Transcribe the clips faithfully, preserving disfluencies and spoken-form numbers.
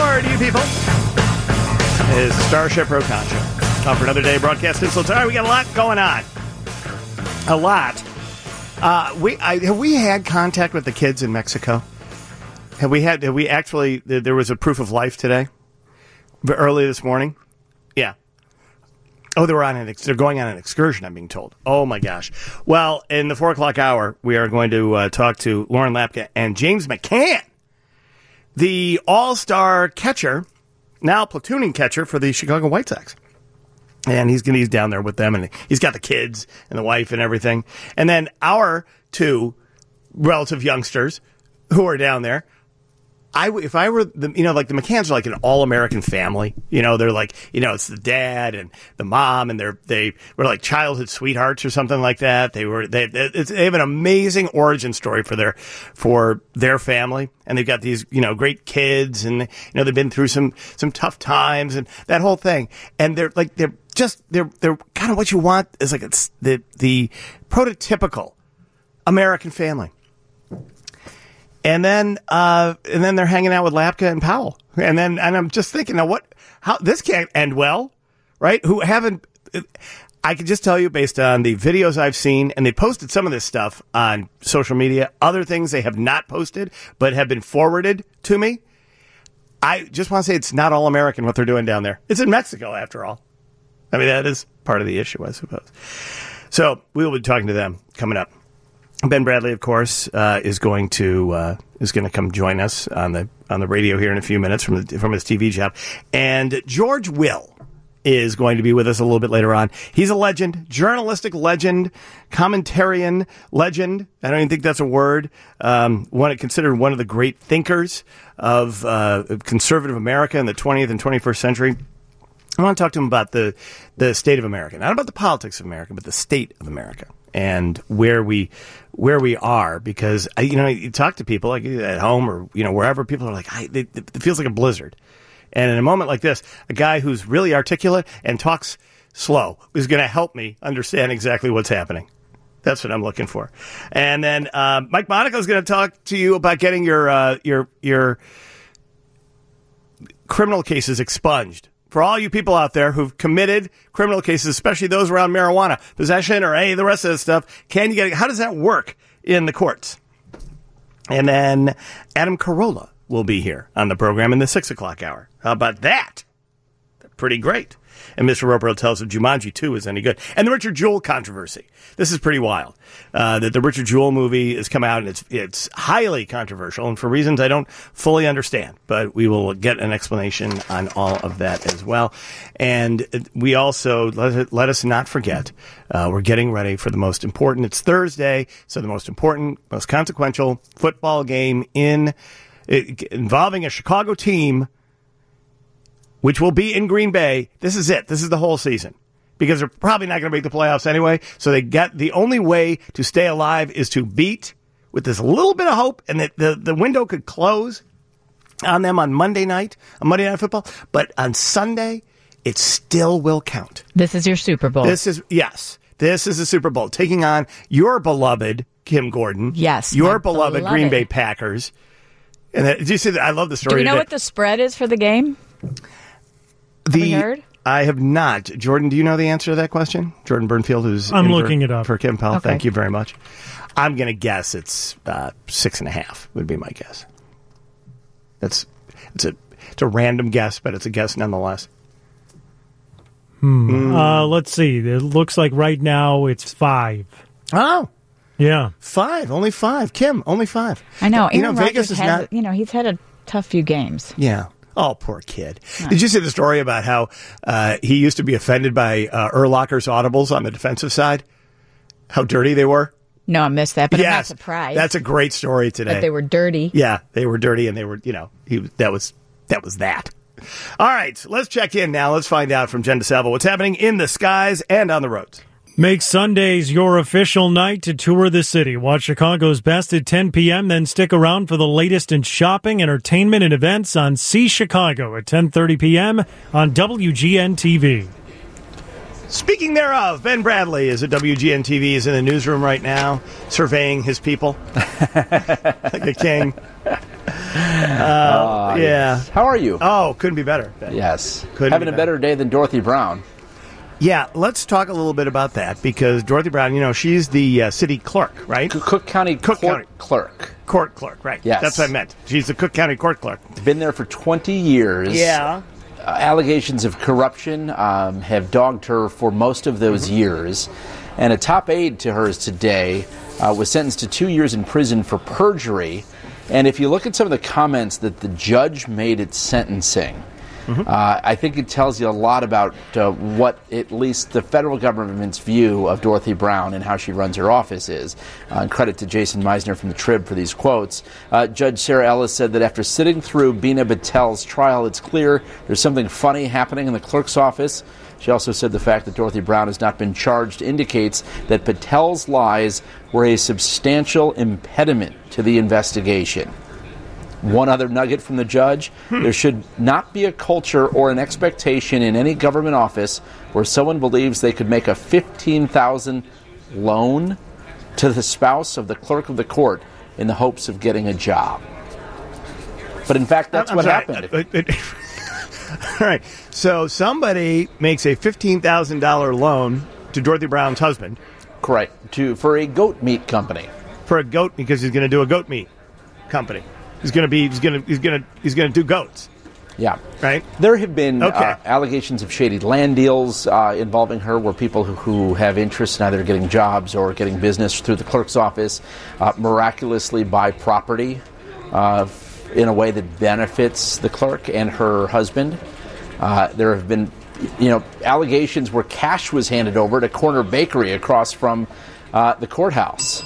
power to you people. Is Starship Rokan Show. Time for another day broadcasting. So sorry, we got a lot going on. A lot. Uh, we I, have we had contact with the kids in Mexico? Have we had? Have we actually? There was a proof of life today, early this morning. Yeah. Oh, they were on an. They're going on an excursion. I'm being told. Oh my gosh. Well, in the four o'clock hour, we are going to uh, talk to Lauren Lapka and James McCann, the all-star catcher, now platooning catcher for the Chicago White Sox. And he's he's down there with them, and he's got the kids and the wife and everything. And then our two relative youngsters who are down there. I, if I were the, you know, like the McCanns are like an all-American family. You know, they're like, you know, it's the dad and the mom, and they're, they were like childhood sweethearts or something like that. They were, they, it's, they have an amazing origin story for their, for their family. And they've got these, you know, great kids, and, you know, they've been through some, some tough times and that whole thing. And they're like, they're just, they're, they're kind of what you want is like, it's the, the prototypical American family. And then, uh, and then they're hanging out with Lapka and Powell. And then, and I'm just thinking, now what, how, this can't end well, right? Who haven't, I can just tell you based on the videos I've seen, and they posted some of this stuff on social media, other things they have not posted, but have been forwarded to me. I just want to say it's not all American what they're doing down there. It's in Mexico, after all. I mean, that is part of the issue, I suppose. So we will be talking to them coming up. Ben Bradley, of course, uh, is going to uh, is going to come join us on the on the radio here in a few minutes from the, from his T V job, and George Will is going to be with us a little bit later on. He's a legend, journalistic legend, commentarian legend. I don't even think that's a word. Um, one considered one of the great thinkers of uh, conservative America in the twentieth and twenty-first century. I want to talk to him about the the state of America, not about the politics of America, but the state of America. And where we where we are, because you know you talk to people like at home or you know wherever, people are like, I, it, it feels like a blizzard. And in a moment like this, a guy who's really articulate and talks slow is going to help me understand exactly what's happening. That's what I'm looking for. And then uh, Mike Monaco is going to talk to you about getting your uh, your your criminal cases expunged. For all you people out there who've committed criminal cases, especially those around marijuana possession or any of the rest of this stuff, can you get? How does that work in the courts? And then Adam Carolla will be here on the program in the six o'clock hour. How about that? Pretty great. And Mister Roper will tell us if Jumanji two is any good. And the Richard Jewell controversy. This is pretty wild. Uh, that the Richard Jewell movie has come out, and it's it's highly controversial, and for reasons I don't fully understand. But we will get an explanation on all of that as well. And we also, let, let us not forget, uh, we're getting ready for the most important, it's Thursday, so the most important, most consequential football game in it, involving a Chicago team, which will be in Green Bay. This is it. This is the whole season. Because they're probably not going to make the playoffs anyway. So they get the only way to stay alive is to beat with this little bit of hope, and that the, the window could close on them on Monday night, on Monday Night Football. But on Sunday, it still will count. This is your Super Bowl. This is, yes. This is the Super Bowl. Taking on your beloved Kim Gordon. Yes. Your beloved, beloved Green Bay Packers. And that, did you see that? I love the story. Do we know today. what the spread is for the game? The, have we heard? I have not. Jordan, do you know the answer to that question? Jordan Burnfield, who's I'm in looking for, it up for Kim Powell. Okay. Thank you very much. I'm going to guess it's uh, six and a half. Would be my guess. That's it's a it's a random guess, but it's a guess nonetheless. Hmm. Mm. Uh, let's see. It looks like right now it's five. Oh, yeah, five. Only five. Kim, only five. I know. You Aaron know, Vegas Rodgers is has, not. You know, he's had a tough few games. Yeah. Oh, poor kid. No. Did you see the story about how uh, he used to be offended by uh, Urlacher's audibles on the defensive side? How dirty they were? No, I missed that, but yes, I'm not surprised. That's a great story today. But they were dirty. Yeah, they were dirty, and they were, you know, he that was that was that. All right, let's check in now. Let's find out from Jen DeSalvo what's happening in the skies and on the roads. Make Sundays your official night to tour the city. Watch Chicago's best at ten p.m., then stick around for the latest in shopping, entertainment, and events on See Chicago at ten thirty p.m. on W G N T V. Speaking thereof, Ben Bradley is at W G N T V. He's in the newsroom right now, surveying his people like a king. Uh, yeah. How are you? Oh, couldn't be better. Yes. Couldn't Having be a better day than Dorothy Brown. Yeah, let's talk a little bit about that because Dorothy Brown, you know, she's the uh, city clerk, right? C- Cook County Cook Court County. Clerk. Court clerk, right. Yes. That's what I meant. She's the Cook County court clerk. Been there for twenty years. Yeah. Uh, allegations of corruption um, have dogged her for most of those mm-hmm. years. And a top aide to hers today uh, was sentenced to two years in prison for perjury. And if you look at some of the comments that the judge made at sentencing, mm-hmm. uh, I think it tells you a lot about uh, what at least the federal government's view of Dorothy Brown and how she runs her office is. Uh, and credit to Jason Meisner from the Trib for these quotes. Uh, Judge Sarah Ellis said that after sitting through Bina Patel's trial, it's clear there's something funny happening in the clerk's office. She also said the fact that Dorothy Brown has not been charged indicates that Patel's lies were a substantial impediment to the investigation. One other nugget from the judge, hmm. there should not be a culture or an expectation in any government office where someone believes they could make a fifteen thousand dollars loan to the spouse of the clerk of the court in the hopes of getting a job. But in fact, that's I'm what sorry. happened. Uh, it, All right. So somebody makes a fifteen thousand dollars loan to Dorothy Brown's husband. Correct. To for a goat meat company. For a goat, because he's going to do a goat meat company. He's going to be. He's going to. He's going to. He's going to do goats. Yeah. Right. There have been okay. uh, allegations of shady land deals uh, involving her, where people who, who have interest in either getting jobs or getting business through the clerk's office uh, miraculously buy property Uh, in a way that benefits the clerk and her husband. Uh, there have been, you know, allegations where cash was handed over to Corner Bakery across from uh, the courthouse.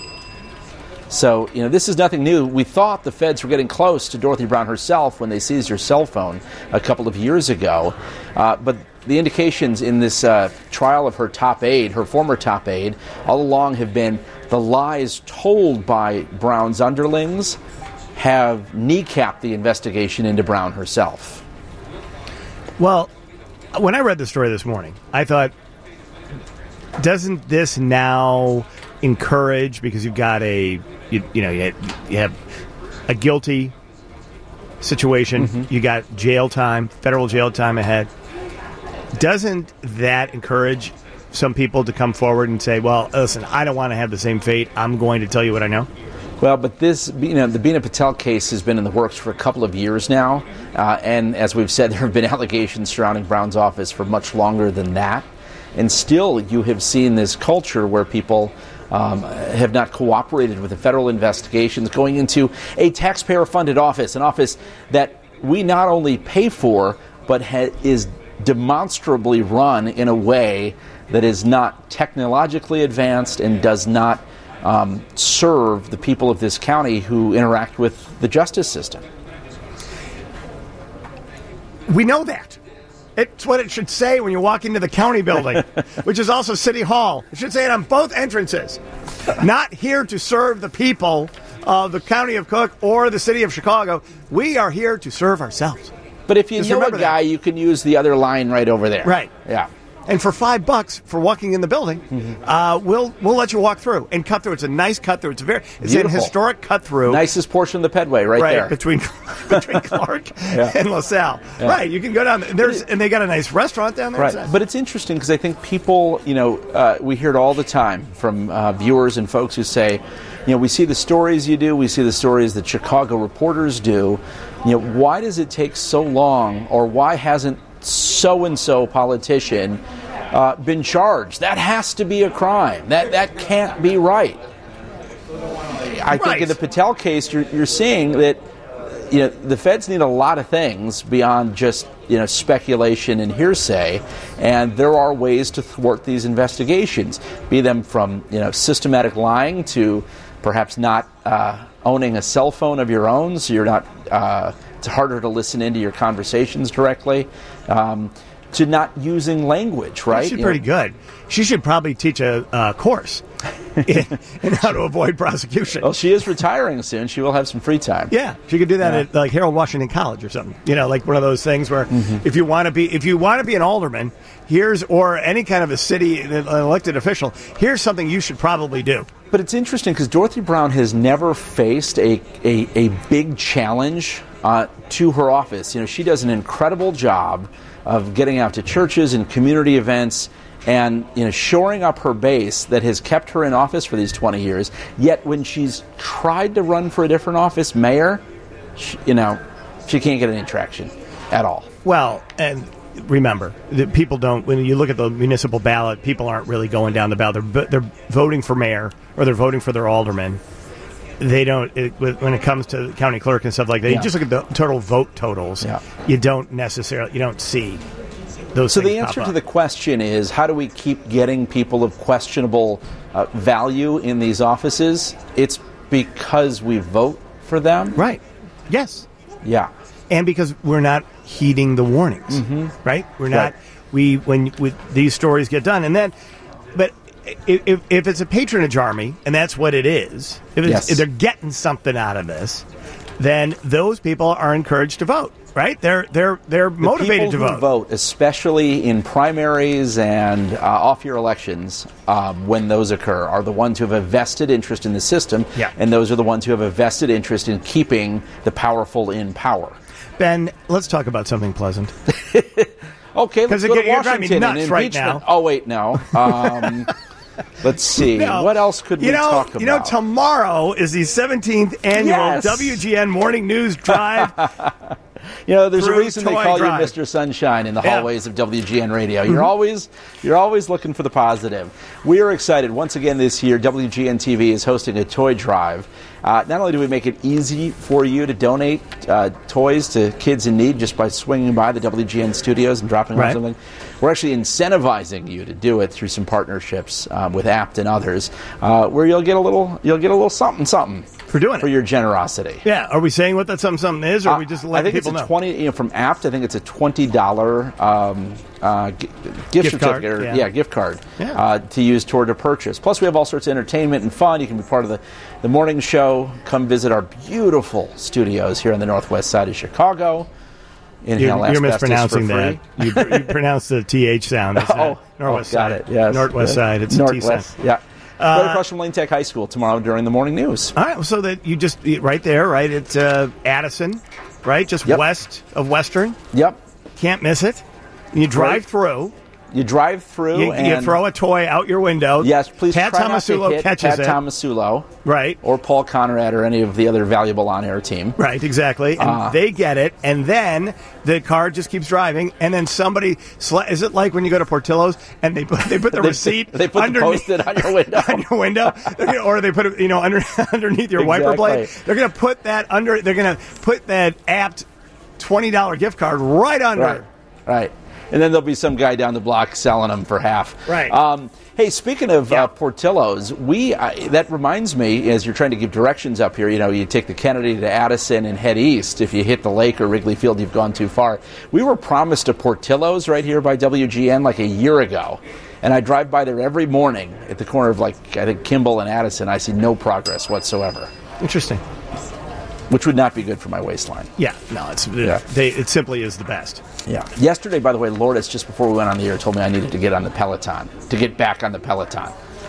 So, you know, this is nothing new. We thought the feds were getting close to Dorothy Brown herself when they seized her cell phone a couple of years ago. Uh, but the indications in this uh, trial of her top aide, her former top aide, all along have been the lies told by Brown's underlings have kneecapped the investigation into Brown herself. Well, when I read the story this morning, I thought, doesn't this now encourage, because you've got a, you, you know, you, you have a guilty situation, mm-hmm. you got jail time, federal jail time ahead. Doesn't that encourage some people to come forward and say, well, listen, I don't want to have the same fate. I'm going to tell you what I know? Well, but this, you know, the Bina Patel case has been in the works for a couple of years now, uh, and as we've said, there have been allegations surrounding Brown's office for much longer than that, and still you have seen this culture where people um, have not cooperated with the federal investigations going into a taxpayer-funded office, an office that we not only pay for, but ha- is demonstrably run in a way that is not technologically advanced and does not Um, serve the people of this county who interact with the justice system. We know that. It's what it should say when you walk into the county building, which is also City Hall. It should say it on both entrances. Not here to serve the people of the county of Cook or the city of Chicago. We are here to serve ourselves. But if you Just know a remember guy, that. you can use the other line right over there. Right. Yeah. And for five bucks for walking in the building, mm-hmm. uh, we'll we'll let you walk through and cut through. It's a nice cut through. It's a very it's Beautiful. an historic cut through. Nicest portion of the Pedway, right, right there, between between Clark yeah. and LaSalle. Yeah. Right, you can go down there. There's and they got a nice restaurant down there. Right, but it's interesting because I think people, you know, uh, we hear it all the time from uh, viewers and folks who say, you know, we see the stories you do, we see the stories that Chicago reporters do. You know, why does it take so long, or why hasn't so and so politician Uh, been charged? That has to be a crime. That that can't be right. I think right. in the Patel case, you're, you're seeing that, you know, the feds need a lot of things beyond just, you know, speculation and hearsay, and there are ways to thwart these investigations, be them from, you know, systematic lying to perhaps not uh, owning a cell phone of your own, so you're not. Uh, it's harder to listen into your conversations directly. Um, to not using language, right? She's you pretty know. good. She should probably teach a uh, course in, in how to avoid prosecution. Well, she is retiring soon. She will have some free time. Yeah, she could do that yeah. at like Harold Washington College or something. You know, like one of those things where mm-hmm. if you want to be if you want to be an alderman, here's or any kind of a city elected official, here's something you should probably do but it's interesting because Dorothy Brown has never faced a, a, a big challenge uh, to her office. You know, she does an incredible job of getting out to churches and community events and, you know, shoring up her base that has kept her in office for these twenty years. Yet when she's tried to run for a different office, mayor, she, you know, she can't get any traction at all. Well, and remember, the people don't, when you look at the municipal ballot, people aren't really going down the ballot. They're, they're voting for mayor or they're voting for their alderman. They don't, it, when it comes to the county clerk and stuff like that, Yeah. you just look at the total vote totals. Yeah. You don't necessarily, you don't see those So things the answer pop to up. the question is, how do we keep getting people of questionable uh, value in these offices? It's because we vote for them. Right. Yes. Yeah. And because we're not heeding the warnings, Mm-hmm. right? We're not. Right. We when with these stories get done, and then, but if, if it's a patronage army, and that's what it is, if, it's, Yes. if they're getting something out of this, then those people are encouraged to vote, right? They're they're they're The motivated to people who vote. vote, especially in primaries and uh, off-year elections, um, when those occur, are the ones who have a vested interest in the system, Yeah. and those are the ones who have a vested interest in keeping the powerful in power. Ben, let's talk about something pleasant. Okay, let's it go to get- you're driving me Washington nuts and right impeachment. now. Oh wait, no. Um, let's see. No. What else could you we know, talk about? You know, tomorrow is the seventeenth annual Yes. W G N Morning News Drive. You know, there's a through reason they Toy call Drive. you Mister Sunshine in the Yeah. Mm-hmm. hallways of W G N Radio. You're always you're always looking for the positive. We are excited. Once again this year, W G N T V is hosting a toy drive. Uh, not only do we make it easy for you to donate uh, toys to kids in need just by swinging by the W G N studios and dropping Right. off something, we're actually incentivizing you to do it through some partnerships um, with Apt and others, uh, where you'll get a little you'll get a little something something For doing for it. your generosity. Yeah, are we saying what that something something is, or are we just Uh, I letting think people it's a know? twenty. You know, from Apt, I think it's a twenty dollar um, uh, g- gift, Gift certificate. card, or- yeah. gift card Yeah. uh, to use toward a purchase. Plus, we have all sorts of entertainment and fun. You can be part of the the morning show. Come visit our beautiful studios here on the northwest side of Chicago. Inhale You're, you're asbestos mispronouncing for that. free. You, you pronounce the T H sound. It's Oh, not Northwest oh, got side. it. Yes, Northwest Yeah. side. It's a T Northwest. sound. Yeah. right across from Lane Tech High School tomorrow during the morning news. All right, so that you just right there, right? It's uh, Addison, right? Just Yep. west of Western. Yep. Can't miss it. You drive Right. through. You drive through You, and you throw a toy out your window. yes, please Pat try not to Tomasulo hit catches Pat it. Tomasulo Right. or Paul Conrad or any of the other valuable on-air team. Right, exactly. And Uh. they get it, and then the car just keeps driving, and then somebody sla- is it like when you go to Portillo's and they put they put the They- receipt they put the underneath Post-it on your window. on your window, They're gonna- or they put it you know under underneath your wiper Exactly. blade. They're going to put that under. They're going to put that apt twenty dollar gift card right under. Right, right. And then there'll be some guy down the block selling them for half. Right. Um, hey, speaking of Yeah. uh, Portillo's, we uh, that reminds me, as you're trying to give directions up here, you know, you take the Kennedy to Addison and head east. If you hit the lake or Wrigley Field, you've gone too far. We were promised a Portillo's right here by W G N like a year ago. And I drive by there every morning at the corner of, like, I think Kimball and Addison. I see no progress whatsoever, Interesting. which would not be good for my waistline. Yeah. No, it's Yeah. They, it simply is the best. Yeah. Yesterday, by the way, Lourdes, just before we went on the air, told me I needed to get on the Peloton, to get back on the Peloton.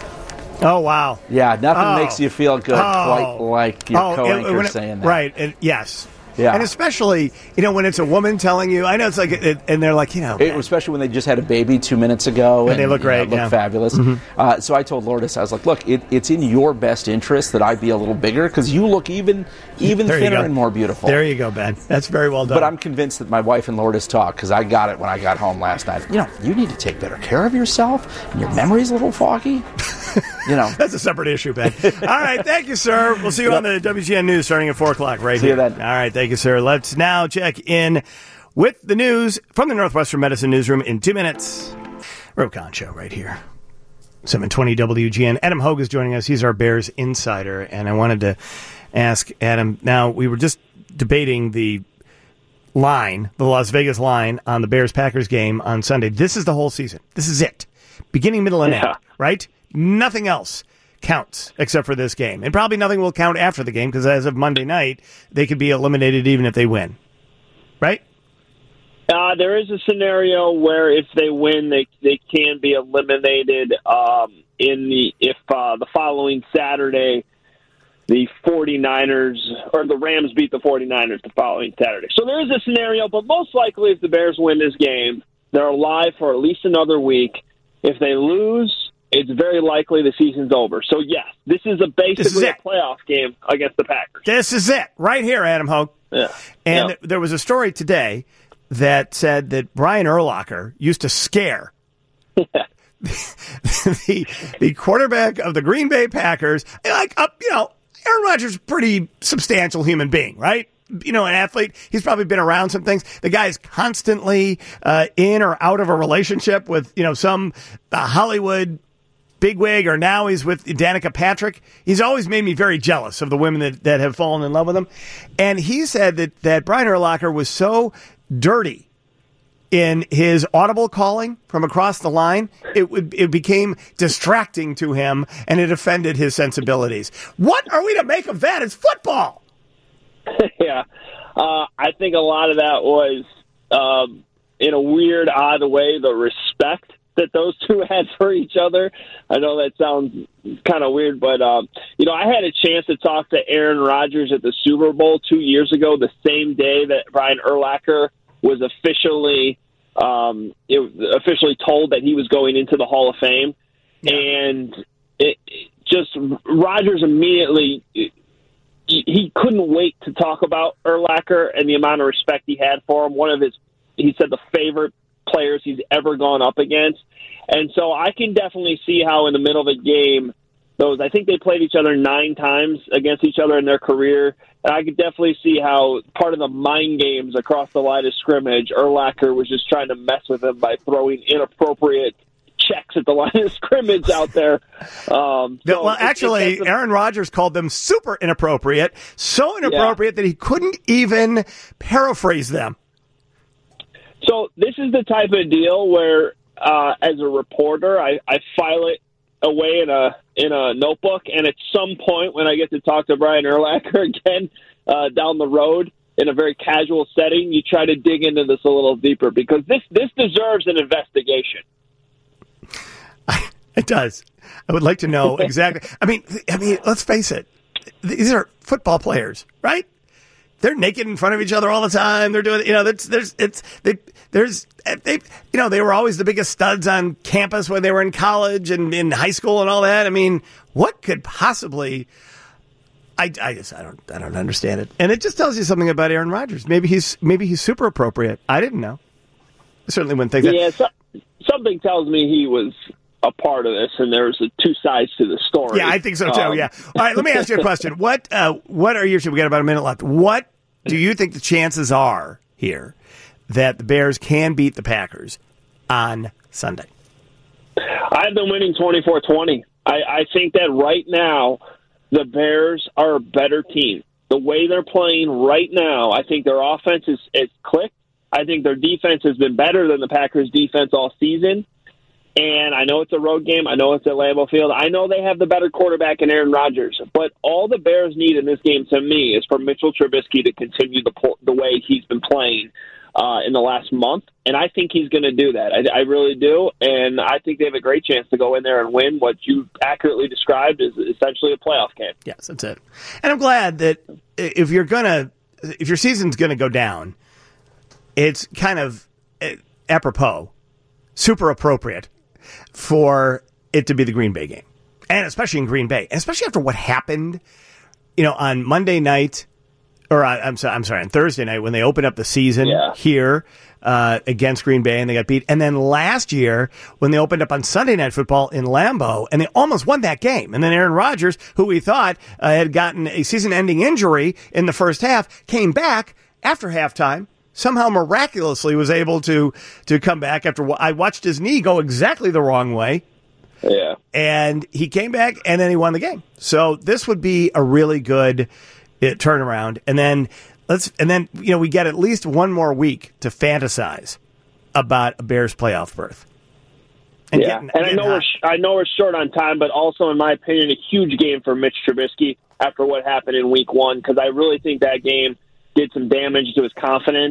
Oh wow. Yeah, nothing Oh. makes you feel good Oh. quite like your Oh, co-anchor it- when it- saying that. Right. And, yes. Yeah. And especially, you know, when it's a woman telling you, I know it's like, it, and they're like, you know, It, especially when they just had a baby two minutes ago. And they look you know, great, look yeah. fabulous. Uh, so I told Lourdes, I was like, look, it, it's in your best interest that I be a little bigger because you look even even there you thinner go. and more beautiful. There you go, Ben. That's very well done. But I'm convinced that my wife and Lourdes talk because I got it when I got home last night. You know, you need to take better care of yourself and your memory's a little foggy. You know. That's a separate issue, Ben. All right, thank you, sir. We'll see you on the W G N News starting at four o'clock right See here. you then. All right, thank you, sir. Let's now check in with the news from the Northwestern Medicine Newsroom in two minutes. Rokon Show right here. seven twenty W G N. Adam Hogue is joining us. He's our Bears insider, and I wanted to ask Adam, now we were just debating the line, the Las Vegas line on the Bears-Packers game on Sunday. This is the whole season. This is it. Beginning, middle, and Yeah. end, right? Nothing else counts except for this game. And probably nothing will count after the game because as of Monday night, they could be eliminated even if they win. Right? Uh, there is a scenario where if they win, they they can be eliminated um, in the if uh, the following Saturday the 49ers or the Rams beat the 49ers the following Saturday. So there is a scenario, but most likely if the Bears win this game, they're alive for at least another week. If they lose, it's very likely the season's over. So, yes, this is a basically is a playoff game against the Packers. This is it, right here, Adam Hogue. Yeah. And yeah. there was a story today that said that Brian Urlacher used to scare the, the quarterback of the Green Bay Packers. Like, uh, you know, Aaron Rodgers is a pretty substantial human being, right? You know, an athlete. He's probably been around some things. The guy's constantly uh, in or out of a relationship with, you know, some uh, Hollywood bigwig, or now he's with Danica Patrick. He's always made me very jealous of the women that, that have fallen in love with him. And he said that, that Brian Urlacher was so dirty in his audible calling from across the line, it would it became distracting to him, and it offended his sensibilities. What are we to make of that? It's football. yeah, uh, I think a lot of that was, um, in a weird, odd way, the respect that those two had for each other. I know that sounds kind of weird, but, um, you know, I had a chance to talk to Aaron Rodgers at the Super Bowl two years ago, the same day that Brian Urlacher was officially um, it, officially told that he was going into the Hall of Fame. Yeah. And it, it just Rodgers immediately, he, he couldn't wait to talk about Urlacher and the amount of respect he had for him. One of his, he said, the favorite players he's ever gone up against. And so I can definitely see how in the middle of a game, those, I think they played each other nine times against each other in their career. And I could definitely see how part of the mind games across the line of scrimmage, Urlacher was just trying to mess with him by throwing inappropriate checks at the line of scrimmage out there. Um, so well, actually, it, Aaron Rodgers called them super inappropriate, so inappropriate yeah. that he couldn't even paraphrase them. So this is the type of deal where, uh, as a reporter, I, I file it away in a in a notebook, and at some point when I get to talk to Brian Urlacher again uh, down the road in a very casual setting, you try to dig into this a little deeper, because this this deserves an investigation. It does. I would like to know exactly. I mean, I mean, let's face it. These are football players, right? They're naked in front of each other all the time. They're doing, you know, there's, there's, it's, they, there's, they, you know, they were always the biggest studs on campus when they were in college and in high school and all that. I mean, what could possibly, I, I just, I don't, I don't understand it. And it just tells you something about Aaron Rodgers. Maybe he's, maybe he's super appropriate. I didn't know. I certainly wouldn't think that. Yeah, so, something tells me he was a part of this, and there's a two sides to the story. Yeah, I think so too. Um, yeah. All right, let me ask you a question. What, uh, what are your? We got about a minute left. What do you think the chances are here that the Bears can beat the Packers on Sunday? I have them winning twenty-four twenty. I, I think that right now the Bears are a better team. The way they're playing right now, I think their offense is, is clicked. I think their defense has been better than the Packers' defense all season. And I know it's a road game. I know it's at Lambeau Field. I know they have the better quarterback in Aaron Rodgers. But all the Bears need in this game, to me, is for Mitchell Trubisky to continue the the way he's been playing uh, in the last month. And I think he's going to do that. I, I really do. And I think they have a great chance to go in there and win what you accurately described as essentially a playoff game. Yes, that's it. And I'm glad that if you're going to, if your season's going to go down, it's kind of apropos, super appropriate for it to be the Green Bay game, and especially in Green Bay, and especially after what happened, you know, on Monday night, or on, I'm sorry, I'm sorry, on Thursday night when they opened up the season yeah. here uh, against Green Bay and they got beat, and then last year when they opened up on Sunday Night Football in Lambeau and they almost won that game, and then Aaron Rodgers, who we thought uh, had gotten a season-ending injury in the first half, came back after halftime. Somehow miraculously was able to to come back after I watched his knee go exactly the wrong way. Yeah. And he came back and then he won the game. So this would be a really good uh, turnaround. And then let's and then you know we get at least one more week to fantasize about a Bears playoff berth. And yeah. Getting, and I know hot. we're sh- I know we're short on time, but also in my opinion a huge game for Mitch Trubisky after what happened in week one, because I really think that game did some damage to his confidence.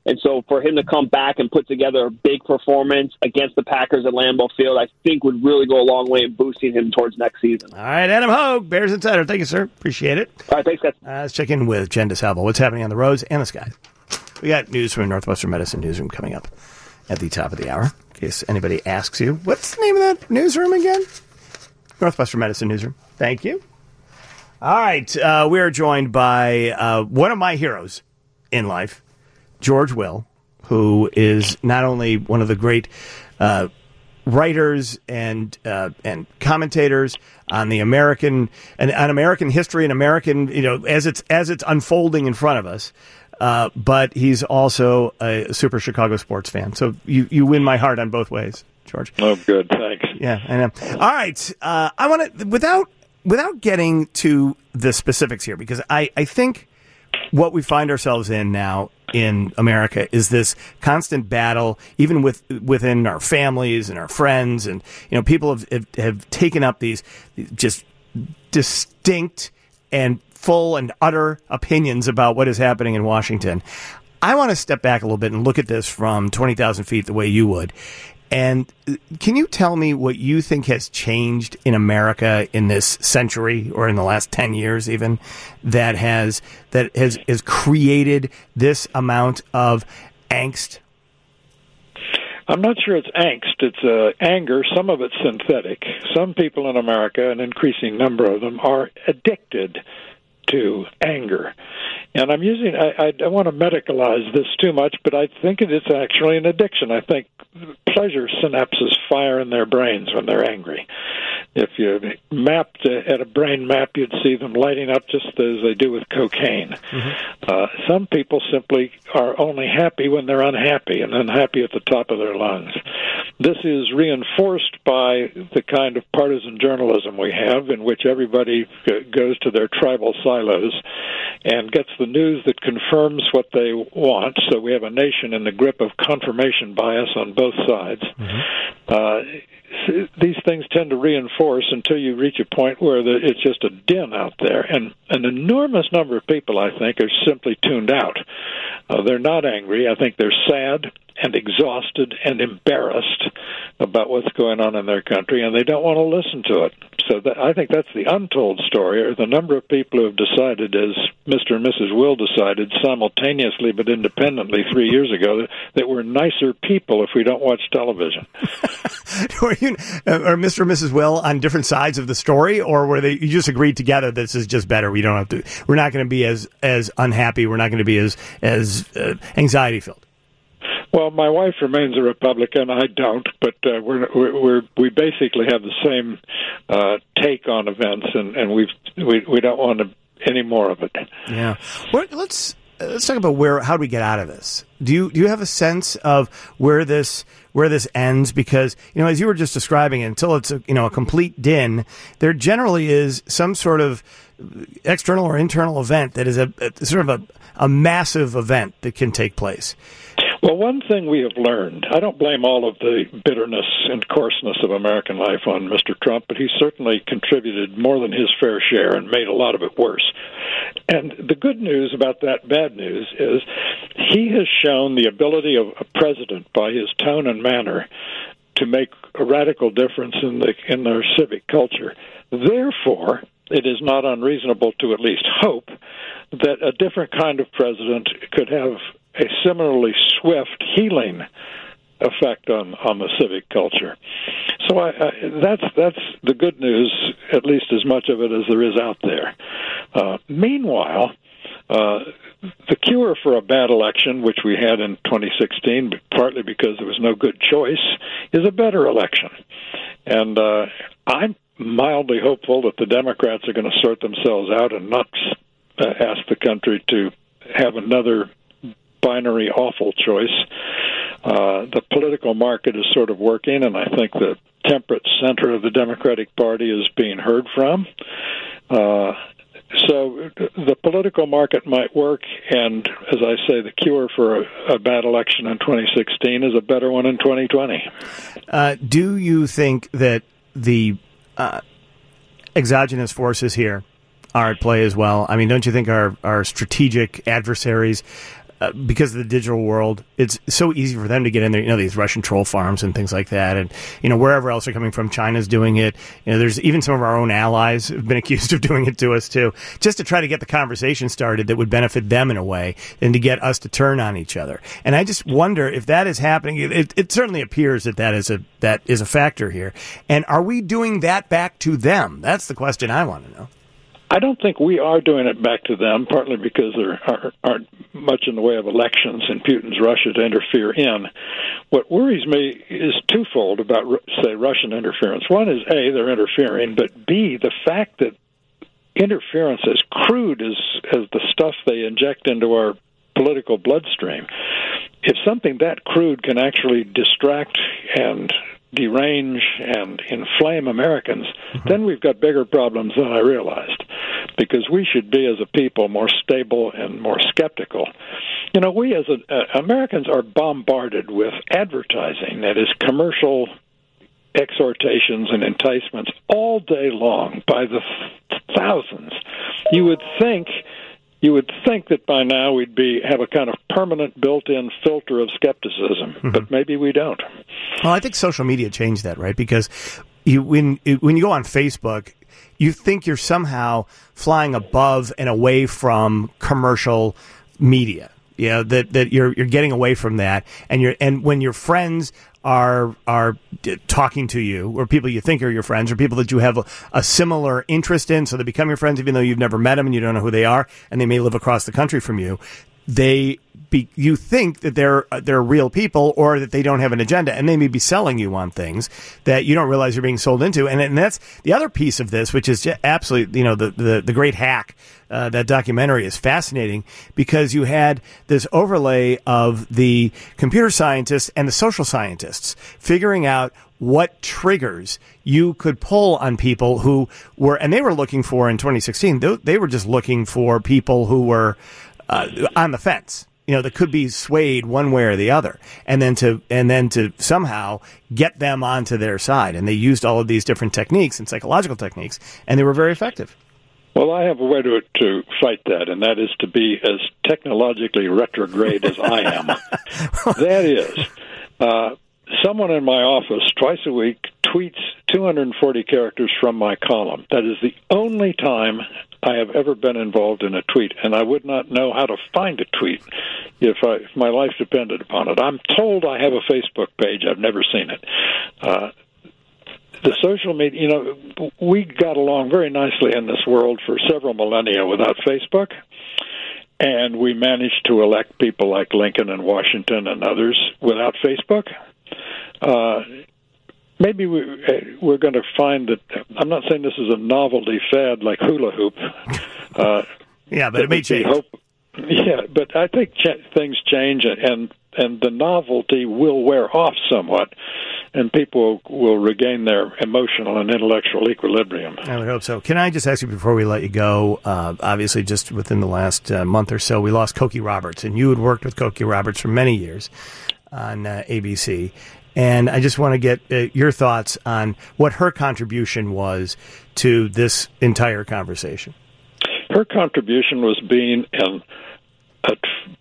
And so for him to come back and put together a big performance against the Packers at Lambeau Field, I think would really go a long way in boosting him towards next season. All right, Adam Hogue, Bears Insider. Thank you, sir. Appreciate it. All right, thanks, guys. Uh, let's check in with Jen DeSalvo. What's happening on the roads and the skies? We got news from Northwestern Medicine Newsroom coming up at the top of the hour. In case anybody asks you, what's the name of that newsroom again? Northwestern Medicine Newsroom. Thank you. All right, uh, we are joined by uh, one of my heroes in life, George Will, who is not only one of the great uh, writers and uh, and commentators on the American and on American history and American, you know, as it's as it's unfolding in front of us. Uh, but he's also a super Chicago sports fan. So you, you win my heart on both ways, George. Oh, good. Thanks. Yeah, I know. All right. Uh, I want to, without without getting to the specifics here, because I, I think what we find ourselves in now in America is this constant battle, even with within our families and our friends. And, you know, people have, have, have taken up these just distinct and full and utter opinions about what is happening in Washington. I want to step back a little bit and look at this from twenty thousand feet the way you would. And can you tell me what you think has changed in America in this century or in the last ten years even that has that has, has created this amount of angst? I'm not sure it's angst. It's uh, anger. Some of it's synthetic. Some people in America, an increasing number of them, are addicted to anger. And I'm using, I, I don't want to medicalize this too much, but I think it is actually an addiction. I think pleasure synapses fire in their brains when they're angry. If you mapped at a brain map, you'd see them lighting up just as they do with cocaine. Mm-hmm. Uh, some people simply are only happy when they're unhappy and unhappy at the top of their lungs. This is reinforced by the kind of partisan journalism we have, in which everybody goes to their tribal silos and gets the news that confirms what they want. So we have a nation in the grip of confirmation bias on both sides. Mm-hmm. Uh, these things tend to reinforce until you reach a point where the, it's just a din out there. And an enormous number of people, I think, are simply tuned out. Uh, they're not angry. I think they're sad and exhausted and embarrassed about what's going on in their country, and they don't want to listen to it. So that, I think that's the untold story, or the number of people who have decided, as Mister and Missus Will decided simultaneously but independently three years ago, that, that we're nicer people if we don't watch television. Were you, or Mister and Missus Will on different sides of the story, or were they? You just agreed together this is just better? We don't have to. We're not going to be as as unhappy. We're not going to be as as uh, anxiety filled. Well, my wife remains a Republican. I don't, but uh, we're, we're we basically have the same uh, take on events, and, and we've, we we don't want to, any more of it. Yeah. Well, let's let's talk about where how do we get out of this? Do you do you have a sense of where this where this ends? Because, you know, as you were just describing it, until it's a, you know a complete din, there generally is some sort of external or internal event that is a, a sort of a, a massive event that can take place. Well, one thing we have learned, I don't blame all of the bitterness and coarseness of American life on Mister Trump, but he certainly contributed more than his fair share and made a lot of it worse. And the good news about that bad news is he has shown the ability of a president, by his tone and manner, to make a radical difference in the in their civic culture. Therefore, it is not unreasonable to at least hope that a different kind of president could have a similarly swift healing effect on, on the civic culture. So I, I, that's that's the good news, at least as much of it as there is out there. Uh, meanwhile, uh, the cure for a bad election, which we had in twenty sixteen, partly because there was no good choice, is a better election. And uh, I'm mildly hopeful that the Democrats are going to sort themselves out and not uh, ask the country to have another binary awful choice. Uh, the political market is sort of working, and I think the temperate center of the Democratic Party is being heard from. Uh, so the political market might work, and as I say, the cure for a, a bad election in twenty sixteen is a better one in twenty twenty. Uh, do you think that the uh, exogenous forces here are at play as well? I mean, don't you think our, our strategic adversaries uh, because of the digital world, it's so easy for them to get in there. You know, these Russian troll farms and things like that, and you know wherever else they're coming from. China's doing it. You know, there's even some of our own allies have been accused of doing it to us too, just to try to get the conversation started that would benefit them in a way, and to get us to turn on each other. And I just wonder if that is happening. It, it certainly appears that that is a that is a factor here. And are we doing that back to them? That's the question I want to know. I don't think we are doing it back to them, partly because there aren't, aren't much in the way of elections in Putin's Russia to interfere in. What worries me is twofold about, say, Russian interference. One is, A, they're interfering, but B, the fact that interference as crude as, as the stuff they inject into our political bloodstream, if something that crude can actually distract and derange and inflame Americans, mm-hmm. then we've got bigger problems than I realized, because we should be, as a people, more stable and more skeptical. You know, we as a, uh, Americans are bombarded with advertising that is commercial exhortations and enticements all day long by the th- thousands. You would think You would think that by now we'd be have a kind of permanent built-in filter of skepticism, mm-hmm. but maybe we don't. Well, I think social media changed that, right? Because you, when when you go on Facebook, you think you're somehow flying above and away from commercial media. You know, that that you're you're getting away from that, and you're and when your friends are are talking to you, or people you think are your friends, or people that you have a, a similar interest in, so they become your friends even though you've never met them and you don't know who they are, and they may live across the country from you. They be, you think that they're they're real people, or that they don't have an agenda, and they may be selling you on things that you don't realize you're being sold into. And, and that's the other piece of this, which is absolutely, you know, the the, the great hack. Uh, that documentary is fascinating, because you had this overlay of the computer scientists and the social scientists figuring out what triggers you could pull on people who were, and they were looking for in twenty sixteen, they, they were just looking for people who were uh, on the fence, you know, that could be swayed one way or the other, and then to and then to somehow get them onto their side. And they used all of these different techniques and psychological techniques, and they were very effective. Well, I have a way to to fight that, and that is to be as technologically retrograde as I am. That is, uh, someone in my office twice a week tweets two hundred forty characters from my column. That is the only time I have ever been involved in a tweet, and I would not know how to find a tweet if, I, if my life depended upon it. I'm told I have a Facebook page. I've never seen it. Uh, The social media, you know, we got along very nicely in this world for several millennia without Facebook, and we managed to elect people like Lincoln and Washington and others without Facebook. Uh, maybe we, we're going to find that, I'm not saying this is a novelty fad like hula hoop. Uh, yeah, but it may change. Hope, yeah, but I think ch- things change, and and the novelty will wear off somewhat, and people will regain their emotional and intellectual equilibrium. I would hope so. Can I just ask you before we let you go, uh, obviously just within the last uh, month or so, we lost Cokie Roberts, and you had worked with Cokie Roberts for many years on uh, A B C. And I just want to get uh, your thoughts on what her contribution was to this entire conversation. Her contribution was being an, a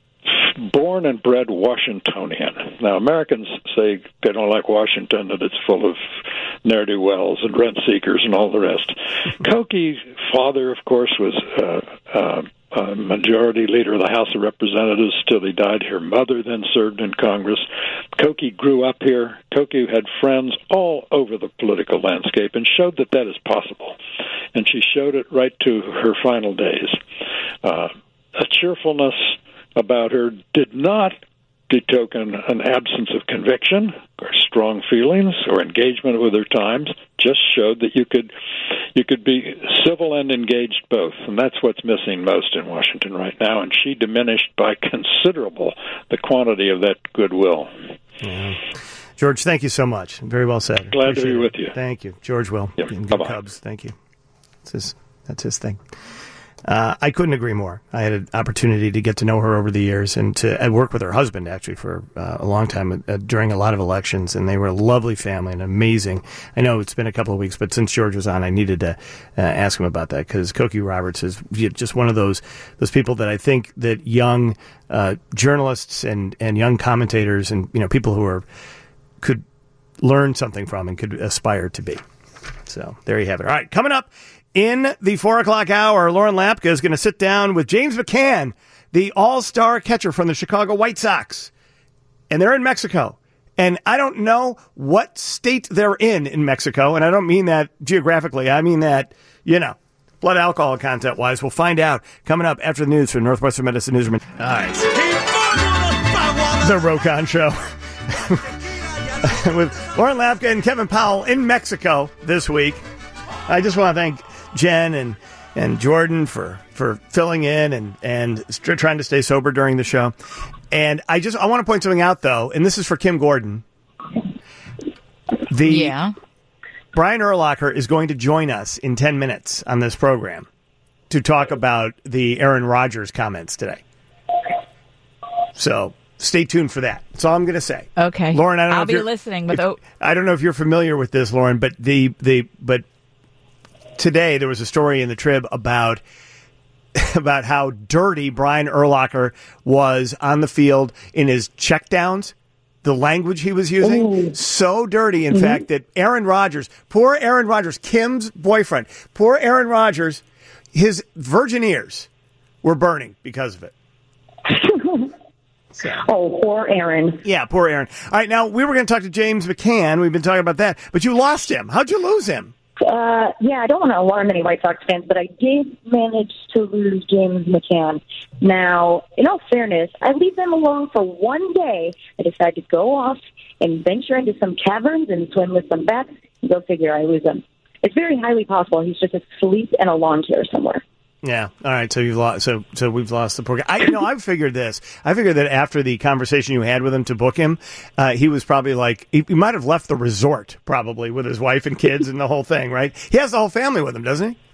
born and bred Washingtonian. Now, Americans say they don't like Washington, that it's full of ne'er-do-wells and rent-seekers and all the rest. Cokie's father, of course, was uh, uh, a majority leader of the House of Representatives till he died. Her mother then served in Congress. Cokie grew up here. Cokie had friends all over the political landscape and showed that that is possible. And she showed it right to her final days. Uh, a cheerfulness about her did not betoken an absence of conviction or strong feelings or engagement with her times. Just showed that you could you could be civil and engaged both, and that's what's missing most in Washington right now. And she diminished by considerable the quantity of that goodwill. Yeah. George, thank you so much. Very well said. Glad Appreciate to be it. with you. Thank you, George Will. Yep. Good Bye-bye. Cubs. Thank you. That's his. That's his thing. Uh, I couldn't agree more. I had an opportunity to get to know her over the years and to uh, work with her husband, actually, for uh, a long time uh, during a lot of elections, and they were a lovely family and amazing. I know it's been a couple of weeks, but since George was on, I needed to uh, ask him about that, because Cokie Roberts is just one of those those people that I think that young uh, journalists and, and young commentators and, you know, people who are could learn something from and could aspire to be. So there you have it. All right, coming up in the four o'clock hour, Lauren Lapka is going to sit down with James McCann, the all-star catcher from the Chicago White Sox. And they're in Mexico. And I don't know what state they're in in Mexico. And I don't mean that geographically. I mean that, you know, blood alcohol content-wise. We'll find out coming up after the news from Northwestern Medicine Newsroom. All right. The Rokon Show. With Lauren Lapka and Kevin Powell in Mexico this week. I just want to thank Jen and, and Jordan for, for filling in and, and st- trying to stay sober during the show. And I just I want to point something out, though, and this is for Kim Gordon. The yeah. Brian Urlacher is going to join us in ten minutes on this program to talk about the Aaron Rodgers comments today. So stay tuned for that. That's all I'm going to say. Okay, Lauren. I don't know I'll if be you're, listening. But if, oh. I don't know if you're familiar with this, Lauren, but the the but. Today, there was a story in the Trib about about how dirty Brian Urlacher was on the field in his checkdowns, the language he was using. Ooh. So dirty, in mm-hmm. fact, that Aaron Rodgers, poor Aaron Rodgers, Kim's boyfriend, poor Aaron Rodgers, his virgin ears were burning because of it. So. Oh, poor Aaron. Yeah, poor Aaron. All right, now, we were going to talk to James McCann. We've been talking about that, but you lost him. How'd you lose him? Uh, yeah, I don't want to alarm any White Sox fans, but I did manage to lose James McCann. Now, in all fairness, I leave them alone for one day. I decide to go off and venture into some caverns and swim with some bats. Go figure, I lose him. It's very highly possible he's just asleep in a lawn chair somewhere. Yeah. All right. So you've lost. So so we've lost the program. I you know I figured this. I figured that after the conversation you had with him to book him, uh, he was probably like he, he might have left the resort probably with his wife and kids and the whole thing. Right. He has the whole family with him, doesn't he?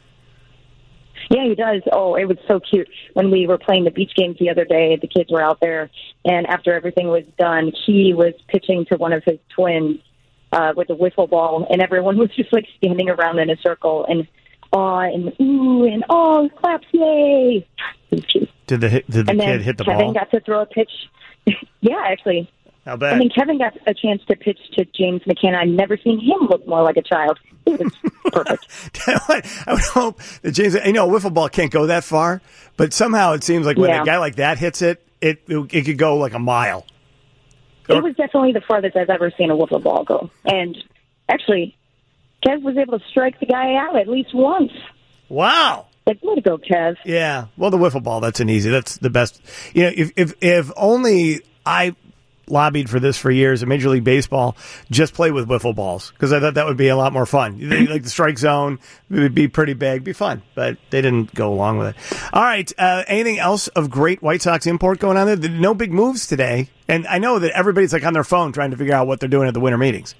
Yeah, he does. Oh, it was so cute when we were playing the beach games the other day. The kids were out there, and after everything was done, he was pitching to one of his twins uh, with a wiffle ball, and everyone was just like standing around in a circle and. Aw, and ooh, and oh, claps, yay. Did the, hit, did the and kid hit the Kevin ball? Kevin got to throw a pitch. Yeah, actually. How bad? I mean, Kevin got a chance to pitch to James McCann. I've never seen him look more like a child. It was perfect. I would hope that James, you know, a wiffle ball can't go that far, but somehow it seems like when yeah. a guy like that hits it, it, it, it could go like a mile. It was definitely the farthest I've ever seen a wiffle ball go. And actually, Kev was able to strike the guy out at least once. Wow. Like, way to go, Kev. Yeah. Well, the wiffle ball, that's an easy. That's the best. You know, if if, if only I lobbied for this for years in Major League Baseball, just play with wiffle balls, because I thought that would be a lot more fun. Like the strike zone, it would be pretty big, be fun, but they didn't go along with it. All right. Uh, anything else of great White Sox import going on there? No big moves today. And I know that everybody's like on their phone trying to figure out what they're doing at the winter meetings.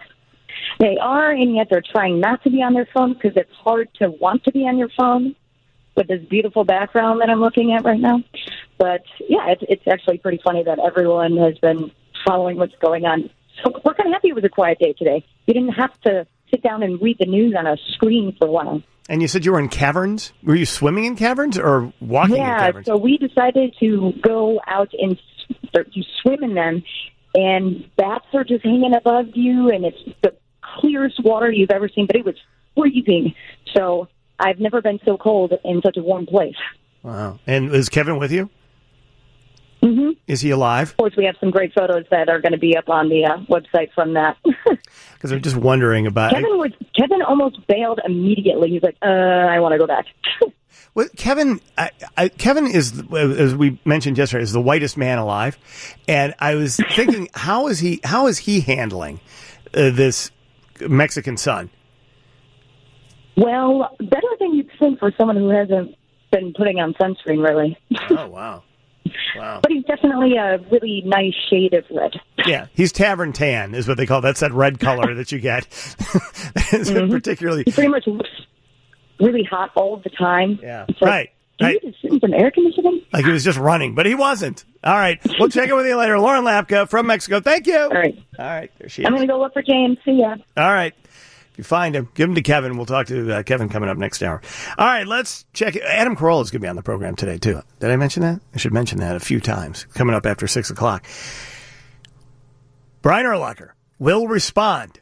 They are, and yet they're trying not to be on their phone because it's hard to want to be on your phone with this beautiful background that I'm looking at right now. But, yeah, it's, it's actually pretty funny that everyone has been following what's going on. So we're kind of happy it was a quiet day today. You didn't have to sit down and read the news on a screen for a while. And you said you were in caverns? Were you swimming in caverns or walking yeah, in caverns? Yeah, so we decided to go out and you swim in them, and bats are just hanging above you, and it's the clearest water you've ever seen, but it was freezing. So I've never been so cold in such a warm place. Wow. And is Kevin with you? Mm-hmm. Is he alive? Of course, we have some great photos that are going to be up on the uh, website from that. Because I'm just wondering about... Kevin was Kevin almost bailed immediately. He's like, uh, I want to go back. Well, Kevin, I, I, Kevin is, as we mentioned yesterday, is the whitest man alive. And I was thinking, how is he, how is he handling uh, this Mexican sun? Well, better than you'd think for someone who hasn't been putting on sunscreen, really. Oh, wow. Wow. But he's definitely a really nice shade of red. Yeah, he's tavern tan is what they call it. That's that red color that you get. It's mm-hmm. particularly... He pretty much looks really hot all the time. Yeah, it's like, right. Do right. you just sit in some air conditioning? Like he was just running, but he wasn't. All right. We'll check in with you later. Lauren Lapka from Mexico. Thank you. All right. All right. There she is. I'm going to go look for James. See ya. All right. If you find him, give him to Kevin. We'll talk to uh, Kevin coming up next hour. All right, let's check it. Adam Carolla is going to be on the program today, too. Did I mention that? I should mention that a few times. Coming up after six o'clock. Brian Urlacher will respond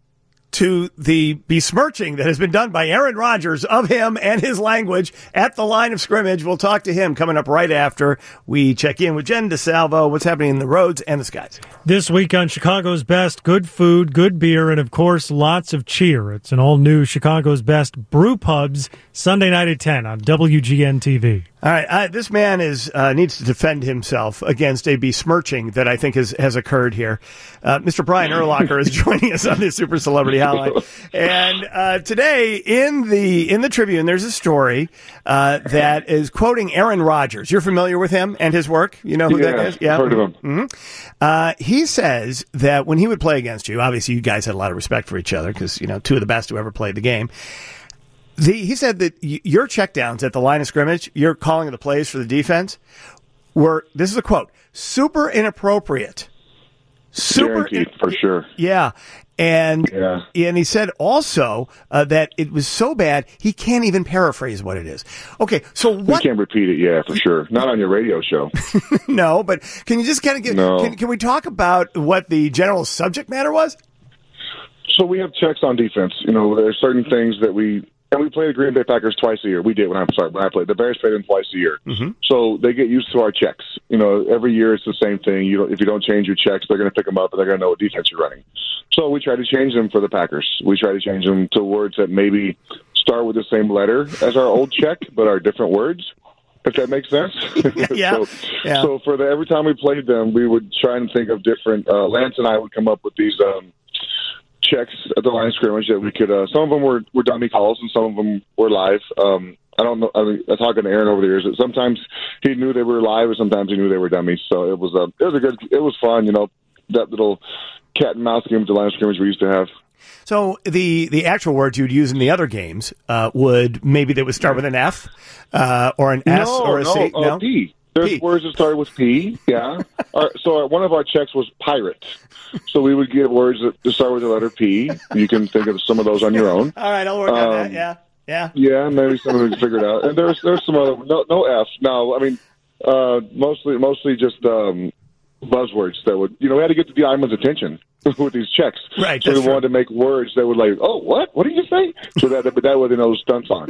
to the besmirching that has been done by Aaron Rodgers of him and his language at the line of scrimmage. We'll talk to him coming up right after we check in with Jen DeSalvo, what's happening in the roads and the skies. This week on Chicago's Best, good food, good beer, and of course, lots of cheer. It's an all-new Chicago's Best Brew Pubs, Sunday night at ten on W G N T V. All right, uh, this man is uh, needs to defend himself against a besmirching that I think has, has occurred here. Uh, Mister Brian Urlacher is joining us on the Super Celebrity Hotline, and uh, today in the in the Tribune, there's a story uh, that is quoting Aaron Rodgers. You're familiar with him and his work? You know who yeah, that is? Yeah, heard of him. Mm-hmm. Uh, he says that when he would play against you, obviously you guys had a lot of respect for each other because you know two of the best who ever played the game. The, he said that y- your checkdowns at the line of scrimmage, your calling of the plays for the defense, were, this is a quote, super inappropriate. Super Guaranteed, in- for sure. Yeah. And yeah. and he said also uh, that it was so bad, he can't even paraphrase what it is. Okay, so what? You can't repeat it, yeah, for sure. Not on your radio show. No, but can you just kind of get, no. can, can we talk about what the general subject matter was? So we have checks on defense. You know, there's certain things that we, and we play the Green Bay Packers twice a year. We did when I'm sorry when I played. The Bears played them twice a year, mm-hmm. so they get used to our checks. You know, every year it's the same thing. You don't, if you don't change your checks, they're going to pick them up and they're going to know what defense you're running. So we try to change them for the Packers. We try to change them to words that maybe start with the same letter as our old check, but are different words. If that makes sense. Yeah. so, yeah. so for the every time we played them, we would try and think of different. Uh, Lance and I would come up with these. Um, checks at the line of scrimmage that we could, uh, some of them were, were dummy calls and some of them were live. Um, I don't know. I mean, I was talking to Aaron over the years that sometimes he knew they were live, or sometimes he knew they were dummies. So it was a, it was a good, it was fun, you know, that little cat and mouse game at the line of scrimmage we used to have. So the, the actual words you'd use in the other games uh, would maybe they would start with an F uh, or an S no, or a no, C. Uh, no, P. There's P. words that start with P, yeah. our, so our, one of our checks was pirate. So we would get words that start with the letter P. You can think of some of those on your own. All right, I'll work on um, that, yeah. Yeah, yeah, maybe some of them figured out. And there's there's some other no no F. No, I mean uh, mostly mostly just um, buzzwords that would you know we had to get the lineman's attention with these checks. Right. So we true. wanted to make words that would like, oh, what? What did you say? So that but that way they know stunts on.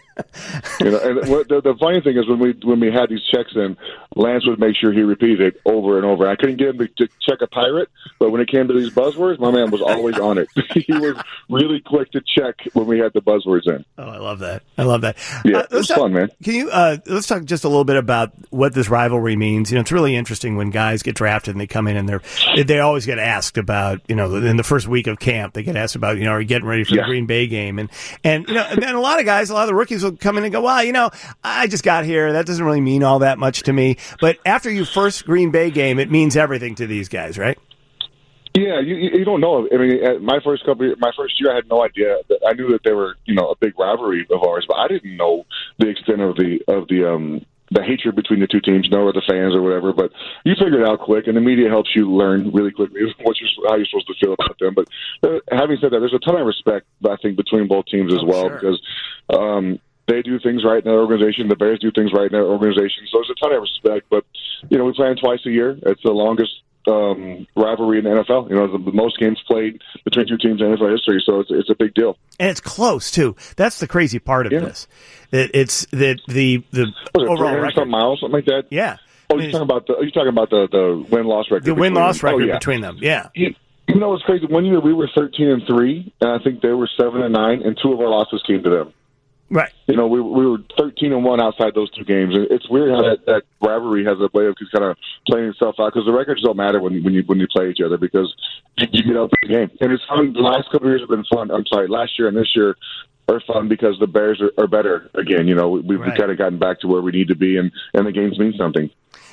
You know, and what, the, the funny thing is when we when we had these checks in, Lance would make sure he repeated it over and over. I couldn't get him to, to check a pirate, but when it came to these buzzwords, my man was always on it. He was really quick to check when we had the buzzwords in. Oh, I love that. I love that. Yeah, uh, it was talk, fun, man. Can you uh, let's talk just a little bit about what this rivalry means. You know, it's really interesting when guys get drafted and they come in and they're they always get asked about. You know, in the first week of camp, they get asked about. You know, are you getting ready for yeah. the Green Bay game? And and you know, and then a lot of guys, a lot of the rookies will come in and go, well, you know, I just got here. That doesn't really mean all that much to me. But after your first Green Bay game, it means everything to these guys, right? Yeah, you you don't know. I mean, at my first couple, my first year, I had no idea. That I knew that they were, you know, a big rivalry of ours, but I didn't know the extent of the of the um the hatred between the two teams, nor the fans or whatever. But you figure it out quick, and the media helps you learn really quickly what you're, how you're supposed to feel about them. But uh, having said that, there's a ton of respect, I think, between both teams as oh, well, sure. because um, they do things right in their organization. The Bears do things right in their organization. So there's a ton of respect. But you know, we play them twice a year. It's the longest um, rivalry in the N F L. You know, the most games played between two teams in N F L history. So it's it's a big deal. And it's close too. That's the crazy part of yeah. this. That it's that the the overall record, some miles, something like that. Yeah. Oh, I mean, you're talking about the are you talking about the the win loss record? the win loss record oh, yeah. between them. Yeah. You, you know, it's crazy. One year we were thirteen and three, and I think they were seven and nine, and two of our losses came to them. Right. You know, we we were thirteen and one outside those two games, and it's weird how that, that rivalry has a way of just kind of playing itself out because the records don't matter when when you when you play each other because you, you get out the game, and it's fun. The last couple of years have been fun. I'm sorry, last year and this year are fun because the Bears are, are better again. You know, we've right. kind of gotten back to where we need to be, and and the games mean something.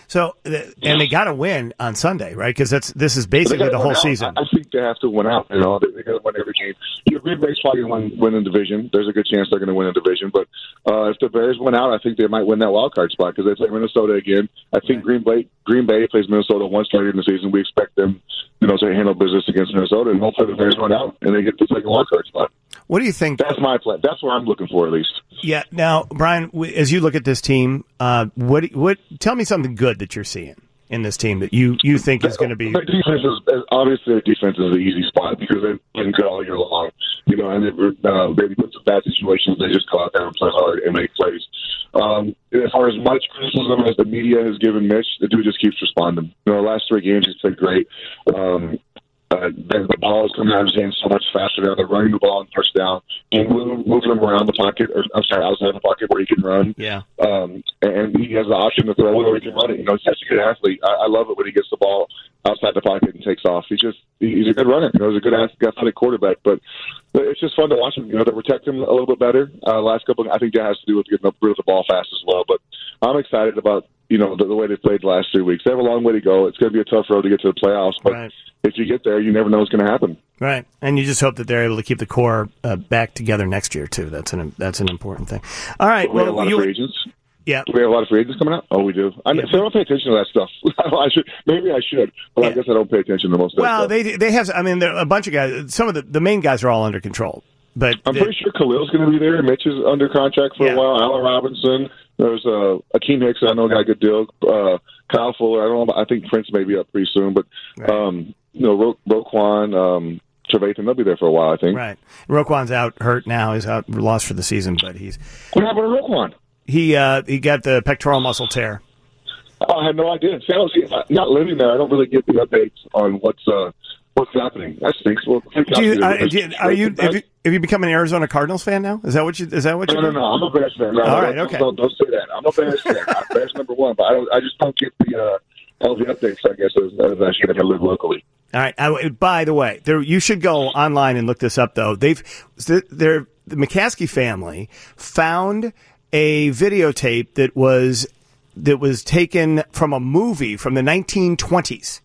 So, and they got to win on Sunday, right? Because that's this is basically the whole out. season. I think they have to win out. You know, they, they got to win every game. You know, Green Bay's probably going to win, win in division. There's a good chance they're going to win in division. But uh, if the Bears win out, I think they might win that wild card spot because they play Minnesota again. I think Green Bay Green Bay plays Minnesota once later in the season. We expect them, you know, to handle business against Minnesota, and hopefully the Bears win out and they get the second wild card spot. What do you think? That's my plan. That's what I'm looking for, at least. Yeah. Now, Brian, as you look at this team, uh, what what? Tell me something good that you're seeing in this team that you, you think is going to be. Their defense is obviously their defense is an easy spot because they've been good all year long. You know, and they uh, maybe put some bad situations. They just go out there and play hard and make plays. Um, as far as much criticism as the media has given Mitch, the dude just keeps responding. You know, the last three games he's played great. Um, Uh, the ball is coming out of his hands so much faster now. They're running the ball on first down and moving, moving him around the pocket, or I'm sorry, outside the pocket where he can run. Yeah. Um, and he has the option to throw it or he can run it. You know, he's such a good athlete. I, I love it when he gets the ball outside the pocket and takes off. He's just he's a good runner. You know, he's a good athletic quarterback. But it's just fun to watch him. You know, to protect him a little bit better. Uh, last couple, I think that has to do with getting rid of the ball fast as well. But I'm excited about you know the, the way they played the last three weeks. They have a long way to go. It's going to be a tough road to get to the playoffs, but. Right. If you get there, you never know what's going to happen. Right, and you just hope that they're able to keep the core uh, back together next year too. That's an that's an important thing. All right, we well, have a lot you, of free agents. Yeah, do we have a lot of free agents coming out? Oh, we do. I, mean, yeah. So I don't pay attention to that stuff. I should maybe I should, but yeah. I guess I don't pay attention to most of that well, stuff. they they have. I mean, there are a bunch of guys. Some of the the main guys are all under control. But I'm they, pretty sure Khalil's going to be there. Mitch is under contract for yeah. a while. Allen Robinson. There's uh, Akeem Hicks. I know got a good deal. Uh, Kyle Fuller. I don't know. I think Prince may be up pretty soon, but. Right. Um, You know, Ro- Roquan, um, Trevathan, they'll be there for a while, I think. Right. Roquan's out, hurt now. He's out, lost for the season, but he's. What happened to Roquan? He uh, he got the pectoral muscle tear. Oh, I had no idea. See, I don't see, not living there, I don't really get the updates on what's uh, what's happening. That stinks. Well, do you, uh, do you, are you have, you have you become an Arizona Cardinals fan now? Is that what you? Is that what you? No, no, no. I'm a Bears fan. No, All no, right, don't, okay. Don't, don't say that. I'm a Bears fan. I'm Bears number one, but I don't. I just don't get the uh, all the updates. I guess as, as I should if I live locally. All right. I, by the way, there you should go online and look this up. Though they've, they're, the McCaskey family found a videotape that was that was taken from a movie from the nineteen twenties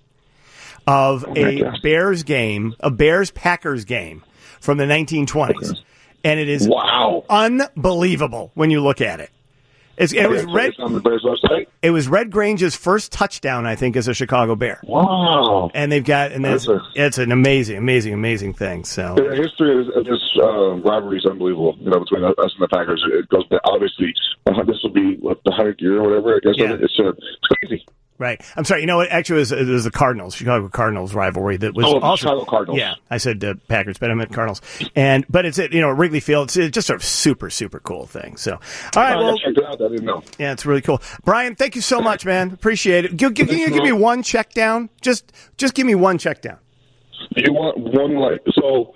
of oh a gosh. Bears game, a Bears Packers game from the nineteen twenties, okay. And it is wow unbelievable when you look at it. It's, it was Red. On the Bears website. It was Red Grange's first touchdown, I think, as a Chicago Bear. Wow! And they've got, and it's, a, it's an amazing, amazing, amazing thing. So the history of this uh, rivalry is unbelievable. You know, between us and the Packers, it goes back, obviously. Uh, this will be what, the hundredth year or whatever. I guess yeah. it's, uh, it's crazy. Right. I'm sorry. You know what? Actually, it was, it was the Cardinals, Chicago Cardinals rivalry that was oh, also Chicago Cardinals. Yeah, I said uh, Packers, but I meant Cardinals. And but it's at you know Wrigley Field. It's just a super super cool thing. So all right, oh, well, check it out. I didn't know. Yeah, it's really cool. Brian, thank you so much, man. Appreciate it. Give, give, can you give me one check down? Just just give me one check down. You want one like so?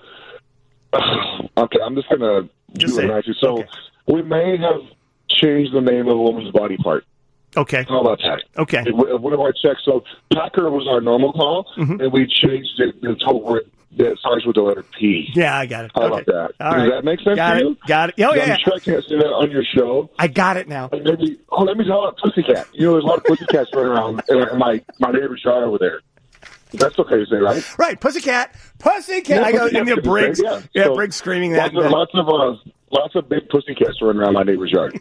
Uh, okay, I'm just gonna just do it nicely. So okay. We may have changed the name of a woman's body part. Okay. How about that? Okay. One of our checks. So Packer was our normal call, mm-hmm. and we changed it to word that starts with the letter P. Yeah, I got it. How okay. about that? All Does right. that make sense got to it. you? Got it. Oh, yeah. I'm sure I can't say that on your show. I got it now. Maybe, oh, let me tell you, Pussycat. You know, there's a lot of Pussycats running around in my, my neighbor's yard over there. That's okay to say, right? Right. Pussycat. Pussycat. Yeah, I go in the Briggs. Yeah, yeah so Briggs screaming that. Lots of, lots of, uh, lots of big Pussycats running around my neighbor's yard.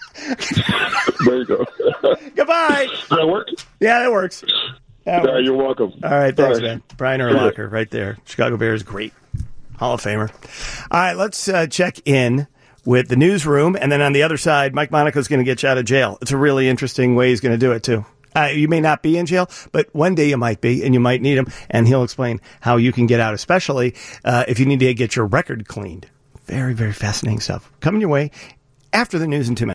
There you go. Goodbye. Does that work? Yeah, that works. That yeah, works. you're welcome. All right, thanks, All right. man. Brian Urlacher, right there. Chicago Bears, great. Hall of Famer. All right, let's uh, check in with the newsroom, and then on the other side, Mike Monaco's going to get you out of jail. It's a really interesting way he's going to do it, too. Uh, you may not be in jail, but one day you might be, and you might need him, and he'll explain how you can get out, especially uh, if you need to get your record cleaned. Very, very fascinating stuff. Coming your way after the news in two minutes.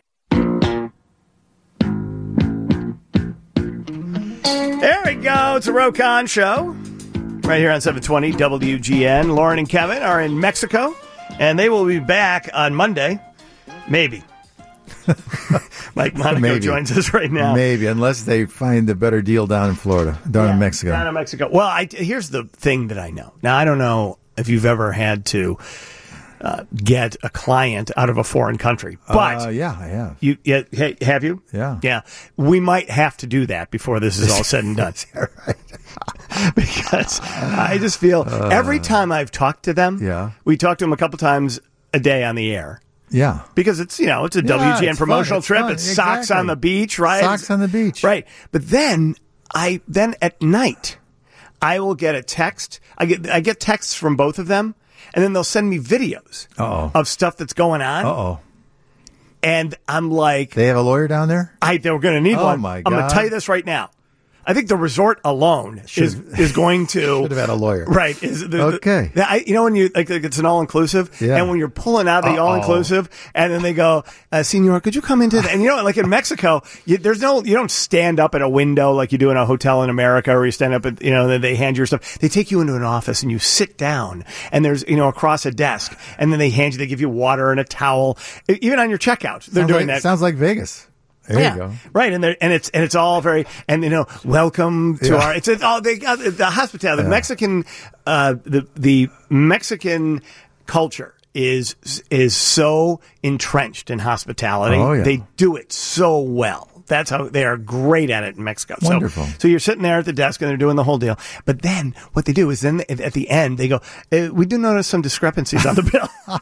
There we go. It's a Rokon show right here on seven twenty W G N. Lauren and Kevin are in Mexico, and they will be back on Monday. Maybe. Mike Monaco Maybe. joins us right now. Maybe, unless they find a better deal down in Florida, down yeah, in Mexico. Down in Mexico. Well, I, here's the thing that I know. Now, I don't know if you've ever had to uh, get a client out of a foreign country. But uh, yeah, I have. You yeah, hey, have you? Yeah. Yeah. We might have to do that before this is all said and done. Right. Because I just feel uh, every time I've talked to them, yeah. we talk to them a couple times a day on the air. Yeah. Because it's, you know, it's a yeah, W G N it's promotional fun. It's trip. fun. It's Exactly. socks on the beach, right? Socks on the beach. Right. But then I, then at night, I will get a text. I get, I get texts from both of them, and then they'll send me videos Uh-oh. of stuff that's going on. Uh-oh. And I'm like, they have a lawyer down there? I, they're going to need oh one. My I'm God. going to tell you this right now. I think the resort alone is is going to should have had a lawyer, right? Is the, okay? The, I, you know when you like, like it's an all inclusive, yeah. and when you're pulling out the Uh-oh. all inclusive, and then they go, uh, "Senor, could you come into?" The, and you know, like in Mexico, you, there's no, you don't stand up at a window like you do in a hotel in America, or you stand up at, you know, then they hand you your stuff. They take you into an office and you sit down, and there's, you know, across a desk, and then they hand you, they give you water and a towel, even on your checkout. They're sounds doing like, that. Sounds like Vegas. There yeah, you go. Right, and and it's and it's all very, and you know, welcome to yeah. our. It's all they got the hospitality, the yeah. Mexican, uh, the the Mexican culture is is so entrenched in hospitality. Oh, yeah. They do it so well. That's how they are great at it in Mexico. Wonderful. So, so you're sitting there at the desk and they're doing the whole deal. But then what they do is then at the end they go, uh, we do notice some discrepancies on the bill.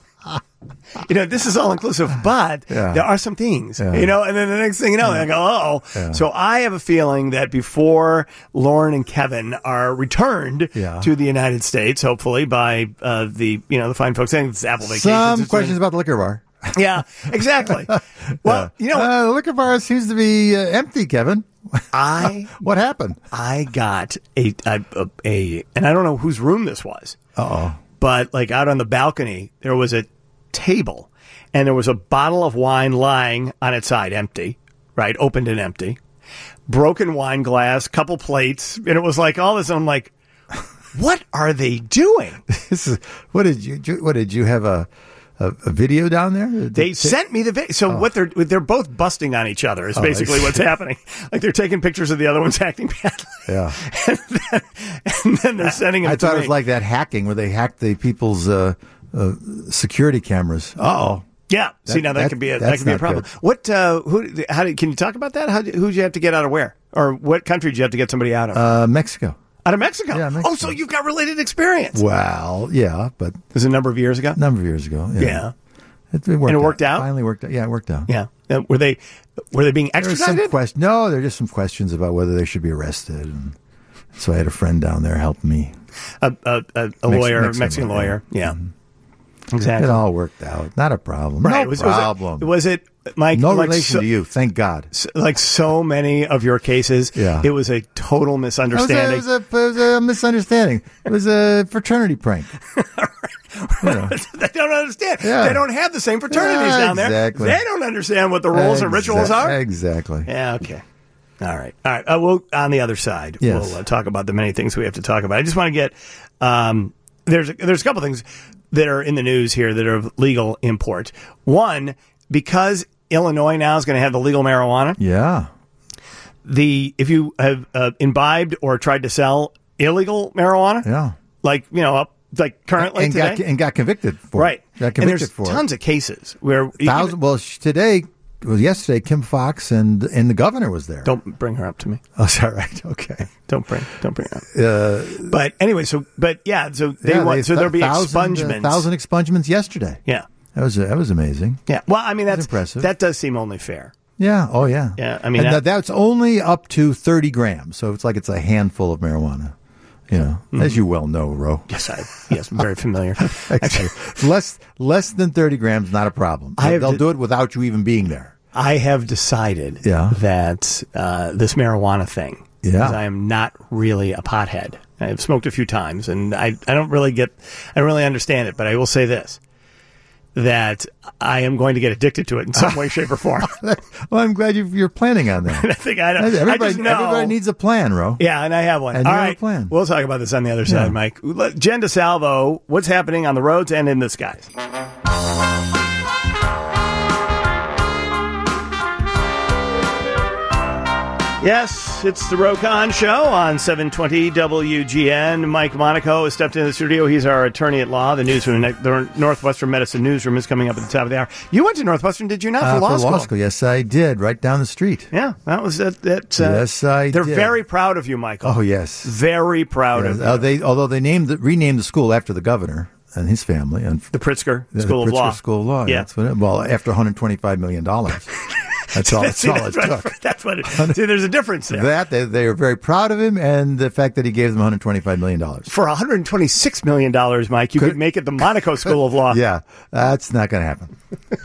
You know, this is all inclusive, but yeah. there are some things, yeah. you know, and then the next thing you know, yeah. they go, oh. Yeah. So I have a feeling that before Lauren and Kevin are returned yeah. to the United States, hopefully by uh, the, you know, the fine folks, I think it's Apple Vacations. Some it's questions been, about the liquor bar. Yeah, exactly. Well, yeah. you know, uh, the liquor bar seems to be uh, empty, Kevin. I what happened? I got a, a, a, a and I don't know whose room this was. Uh-oh. But like out on the balcony, there was a table and there was a bottle of wine lying on its side, empty, right? Opened and empty. Broken wine glass, couple plates, and it was like all this. And I'm like, what are they doing? This is what did you what did you have a A, a video down there? They t- sent me the video. So oh. what they're they're both busting on each other is basically oh, what's happening. Like they're taking pictures of the other one's acting badly. Yeah, and, then, and then they're sending them. I to thought me. It was like that hacking where they hacked the people's uh, uh, security cameras. Uh oh. Yeah. That, See now that, that could be a that could be a problem. Good. What? Uh, who? How did? Can you talk about that? How? Who did you have to get out of where? Or what country did you have to get somebody out of? Uh, Mexico. Out of Mexico? Yeah, Mexico. Oh, so you've got related experience. Well, yeah, but it was a number of years ago. A number of years ago. Yeah. yeah. It, it worked and it worked out. out. Finally worked out. Yeah, it worked out. Yeah. Uh, were they were they being extradited? There was some quest- no, there are just some questions about whether they should be arrested. And so I had a friend down there helping me. A, a, a, a Mex- lawyer, Mexican Mexican lawyer. lawyer. Yeah. Mm-hmm. Exactly. It all worked out. Not a problem. Right. No was, problem. Was it, was it Mike? No like relation so, to you. Thank God. So, like so many of your cases, yeah. it was a total misunderstanding. It was a, it was a, it was a misunderstanding. It was a fraternity prank. You know. They don't understand. Yeah. They don't have the same fraternities yeah, down there. Exactly. They don't understand what the rules Exa- and rituals are. Exactly. Yeah. Okay. All right. All right. Uh, we'll on the other side. Yes. We'll uh, talk about the many things we have to talk about. I just want to get. Um, there's a, there's a couple things that are in the news here that are of legal import. One, because Illinois now is going to have the legal marijuana. Yeah. The if you have uh, imbibed or tried to sell illegal marijuana. Yeah. Like you know up. Like currently and today? got and got convicted for right. it. Got and convicted there's for tons it. of cases where Thousand, even, well today well yesterday Kim Fox and and the governor was there. Don't bring her up to me. Oh, sorry. Right. Okay. Don't bring don't bring her up. Uh, but anyway, so but yeah, so they yeah, want they, so there'll be thousand, expungements. Uh, thousand expungements yesterday. Yeah. That was that was amazing. Yeah. Well, I mean that's impressive. That does seem only fair. Yeah. Oh yeah. Yeah. I mean and that, that's only up to thirty grams, so it's like it's a handful of marijuana. You know, mm-hmm. as you well know, Ro. Yes, I yes, I'm very familiar. Actually, less less than thirty grams, not a problem. They'll, they'll de- do it without you even being there. I have decided yeah. that uh, this marijuana thing, yeah. because I am not really a pothead. I've smoked a few times, and I, I don't really get, I don't really understand it, but I will say this, that I am going to get addicted to it in some way, shape, or form. Well, I'm glad you're, you're planning on that. I think I don't. Everybody, I just know. everybody needs a plan, Ro. Yeah, and I have one. And All you right, have a plan. We'll talk about this on the other side, yeah. Mike. Jen DeSalvo, what's happening on the roads and in the skies? Yes, it's the Rokan Show on seven twenty W G N. Mike Monaco has stepped into the studio. He's our attorney at law. The news from the Northwestern Medicine Newsroom is coming up at the top of the hour. You went to Northwestern, did you not, for uh, law for school? law school, yes, I did, right down the street. Yeah, that was it. That, uh, yes, I They're did. very proud of you, Michael. Oh, yes. Very proud Yes. of you. Uh, they, although they named the, renamed the school after the governor and his family. And the Pritzker the, School the of Pritzker Law. School of Law. Yeah. That's what it, well, after one hundred twenty-five million dollars. That's all, that's See, all that's it what, took. That's what it, see, there's a difference there. That, they, they are very proud of him, and the fact that he gave them one hundred twenty-five million dollars. For one hundred twenty-six million dollars, Mike, you could, could make it the Monaco School of Law. Yeah, that's not going to happen.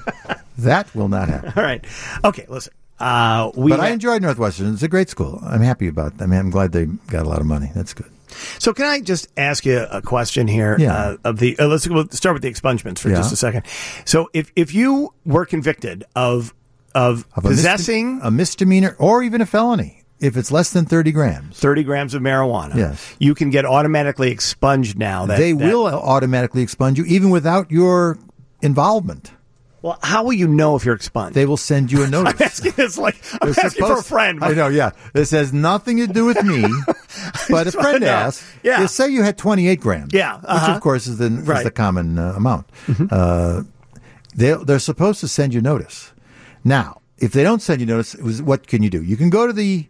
That will not happen. All right. Okay, listen. Uh, we but ha- I enjoyed Northwestern. It's a great school. I'm happy about it. I mean, I'm glad they got a lot of money. That's good. So can I just ask you a question here? Yeah. Uh, of the uh, let's we'll start with the expungements for Yeah. just a second. So if if you were convicted of of, Of a possessing misde- a misdemeanor or even a felony, if it's less than thirty grams, thirty grams of marijuana, Yes. you can get automatically expunged now. That, they that- will automatically expunge you even without your involvement. Well, how will you know if you're expunged? They will send you a notice. I'm asking this like I'm They're asking for a supposed- friend. I know, yeah. This has nothing to do with me, but a just wanna friend know. asked. Yeah. They say you had twenty-eight grams. Yeah, which uh-huh. of course is the, is Right. the common uh, amount. Uh, they they're supposed to send you notice. Now, if they don't send you notice, it was, what can you do? You can go to the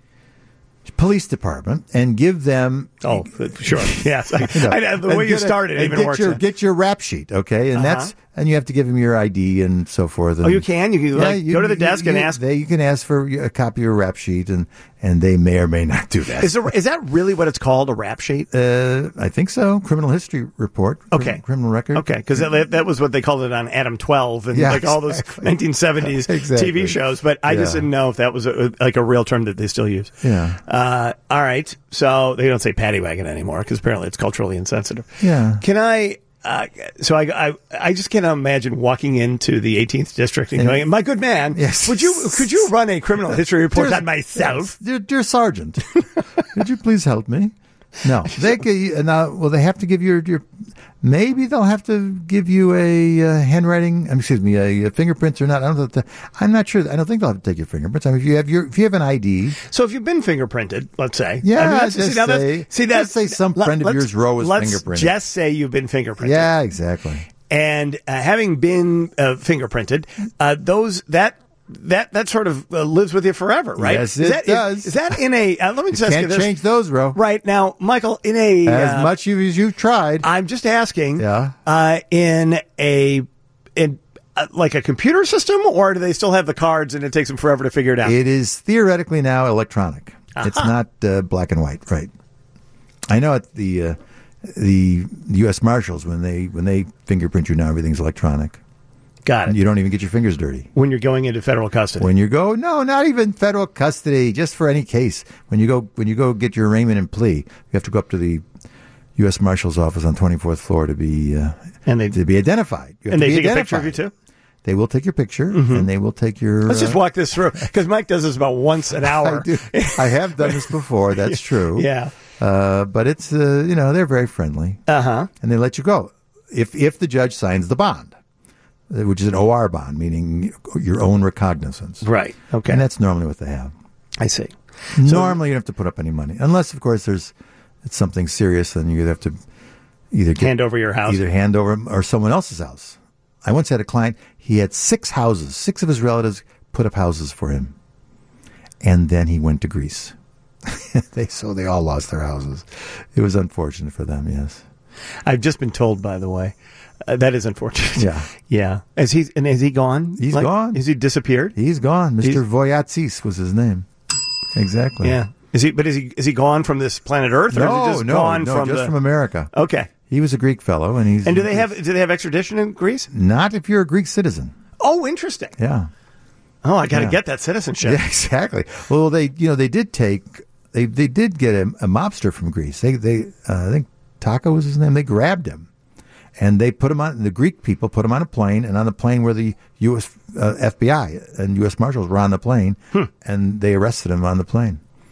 police department and give them. Oh, sure. Yes. I, You know, I, the and way you get a- started it and even get works. Your, out. get your rap sheet, okay, and Uh-huh. that's and you have to give them your I D and so forth. And, Oh, you can? You can, like, go to the desk and ask- They, you can ask for a copy of your rap sheet, and and they may or may not do that. Is, there, is that really what it's called, a rap sheet? Uh, I think so. Criminal history report. Crim- Okay. Criminal record. Okay, because that, that was what they called it on Adam twelve and Yeah, like all those exactly. nineteen seventies T Exactly. V shows. But I just Yeah. didn't know if that was a, like a real term that they still use. Yeah. Uh, all right. So they don't say paddy wagon anymore because apparently it's culturally insensitive. Yeah. Can I? Uh, so I, I I just cannot imagine walking into the eighteenth district and going, "My good man, Yes. would you could you run a criminal history report Dear- on myself?" Dear, dear Sergeant, could you please help me? No, they can, now. Well, they have to give you your. Maybe they'll have to give you a uh, handwriting. um, Excuse me, a, a fingerprints or not. I don't know. If the, I'm not sure. I don't think they'll have to take your fingerprints. I mean, if you have your, if you have an I D. So if you've been fingerprinted, let's say, Yeah, I mean, that's- just see, now that's- say- see that. just say some let- friend of let's- yours, Ro, was let's fingerprinted. Just say you've been fingerprinted. Yeah, exactly. And uh, having been uh, fingerprinted, uh, those that that that sort of uh, lives with you forever, right? Yes, is it that, does. Is, is that in a? Uh, let me just ask you Can't this. change those, Ro. Right now, Michael, in a As uh, much as you've tried. I'm just asking. Yeah. Uh, in a in uh, like a computer system, or do they still have the cards and it takes them forever to figure it out? It is theoretically now electronic. It's not uh, black and white, right? I know at the uh, the U S Marshals when they when they fingerprint you now, everything's electronic. Got it. You don't even get your fingers dirty When you're going into federal custody. when you go. No, not even federal custody. Just for any case, when you go when you go get your arraignment and plea, you have to go up to the U S Marshal's office on twenty-fourth floor to be uh, And they- to be identified. You have and to they be take a picture of you identified. too. They will take your picture and they will take your. Let's just uh, walk this through because Mike does this about once an hour. I do. I have done this before. That's true. Yeah. Uh, but it's uh, you know they're very friendly, Uh huh. and they let you go if if the judge signs the bond, uh, which is an O R bond, meaning your own recognizance. Right. Okay. And that's normally what they have. I see. Normally, you don't have to put up any money, unless of course there's it's something serious, then you have to either get, Hand over your house. either hand over or someone else's house. I once had a client. He had six houses. Six of his relatives put up houses for him, and then he went to Greece. they so they all lost their houses. It was unfortunate for them. Yes. I've just been told, by the way, uh, that is unfortunate. Yeah. Yeah. Is he and is he gone? He's Like, gone. Is he disappeared? He's gone. Mister He's- Voyatsis was his name. Exactly. Yeah. Is he? But is he? Is he gone from this planet Earth, or is No, he just no, gone no, from just the? from America. Okay. He was a Greek fellow, and he's And do they have? Do they have extradition in Greece? not if you're a Greek citizen. Oh, interesting. Yeah. Oh, I got to Yeah. get that citizenship. Yeah, exactly. Well, they you know they did take they they did get a, a mobster from Greece. They they uh, I think Taco was his name. They grabbed him, and they put him on. The Greek people put him on a plane, and on the plane were the U S uh, F B I and U S Marshals were on the plane, Hmm. and they arrested him on the plane.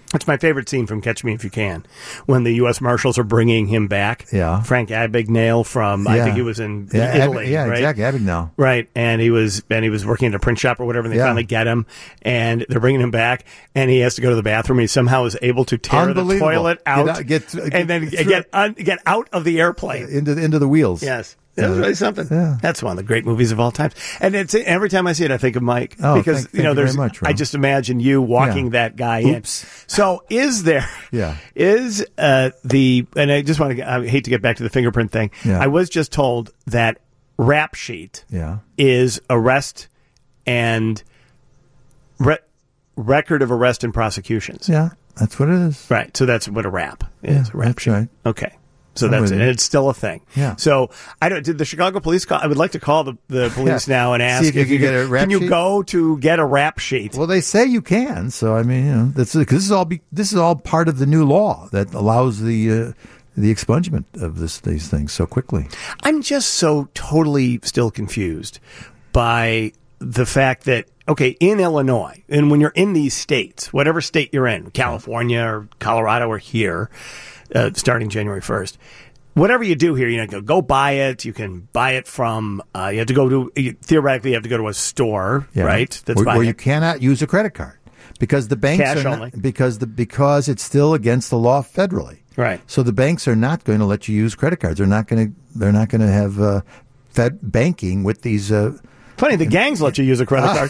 It's my favorite scene from Catch Me If You Can, when the U S Marshals are bringing him back. Yeah. Frank Abagnale from, I Yeah. think he was in Yeah, Italy, Ab- yeah, right? exactly, Abagnale. Right, and he was and he was working at a print shop or whatever, and they Yeah. finally get him, and they're bringing him back, and he has to go to the bathroom, and he somehow is able to tear the Unbelievable. toilet Get out, out- get th- and then get get through- un, get out of the airplane. Into into the wheels. Yes. That was really something. Yeah. That's one of the great movies of all time. And it's every time I see it, I think of Mike. Oh, because, thank- you know, thank you there's, very much, Ron. I just imagine you walking Yeah. that guy Oops. in. So is there, Yeah. is uh, the, and I just want to, I hate to get back to the fingerprint thing. Yeah. I was just told that rap sheet Yeah. is arrest and re- record of arrest and prosecutions. Yeah, that's what it is. Right. So that's what a rap is. Yeah, a rap that's sheet. right. Okay. So I'm that's with it. you. And it's still a thing. Yeah. So I don't. Did the Chicago police call? I would like to call the, the police Yeah. now and See ask if you can get a rap Can you sheet? go to get a rap sheet? Well, they say you can. So I mean, you know, that's because this is all be, this is all part of the new law that allows the uh, the expungement of this these things so quickly. I'm just so totally still confused by the fact that, okay, in Illinois, and when you're in these states, whatever state you're in, California or Colorado or here, uh, starting January first, whatever you do here, you know, go, go buy it. You can buy it from, uh, you have to go to, you, theoretically, you have to go to a store, Yeah. right? That's where, buying where you it. cannot use a credit card because the banks Cash are only. not, because the because it's still against the law federally. Right. So the banks are not going to let you use credit cards. They're not going to. They're not going to have uh, Fed banking with these. Uh, Funny, the gangs let you use a credit card.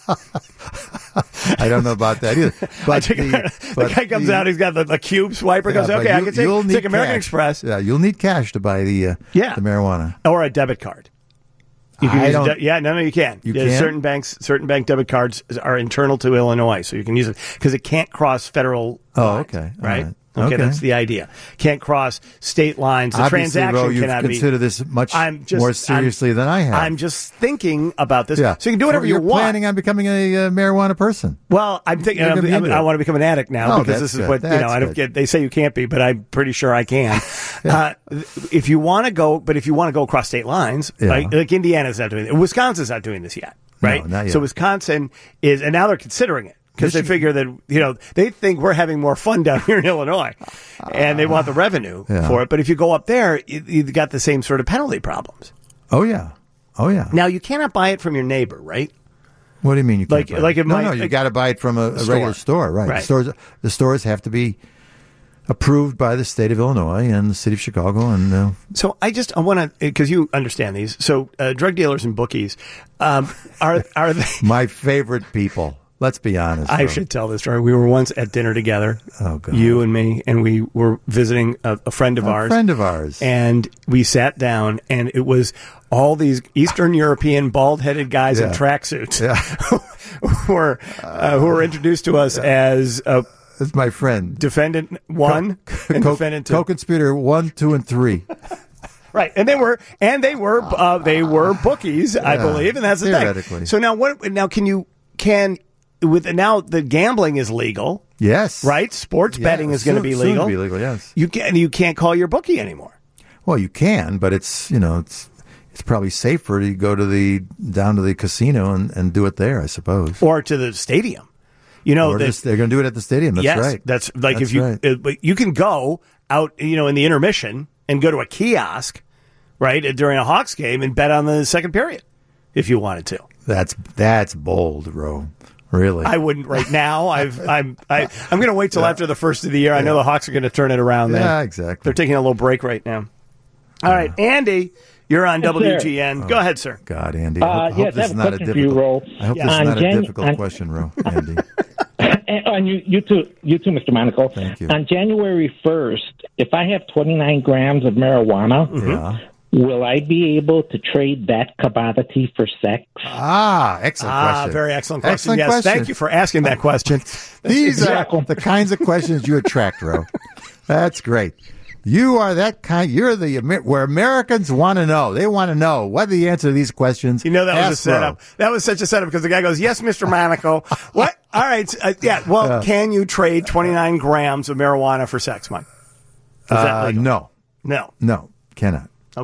I don't know about that either. But the, the, but guy comes the- out, he's got the, the cube swiper, goes, Yeah, but okay, I you- can take, you'll take need American cash. Express. Yeah, you'll need cash to buy the uh, Yeah. the marijuana. Or a debit card. You can I use a don't- de- yeah, no, no, you can. You Yeah, can? Certain banks, certain bank debit cards are internal to Illinois, so you can use it because it can't cross federal. Oh, lines, okay. All right? right. Okay, Okay. that's the idea. Can't cross state lines. The Obviously, transaction Ro, you've cannot be. considered this much I'm just, more seriously I'm, than I have. I'm just thinking about this. yeah. So you can do whatever You're you want. planning on becoming a uh, marijuana person. Well, I'm thinking. You're I'm, gonna be I'm, into I it. want to become an addict now Oh, because that's this is good. what you know. That's I don't good. get. They say you can't be, but I'm pretty sure I can. uh, if you want to go, but if you want to go across state lines, Yeah. like, like Indiana's not doing it, Wisconsin's not doing this yet, right? No, not yet. So Wisconsin is, and now they're considering it. Because they figure that, you know, they think we're having more fun down here in Illinois and they want the revenue Yeah. for it. But if you go up there, you, you've got the same sort of penalty problems. Oh yeah. Oh yeah. Now, you cannot buy it from your neighbor, right? What do you mean you can't Like- buy it? like it no, might- no, you like- got to buy it from a, a Store. regular store, right? Right. The stores, the stores have to be approved by the state of Illinois and the city of Chicago, and uh, So I just I want to because you understand these. So uh, drug dealers and bookies um, are are they? my favorite people. Let's be honest. I Ro. should tell this story. We were once at dinner together, Oh, God. you and me, and we were visiting a, a friend of A ours. friend of ours. And we sat down, and it was all these Eastern European bald-headed guys in Yeah. tracksuits Yeah. who were uh, who were introduced to us as uh, It's my friend. defendant one and Co- defendant two. Co-conspirator one, two, and three. Right, and they were, and they were, uh, they were bookies, I Yeah, believe, and that's the theoretically. thing. So now, what? Now, can you can with now the gambling is legal, Yes. right? Sports Yeah, betting is going to soon- be soon legal. to be legal, yes. You can you can't call your bookie anymore. Well, you can, but it's you know it's it's probably safer to go to the down to the casino and, and do it there, I suppose. Or to the stadium. You know, Or the- just, they're going to do it at the stadium. That's yes, right. that's like That's if you right. uh, but you can go out, you know, in the intermission and go to a kiosk, right, uh, during a Hawks game and bet on the second period if you wanted to. That's that's bold, Ro. Really. I wouldn't right now. I've I'm I, I'm going to wait till after the first of the year. I know the Hawks are going to turn it around. Then Yeah, exactly. They're taking a little break right now. All right, Andy, you're on W G N. Go ahead, sir. God, Andy. Uh, I hope, yes, hope this I is have a not a question for you, difficult. Ro. I hope Yeah. this is On not a Jan- difficult on- question, Ro. Andy. And, and you, you too, you too, Mister Monaco. Thank you. On January first, if I have twenty-nine grams of marijuana, Yeah. will I be able to trade that commodity for sex? Ah, excellent Ah, question. very excellent question. Excellent yes, question. thank you for asking that question. These Exactly. are the kinds of questions you attract, Ro. That's great. You are that kind. You're the Amer- where Americans want to know. They want to know what are the answer to these questions. You know that was a Ask Ro. setup. That was such a setup because the guy goes, "Yes, Mister Monaco." What? All right. Uh, yeah. Well, can you trade twenty-nine grams of marijuana for sex, Mike? Is that Uh, legal? no, No. no, cannot. Okay.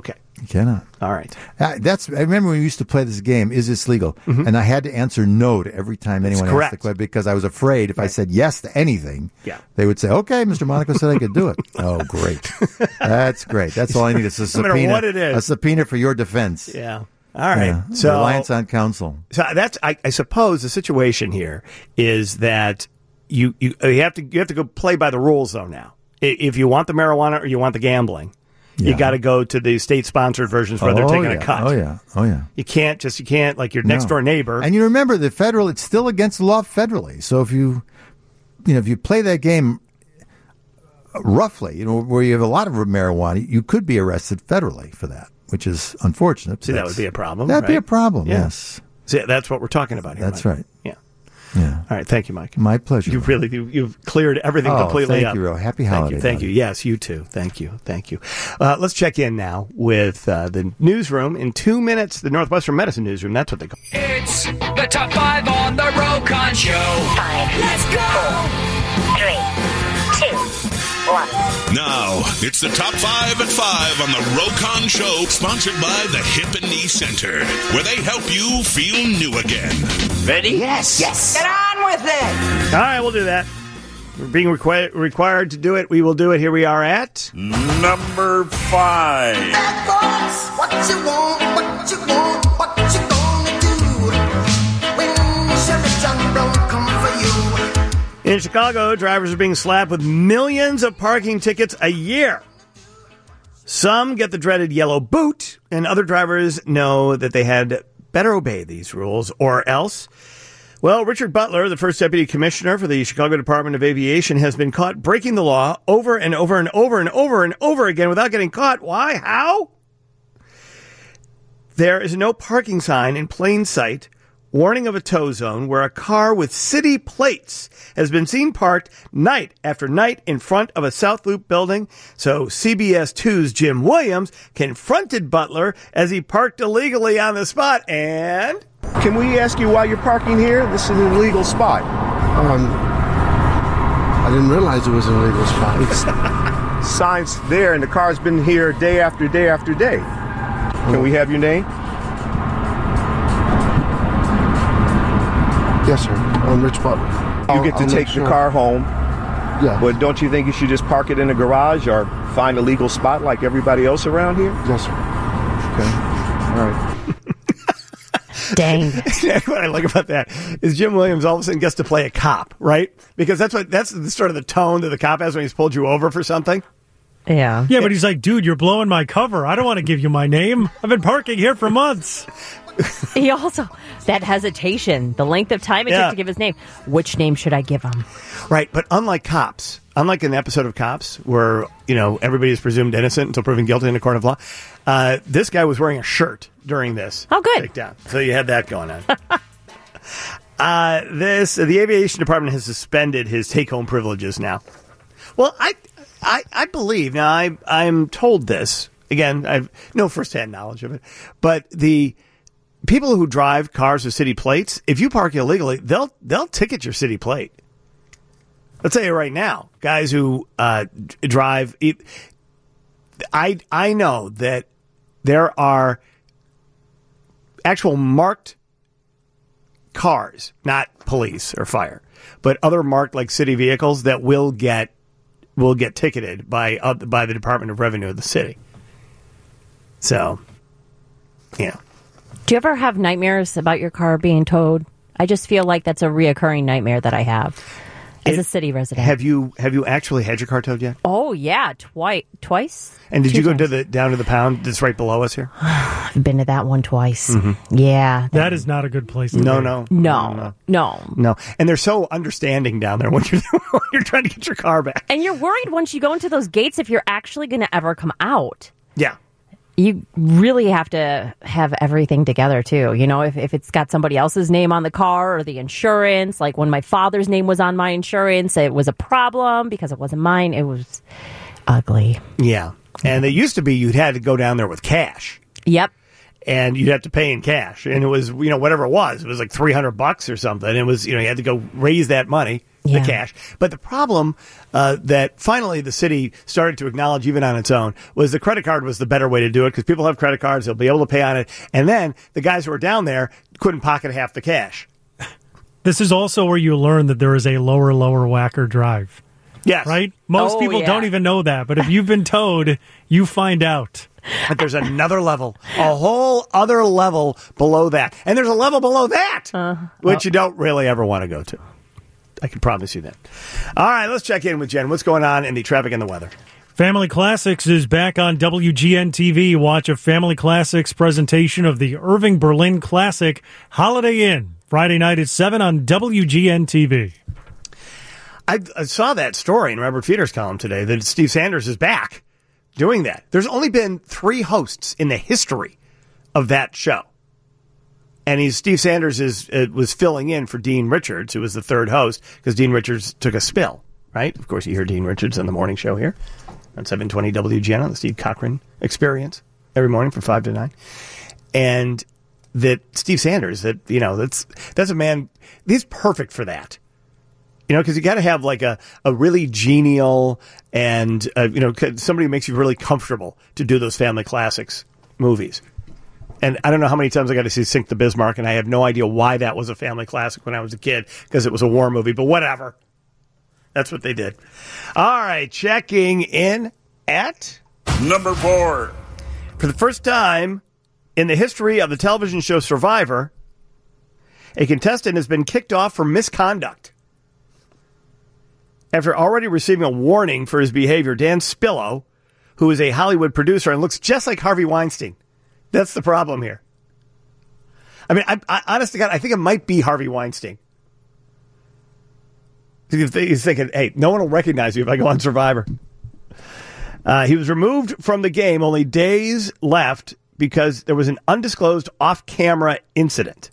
You cannot. All right. Uh, that's. I remember when we used to play this game, Is This Legal? Mm-hmm. And I had to answer no to every time anyone correct. asked the question because I was afraid if right. I said yes to anything, yeah. they would say, okay, Mister Monaco said I could do it. Oh, great. That's great. That's all I need is a subpoena. No matter what it is. A subpoena for your defense. Yeah. All right. Yeah. So reliance on counsel. So that's, I, I suppose the situation here is that you, you, you have to, you have to go play by the rules though now. If you want the marijuana or you want the gambling, yeah. you got to go to the state-sponsored versions where oh, they're taking yeah. a cut. Oh, yeah. Oh, yeah. You can't just, you can't, like your no. next-door neighbor. And you remember, the federal, it's still against the law federally. So if you, you know, if you play that game roughly, you know, where you have a lot of marijuana, you could be arrested federally for that, which is unfortunate. See, that would be a problem, That'd right? be a problem, yeah. yes. See, that's what we're talking about here, That's Mike. right. Yeah. Yeah. All right. Thank you, Mike. My pleasure. You've really you, you've cleared everything oh, completely thank up. you, Ro. Happy holiday. Thank you. Thank you. Yes, you too. Thank you. Thank you. Uh, let's check in now with uh, the newsroom in two minutes. The Northwestern Medicine newsroom. That's what they call it. It's the top five on the Rokon Show. Five. Let's go. Four, three, two, one. Now, it's the top five at five on the Rokon Show, sponsored by the Hip and Knee Center, where they help you feel new again. Ready? Yes. Yes. Get on with it. All right, we'll do that. We're being requ- required to do it. We will do it. Here we are at number five. Bad boys, what you want, what you want, what you gonna do when Chevy John Brown come for you. In Chicago, drivers are being slapped with millions of parking tickets a year. Some get the dreaded yellow boot, and other drivers know that they had better obey these rules, or else. Well, Richard Butler, the first deputy commissioner for the Chicago Department of Aviation, has been caught breaking the law over and over and over and over and over again without getting caught. Why? How? There is no parking sign in plain sight warning of a tow zone where a car with city plates has been seen parked night after night in front of a South Loop building. So C B S two's Jim Williams confronted Butler as he parked illegally on the spot. And can we ask you why you're parking here? This is an illegal spot. Um, I didn't realize it was an illegal spot. It's signs there, and the car's been here day after day after day. Can we have your name? Yes, sir. I'm Rich Butler. You get to I'll take sure. the car home. Yeah. But don't you think you should just park it in a garage or find a legal spot like everybody else around here? Yes, sir. Okay. All right. Dang. What I like about that is Jim Williams all of a sudden gets to play a cop, right? Because that's what that's the sort of the tone that the cop has when he's pulled you over for something. Yeah. Yeah, but he's like, dude, you're blowing my cover. I don't want to give you my name. I've been parking here for months. He also, that hesitation, the length of time it Yeah. took to give his name. Which name should I give him? Right, but unlike Cops, unlike an episode of Cops where, you know, everybody is presumed innocent until proven guilty in a court of law, uh, this guy was wearing a shirt during this. Oh, good. Takedown. So you had that going on. uh, this, the aviation department has suspended his take-home privileges now. Well, I, I, I believe, now I, I'm told this, again, I have no firsthand knowledge of it, but the people who drive cars with city plates, if you park illegally, they'll they'll ticket your city plate. I'll tell you right now, guys who uh, drive, I I know that there are actual marked cars, not police or fire, but other marked like city vehicles that will get will get ticketed by uh, by the Department of Revenue of the city. So, yeah. Do you ever have nightmares about your car being towed? I just feel like that's a reoccurring nightmare that I have as It- a city resident. Have you have you actually had your car towed yet? Oh, yeah, twice. Twice? And did Two you go times. to the down to the pound that's right below us here? I've been to that one twice. Mm-hmm. Yeah. That is not a good place to No, be. no, No, no, no. no. And they're so understanding down there when you're when you're trying to get your car back. And you're worried once you go into those gates if you're actually going to ever come out. Yeah. You really have to have everything together, too. You know, if, if it's got somebody else's name on the car or the insurance, like when my father's name was on my insurance, it was a problem because it wasn't mine. It was ugly. Yeah. And it used to be you'd had to go down there with cash. Yep. And you'd have to pay in cash. And it was, you know, whatever it was. It was like three hundred bucks or something. It was, you know, you had to go raise that money, the Yeah. cash. But the problem uh, that finally the city started to acknowledge even on its own was the credit card was the better way to do it because people have credit cards. They'll be able to pay on it. And then the guys who were down there couldn't pocket half the cash. This is also where you learn that there is a lower, lower whacker drive. Yes. Right? Most Oh, people yeah. don't even know that. But if you've been towed, you find out. But there's another level, a whole other level below that. And there's a level below that, Uh, which you don't really ever want to go to. I can promise you that. All right, let's check in with Jen. What's going on in the traffic and the weather? Family Classics is back on W G N T V. Watch a Family Classics presentation of the Irving Berlin Classic Holiday Inn. Friday night at seven on W G N T V. I, I saw that story in Robert Feder's column today that Steve Sanders is back doing that. There's only been three hosts in the history of that show. And he's Steve Sanders is uh, was filling in for Dean Richards, who was the third host, because Dean Richards took a spill, right? Of course, you hear Dean Richards on the morning show here on seven twenty W G N on the Steve Cochran Experience every morning from five to nine. And that Steve Sanders, that, you know, that's that's a man, he's perfect for that. You know, because you got to have like a, a really genial and, uh, you know, somebody who makes you really comfortable to do those Family Classics movies. And I don't know how many times I got to see Sink the Bismarck, and I have no idea why that was a family classic when I was a kid, because it was a war movie, but whatever. That's what they did. All right, checking in at... Number four. For the first time in the history of the television show Survivor, a contestant has been kicked off for misconduct. After already receiving a warning for his behavior, Dan Spillo, who is a Hollywood producer and looks just like Harvey Weinstein. That's the problem here. I mean, I, I, honest to God, I think it might be Harvey Weinstein. He's thinking, hey, no one will recognize you if I go on Survivor. Uh, he was removed from the game, only days left, because there was an undisclosed off-camera incident.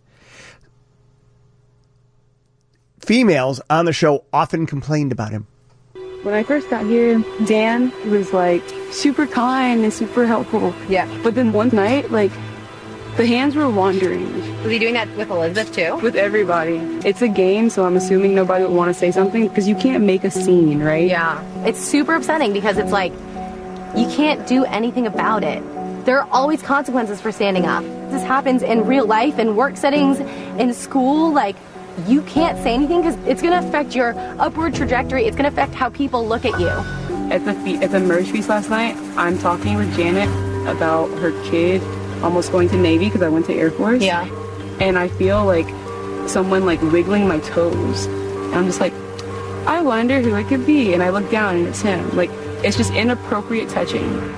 Females on the show often complained about him. When I first got here, Dan was like super kind and super helpful. Yeah. But then one night, like, the hands were wandering. Was he doing that with Elizabeth too? With everybody. It's a game, so I'm assuming nobody would want to say something because you can't make a scene, right? Yeah. It's super upsetting because it's like, you can't do anything about it. There are always consequences for standing up. This happens in real life, in work settings, in school, like, you can't say anything because it's going to affect your upward trajectory. It's going to affect how people look at you. At the fe- at the merge feast last night, I'm talking with Janet about her kid almost going to Navy because I went to Air Force. Yeah. And I feel like someone like wiggling my toes. And I'm just like, I wonder who it could be. And I look down and it's him. Like, it's just inappropriate touching.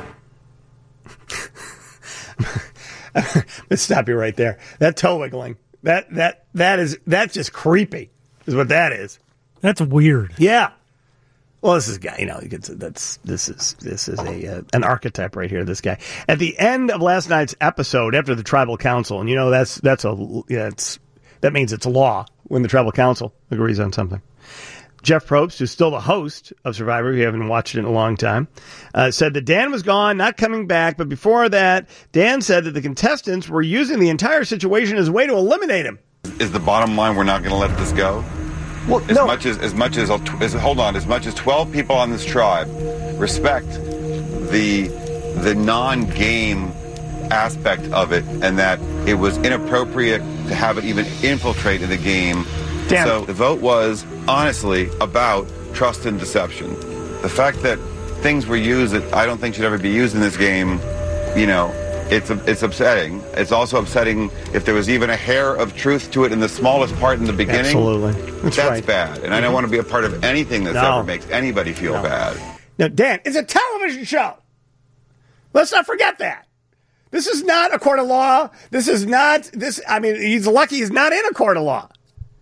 Let's stop you right there. That toe wiggling. That that that is that's just creepy, is what that is. That's weird. Yeah. Well, this is a guy, you know, you could, that's this is this is a uh, an archetype right here. This guy at the end of last night's episode, after the tribal council, and you know that's that's a yeah, it's that means it's law when the tribal council agrees on something. Jeff Probst, who's still the host of Survivor, you haven't watched it in a long time, uh, said that Dan was gone, not coming back. But before that, Dan said that the contestants were using the entire situation as a way to eliminate him. Is the bottom line we're not going to let this go? Well, as no. much as as much as, as hold on, as much as twelve people on this tribe respect the the non-game aspect of it, and that it was inappropriate to have it even infiltrate in the game. Damn. So the vote was honestly about trust and deception. The fact that things were used that I don't think should ever be used in this game, you know, it's it's upsetting. It's also upsetting if there was even a hair of truth to it in the smallest part in the beginning. Absolutely. That's, That's right. bad. And Mm-hmm. I don't want to be a part of anything that No. ever makes anybody feel No. bad. Now, Dan, it's a television show. Let's not forget that. This is not a court of law. This is not this. I mean, he's lucky he's not in a court of law.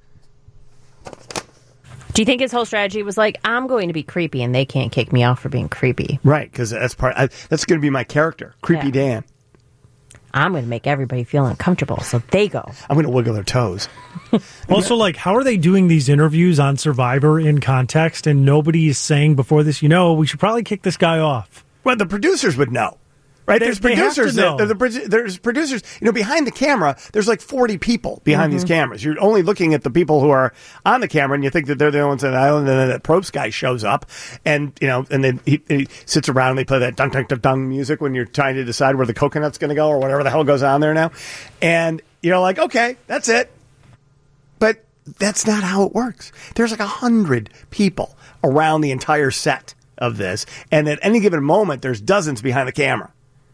Do you think his whole strategy was like, I'm going to be creepy and they can't kick me off for being creepy? Right, because that's part. I, that's going to be my character, Creepy Yeah. Dan. I'm going to make everybody feel uncomfortable, so they go. I'm going to wiggle their toes. Also, like, how are they doing these interviews on Survivor in context and nobody is saying before this, you know, we should probably kick this guy off? Well, the producers would know, Right, They- there's they have to producers. know. That, the, the, there's producers. You know, behind the camera, there's like forty people behind these Mhm. cameras. You're only looking at the people who are on the camera, and you think that they're the only ones on the island. And then that Probst guy shows up, and you know, and then he, he sits around and they play that dun dun dun dun music when you're trying to decide where the coconut's going to go or whatever the hell goes on there now. And you're like, okay, that's it. But that's not how it works. There's like a hundred people around the entire set of this, and at any given moment, there's dozens behind the camera.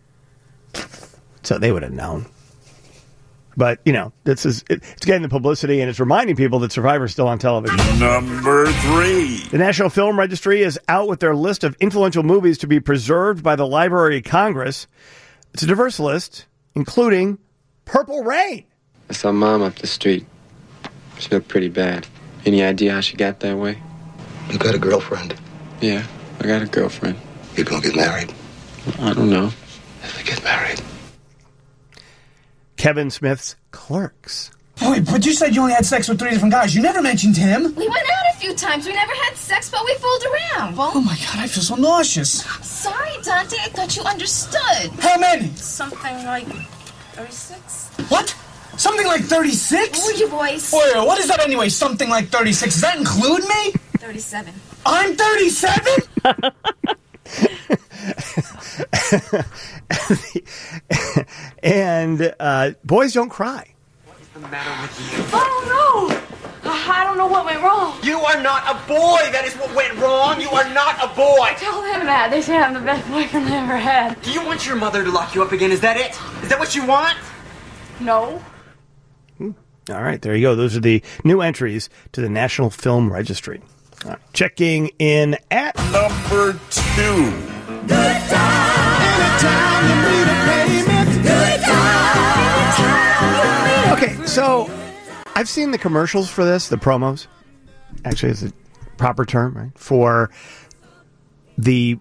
So they would have known. But, you know, this is it, it's getting the publicity, and it's reminding people that Survivor's still on television. Number three. The National Film Registry is out with their list of influential movies to be preserved by the Library of Congress. It's a diverse list, including Purple Rain. I saw Mom up the street. She looked pretty bad. Any idea how she got that way? You got a girlfriend? Yeah, I got a girlfriend. You gonna get married? I don't know. If they get married. Kevin Smith's Clerks. Wait, but you said you only had sex with three different guys. You never mentioned him. We went out a few times. We never had sex, but we fooled around. Well, Oh my god, I feel so nauseous. sorry, Dante. I thought you understood. How many? Something like thirty-six. What? Something like thirty-six? Lower your voice. Wait, what is that anyway? Something like thirty-six. Does that include me? thirty-seven. I'm thirty-seven? And uh, Boys Don't Cry. Oh, no. I don't know what went wrong. You are not a boy. That is what went wrong. You are not a boy. Tell him that. They say I'm the best boyfriend I ever had. Do you want your mother to lock you up again? Is that it? Is that what you want? No. All right, there you go. Those are the new entries to the National Film Registry. All right, checking in at number two. Good time. Anytime you need a payment. Good time. Okay, so I've seen the commercials for this, the promos. Actually, it's a proper term, right? For the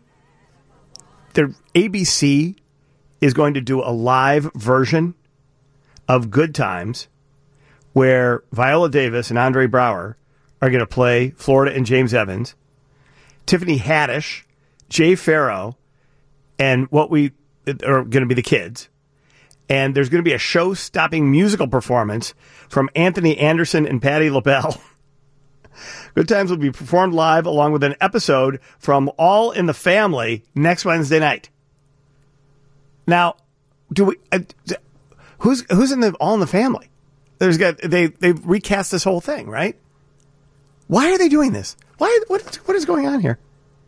the A B C is going to do a live version of Good Times, where Viola Davis and Andre Braugher are going to play Florida and James Evans, Tiffany Haddish, Jay Farrow, and what we are going to be the kids. And there's going to be a show-stopping musical performance from Anthony Anderson and Patti LaBelle. Good Times will be performed live along with an episode from All in the Family next Wednesday night. Now, do we? Uh, who's who's in the All in the Family? There's got they they've recast this whole thing, right? Why are they doing this? Why what what is going on here?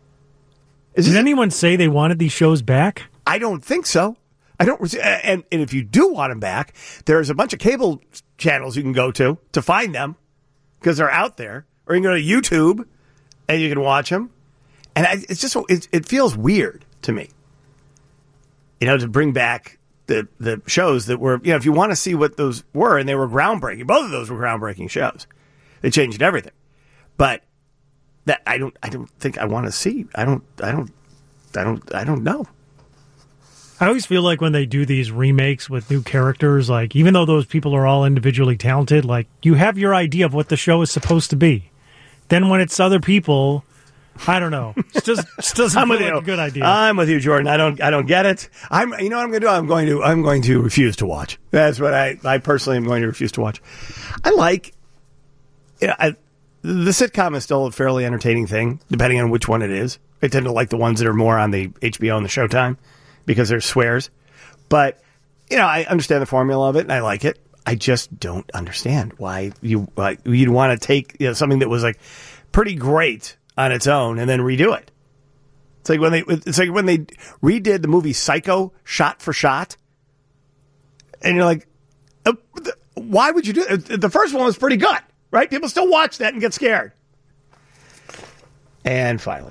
Is Did anyone say they wanted these shows back? I don't think so. I don't, and, and if you do want them back, there's a bunch of cable channels you can go to to find them because they're out there, or you can go to YouTube and you can watch them. And I, it's just it, it feels weird to me, you know, to bring back the the shows that were, you know, if you want to see what those were, and they were groundbreaking. Both of those were groundbreaking shows. They changed everything, but that I don't I don't think I want to see. I don't I don't I don't I don't know. I always feel like when they do these remakes with new characters, like even though those people are all individually talented, like you have your idea of what the show is supposed to be. Then when it's other people, I don't know. It just, just doesn't I'm feel with like you. a good idea. I'm with you, Jordan. I don't I don't get it. I'm you know what I'm going to do? I'm going to I'm going to refuse to watch. That's what I I personally am going to refuse to watch. I like you know, I, the sitcom is still a fairly entertaining thing, depending on which one it is. I tend to like the ones that are more on the H B O and the Showtime, because there's swears. But, you know, I understand the formula of it, and I like it. I just don't understand why you, why you'd want to take, you know, something that was, like, pretty great on its own and then redo it. It's like when they it's like when they redid the movie Psycho shot for shot. And you're like, uh, why would you do it? The first one was pretty good, right? People still watch that and get scared. And finally,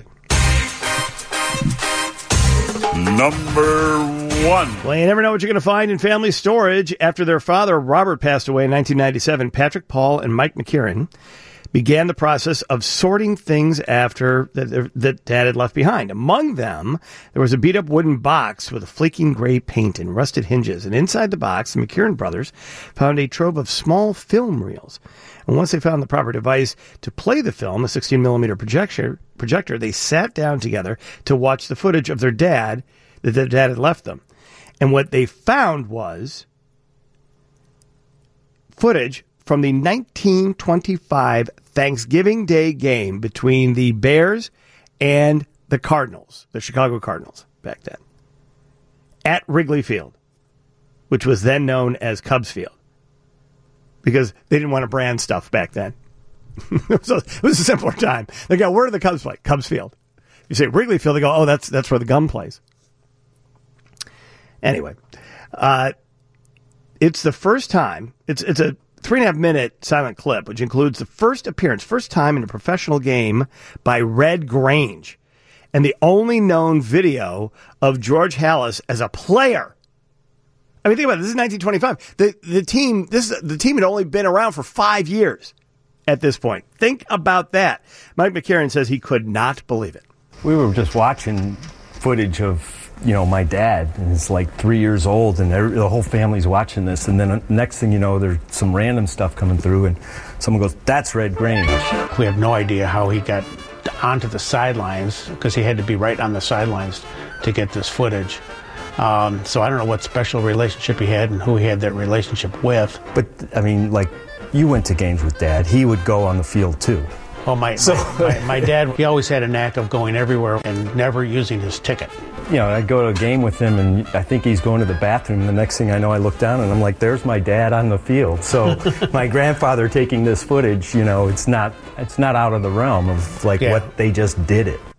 number one. Well, you never know what you're going to find in family storage. After their father, Robert, passed away in nineteen ninety-seven, Patrick Paul and Mike McKieran began the process of sorting things after that, that Dad had left behind. Among them, there was a beat-up wooden box with a flaking gray paint and rusted hinges. And inside the box, the McKieran brothers found a trove of small film reels. And once they found the proper device to play the film, a sixteen millimeter projector, projector, they sat down together to watch the footage of their dad that their dad had left them. And what they found was footage from the nineteen twenty-five Thanksgiving Day game between the Bears and the Cardinals, the Chicago Cardinals back then, at Wrigley Field, which was then known as Cubs Field, because they didn't want to brand stuff back then. it, was a, it was a simpler time. They go, where do the Cubs play? Cubs Field. You say Wrigley Field, they go, oh, that's that's where the gum plays. Anyway, uh, it's the first time, it's it's a three and a half minute silent clip, which includes the first appearance, first time in a professional game by Red Grange, and the only known video of George Halas as a player. I mean, think about it. This is nineteen twenty-five. The the team this the team had only been around for five years at this point. Think about that. Mike McCarron says he could not believe it. We were just watching footage of, you know, my dad, and he's like three years old, and the whole family's watching this. And then next thing you know, there's some random stuff coming through, and someone goes, "That's Red Grange." We have no idea how he got onto the sidelines, because he had to be right on the sidelines to get this footage. Um, so I don't know what special relationship he had and who he had that relationship with. But, I mean, like, you went to games with Dad. He would go on the field, too. Well, my, so, my, my, my dad, he always had a knack of going everywhere and never using his ticket. You know, I'd go to a game with him, and I think he's going to the bathroom. The next thing I know, I look down, and I'm like, there's my dad on the field. So my grandfather taking this footage, you know, it's not it's not out of the realm of, like, yeah. what they just did it.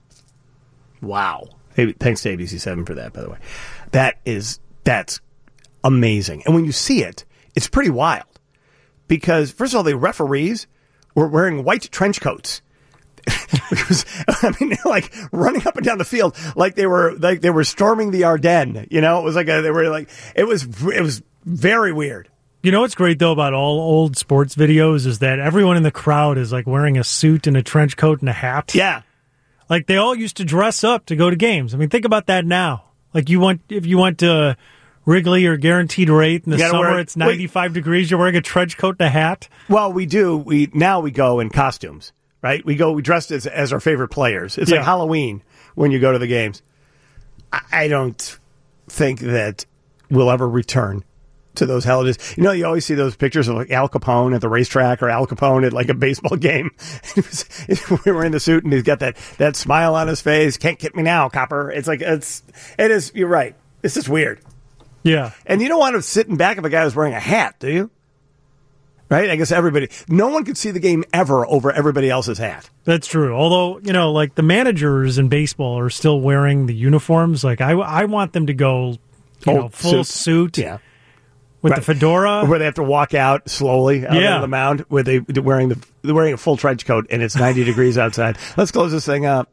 Wow. Hey, thanks to A B C seven for that, by the way. That is, that's amazing. And when you see it, it's pretty wild. Because, first of all, the referees were wearing white trench coats. Because, I mean, they're like running up and down the field like they were like they were storming the Ardennes. You know, it was like a, they were like it was it was very weird. You know what's great though about all old sports videos is that everyone in the crowd is like wearing a suit and a trench coat and a hat. Yeah, like they all used to dress up to go to games. I mean, think about that now. Like you went if you went to Wrigley or Guaranteed Rate in the summer, wear, it's ninety-five wait, degrees. You're wearing a trench coat and a hat. Well, we do. We now we go in costumes. Right? We go, we dressed as, as our favorite players. It's yeah. like Halloween when you go to the games. I, I don't think that we'll ever return to those holidays. You know, you always see those pictures of like Al Capone at the racetrack or Al Capone at like a baseball game. It was, we were in the suit and he's got that, that smile on his face. Can't get me now, copper. It's like, it's, it is, you're right. It's just weird. Yeah. And you don't want to sit in back of a guy who's wearing a hat, do you? Right? I guess everybody, no one could see the game ever over everybody else's hat. That's true. Although, you know, like the managers in baseball are still wearing the uniforms. Like, I, I want them to go, you oh, know, full suit. suit yeah. With right. the fedora. Where they have to walk out slowly out yeah. on the mound, where they, they're wearing, the, they're wearing a full trench coat and it's ninety degrees outside. Let's close this thing up.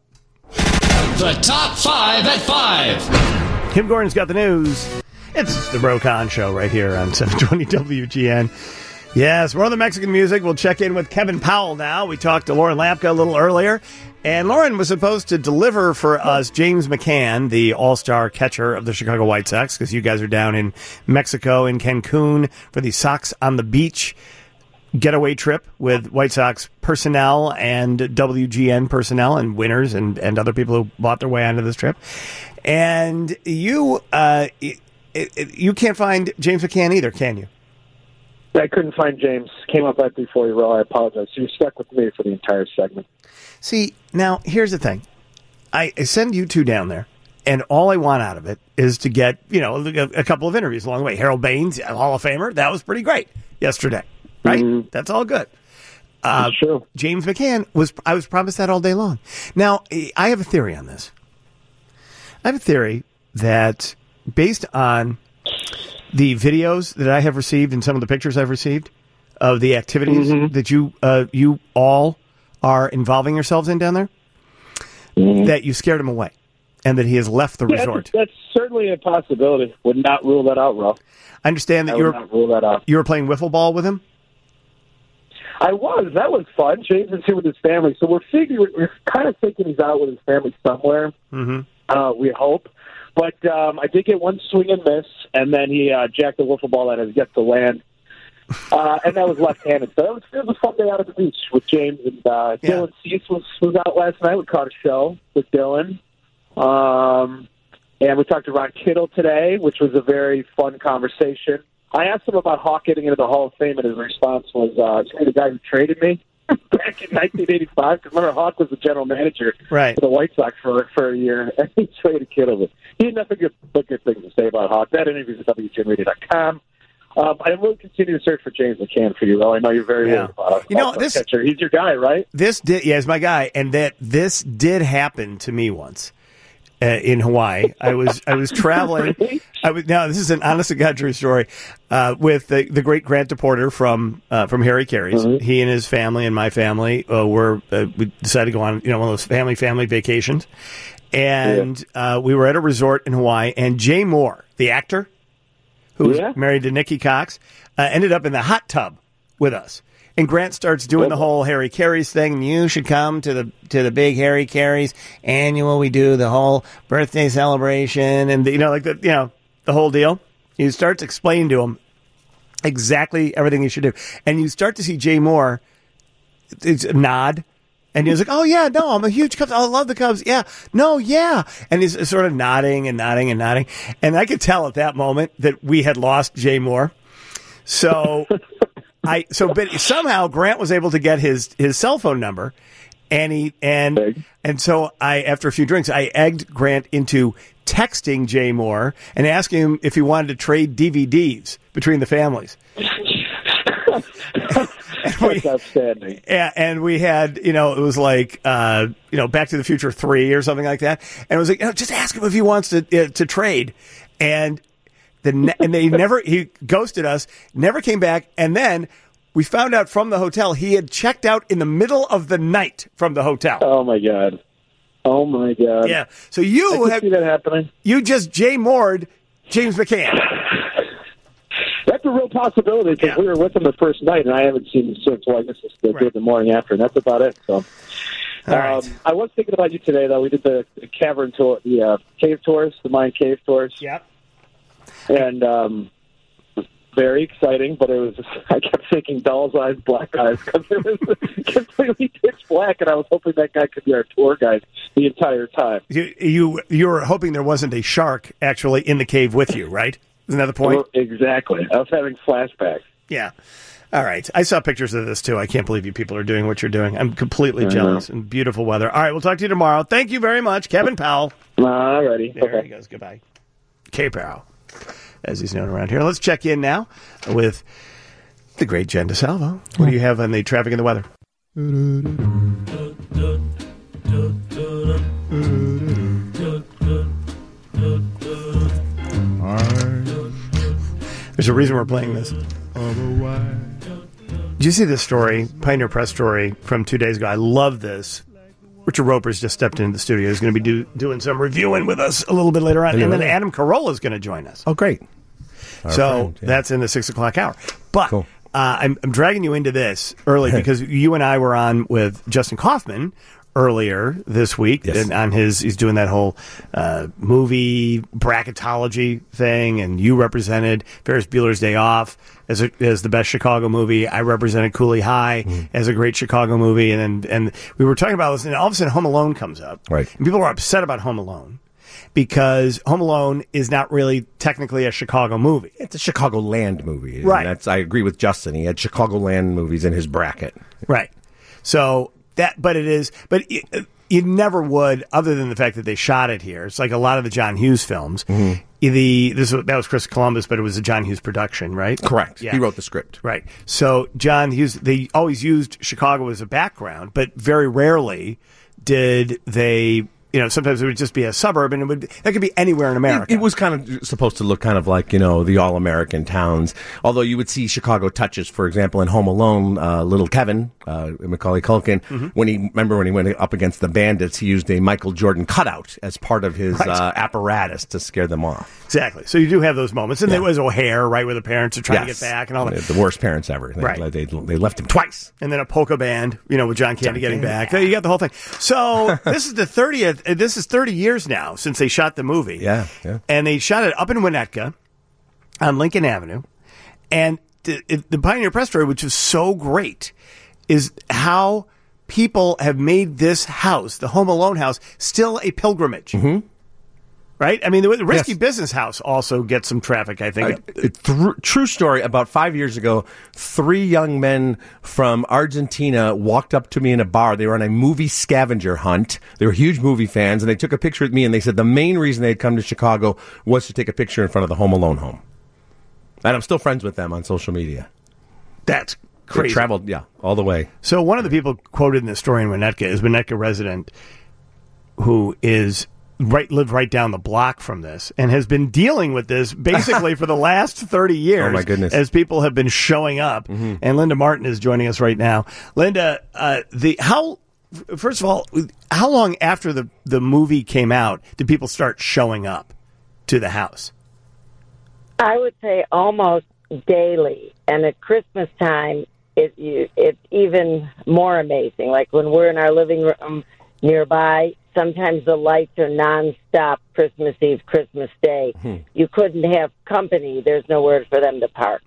The top five at five. Kim Gordon's got the news. It's the Rokon Show right here on seven twenty W G N. Yes, more of the Mexican music. We'll check in with Kevin Powell now. We talked to Lauren Lapka a little earlier, and Lauren was supposed to deliver for us James McCann, the all-star catcher of the Chicago White Sox, because you guys are down in Mexico, in Cancun, for the Sox on the Beach getaway trip with White Sox personnel and W G N personnel and winners and, and other people who bought their way onto this trip. And you, uh, it, it, you can't find James McCann either, can you? I couldn't find James. Came up right before you, Ro. I apologize. So you're stuck with me for the entire segment. See, now, here's the thing. I, I send you two down there, and all I want out of it is to get, you know, a, a couple of interviews along the way. Harold Baines, a Hall of Famer, that was pretty great yesterday, right? Mm-hmm. That's all good. Uh, That's true. James McCann, was I was promised that all day long. Now, I have a theory on this. I have a theory that based on the videos that I have received and some of the pictures I've received of the activities mm-hmm. that you uh, you all are involving yourselves in down there, mm-hmm. that you scared him away and that he has left the yeah, resort. That's, that's certainly a possibility. Would not rule that out, Ralph. I understand that I you would were not rule that out. You were playing wiffle ball with him? I was. That was fun. James is here with his family, so we're figuring, we're kind of thinking he's out with his family somewhere. Mm-hmm. Uh, we hope. But um, I did get one swing and miss, and then he uh, jacked a wiffle ball that has yet to land. Uh, and that was left-handed. So it was, it was a fun day out at the beach with James. And uh, Dylan yeah. Cease was, was out last night. We caught a show with Dylan. Um, And we talked to Ron Kittle today, which was a very fun conversation. I asked him about Hawk getting into the Hall of Fame, and his response was, uh, "Is he the guy who traded me back in nineteen eighty-five?" Because remember, Hawk was the general manager right. for the White Sox for for a year, and he traded Kittle. He had nothing good, but good things to say about Hawk. That interview is at W G N radio dot com. Um, I will continue to search for James McCann for you, though. I know you're very Yeah. worried about it. You know, this- catcher. He's your guy, right? This did, yeah, it's my guy, and that this did happen to me once uh, in Hawaii. I was I was traveling. I was now. This is an honest to God true story uh, with the, the great Grant DePorter from uh, from Harry Carey's. Mm-hmm. He and his family and my family uh, were uh, we decided to go on you know one of those family family vacations, and uh, we were at a resort in Hawaii. And Jay Moore, the actor, who was Yeah. married to Nikki Cox, uh, ended up in the hot tub with us. And Grant starts doing the whole Harry Carey's thing. You should come to the to the big Harry Carey's annual. We do the whole birthday celebration, and the, you know, like the you know the whole deal. He starts explaining to him exactly everything he should do, and you start to see Jay Moore it's, nod. And he was like, "Oh yeah, no, I'm a huge Cubs. I love the Cubs. Yeah, no, yeah." And he's sort of nodding and nodding and nodding. And I could tell at that moment that we had lost Jay Moore. So I so but somehow Grant was able to get his his cell phone number, and he and and so I after a few drinks I egged Grant into texting Jay Moore and asking him if he wanted to trade D V Ds between the families. That's outstanding. Yeah, and we had, you know, it was like, uh, you know, Back to the Future three or something like that. And it was like, you know, just ask him if he wants to uh, to trade. And the ne- and they never, he ghosted us, never came back. And then we found out from the hotel he had checked out in the middle of the night from the hotel. Oh my God. Oh my God. Yeah. So you I can have see that happening. You just Jay Moored James McCann. That's a real possibility because Yeah. we were with him the first night, and I haven't seen him since. Well, I guess it's the, Right. the morning after, and that's about it. So, All right. um, I was thinking about you today, though. We did the, the cavern tour, the uh, cave tours, the Mayan cave tours. Yep. And um, very exciting, but it was. I kept thinking doll's eyes, black eyes, because it was completely pitch black, and I was hoping that guy could be our tour guide the entire time. You you you were hoping there wasn't a shark actually in the cave with you, right? Isn't that the point? Well, exactly. I was having flashbacks. Yeah. All right. I saw pictures of this, too. I can't believe you people are doing what you're doing. I'm completely I jealous. And beautiful weather. All right. We'll talk to you tomorrow. Thank you very much, Kevin Powell. All righty. There Okay. he goes. Goodbye. K-Powell, as he's known around here. Let's check in now with the great Jen DeSalvo. What do you have on the traffic and the weather? There's a reason we're playing this. Did you see this story, Pioneer Press story from two days ago? I love this. Richard Roper's just stepped into the studio. He's going to be do, doing some reviewing with us a little bit later on. And then Adam Carolla is going to join us. Oh, great. Our so friend, yeah. that's in the six o'clock hour. But uh, I'm, I'm dragging you into this early because you and I were on with Justin Kaufman earlier this week. Yes. And on his, he's doing that whole uh, movie bracketology thing, and you represented Ferris Bueller's Day Off as a, as the best Chicago movie. I represented Cooley High Mm-hmm. as a great Chicago movie, and and we were talking about this, and all of a sudden Home Alone comes up, Right. and people are upset about Home Alone because Home Alone is not really technically a Chicago movie. It's a Chicagoland movie. And Right. That's, I agree with Justin. He had Chicagoland movies in his bracket. Right. So that, but it is, but it, you never would, other than the fact that they shot it here. It's like a lot of the John Hughes films. Mm-hmm. The this was- that was Chris Columbus, but it was a John Hughes production, right? Correct. Yeah. He wrote the script. Right. So John Hughes, they always used Chicago as a background, but very rarely did they. You know, sometimes it would just be a suburb, and it would that could be anywhere in America. It, it was kind of supposed to look kind of like, you know, the all-American towns. Although you would see Chicago touches, for example, in Home Alone, uh, little Kevin, uh, Macaulay Culkin, Mhm. when he, remember when he went up against the bandits, he used a Michael Jordan cutout as part of his Right. uh, apparatus to scare them off. Exactly. So you do have those moments, and Yeah. there was O'Hare, right, where the parents are trying Yes. to get back and all that. The worst parents ever. They, Right. They, they left him twice. And then a polka band, you know, with John Candy John getting Candy. back. You got the whole thing. So this is the thirtieth. uh, This is thirty years now since they shot the movie. Yeah, yeah. And they shot it up in Winnetka on Lincoln Avenue. And the, it, the Pioneer Press story, which is so great, is how people have made this house, the Home Alone house, still a pilgrimage. Mm-hmm. Right? I mean, the, the Risky yes. Business House also gets some traffic, I think. Uh, th- true story. About five years ago, three young men from Argentina walked up to me in a bar. They were on a movie scavenger hunt. They were huge movie fans, and they took a picture with me, and they said the main reason they had come to Chicago was to take a picture in front of the Home Alone home. And I'm still friends with them on social media. That's crazy. They traveled, yeah, all the way. So one of the people quoted in the story in Winnetka is Winnetka resident who is... Right, lived right down the block from this and has been dealing with this basically for the last thirty years. Oh, my goodness. As people have been showing up. Mm-hmm. And Linda Martin is joining us right now. Linda, uh, the how first of all, how long after the, the movie came out did people start showing up to the house? I would say almost daily. And at Christmas time, it, you, it's even more amazing. Like when we're in our living room nearby, sometimes the lights are nonstop Christmas Eve, Christmas Day. Hmm. You couldn't have company. There's nowhere for them to park.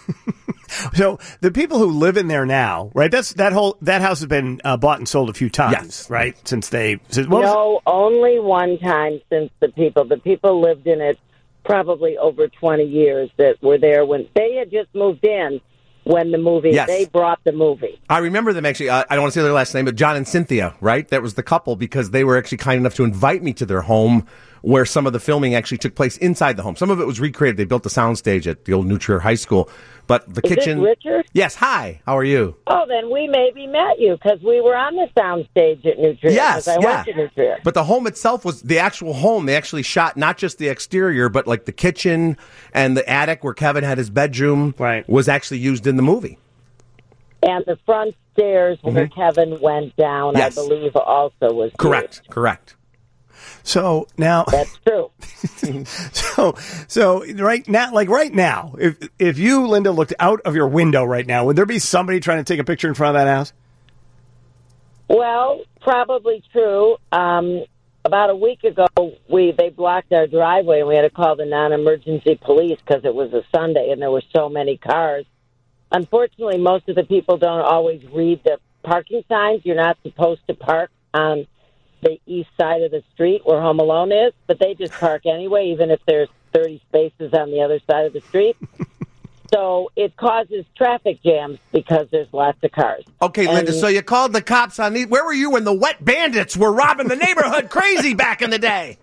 So the people who live in there now, right? That's that whole that house has been uh, bought and sold a few times, yes. right? Since they since, no, only one time since the people. The people lived in it probably over twenty years that were there when they had just moved in. When the movie, yes. they brought the movie. I remember them actually. Uh, I don't want to say their last name, but John and Cynthia, right? That was the couple because they were actually kind enough to invite me to their home where some of the filming actually took place inside the home. Some of it was recreated. They built a soundstage at the old New Trier High School. But the Is kitchen. This Richard? Yes. Hi. How are you? Oh, then we maybe met you because we were on the soundstage at New Trier. Yes. I yeah. went to New Trier. But the home itself was the actual home. They actually shot not just the exterior, but like the kitchen and the attic where Kevin had his bedroom right. was actually used in the movie. And the front stairs where mm-hmm. Kevin went down, yes. I believe, also was correct. used. Correct. So now that's true. so so right now, like right now, if if you, Linda, looked out of your window right now, would there be somebody trying to take a picture in front of that house? Well, probably true. Um, about a week ago, we they blocked our driveway, and we had to call the non-emergency police because it was a Sunday and there were so many cars. Unfortunately, most of the people don't always read the parking signs. You're not supposed to park on the east side of the street where Home Alone is, but they just park anyway, even if there's thirty spaces on the other side of the street. So it causes traffic jams because there's lots of cars. Okay, and, Linda, so you called the cops on these. Where were you when the wet bandits were robbing the neighborhood crazy back in the day?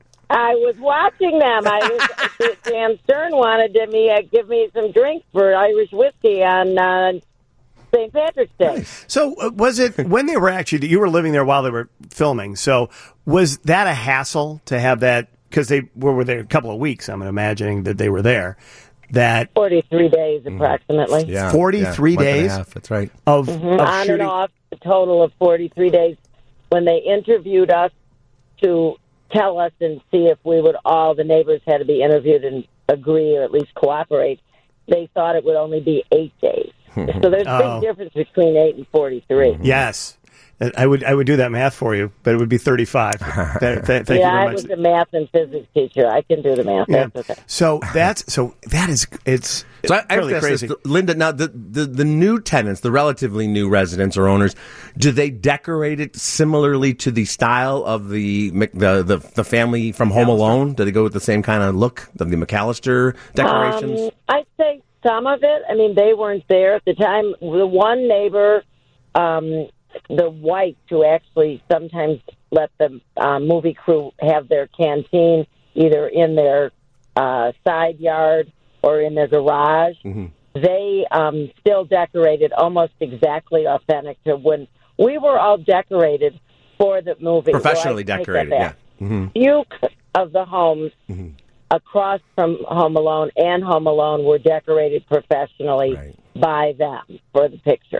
I was watching them. I was, Dan Stern wanted to me uh, give me some drinks for Irish whiskey on uh, Saint Patrick's Day. So uh, was it when they were actually, you were living there while they were filming, so was that a hassle to have that, because they were, were there a couple of weeks, I'm imagining that they were there, that... forty-three days approximately. Yeah, forty-three yeah, days? Half, that's right. Of, mm-hmm. of On shooting. and off, a total of forty-three days. When they interviewed us to tell us and see if we would all, the neighbors had to be interviewed and agree or at least cooperate, they thought it would only be eight days. So there's a Oh. big difference between eight and forty-three. Yes. I would I would do that math for you, but it would be thirty-five. Th- th- thank yeah, you very I much. was a math and physics teacher. I can do the math. Yeah. That's okay. So that's so that is it's So I, I really have to ask crazy. this, Linda. Now, the, the the new tenants, the relatively new residents or owners, do they decorate it similarly to the style of the Mc- the the, the family from Home Alone? Do they go with the same kind of look of the McAllister decorations? Um, I'd say some of it. I mean, they weren't there at the time. The one neighbor, um, the whites, who actually sometimes let the uh, movie crew have their canteen either in their uh, side yard or in their garage, Mm-hmm. they um, still decorated almost exactly authentic to when we were all decorated for the movie. Professionally Well, I take that decorated, yeah. back. Mm-hmm. Few of the homes Mm-hmm. across from Home Alone and Home Alone were decorated professionally Right. by them for the picture.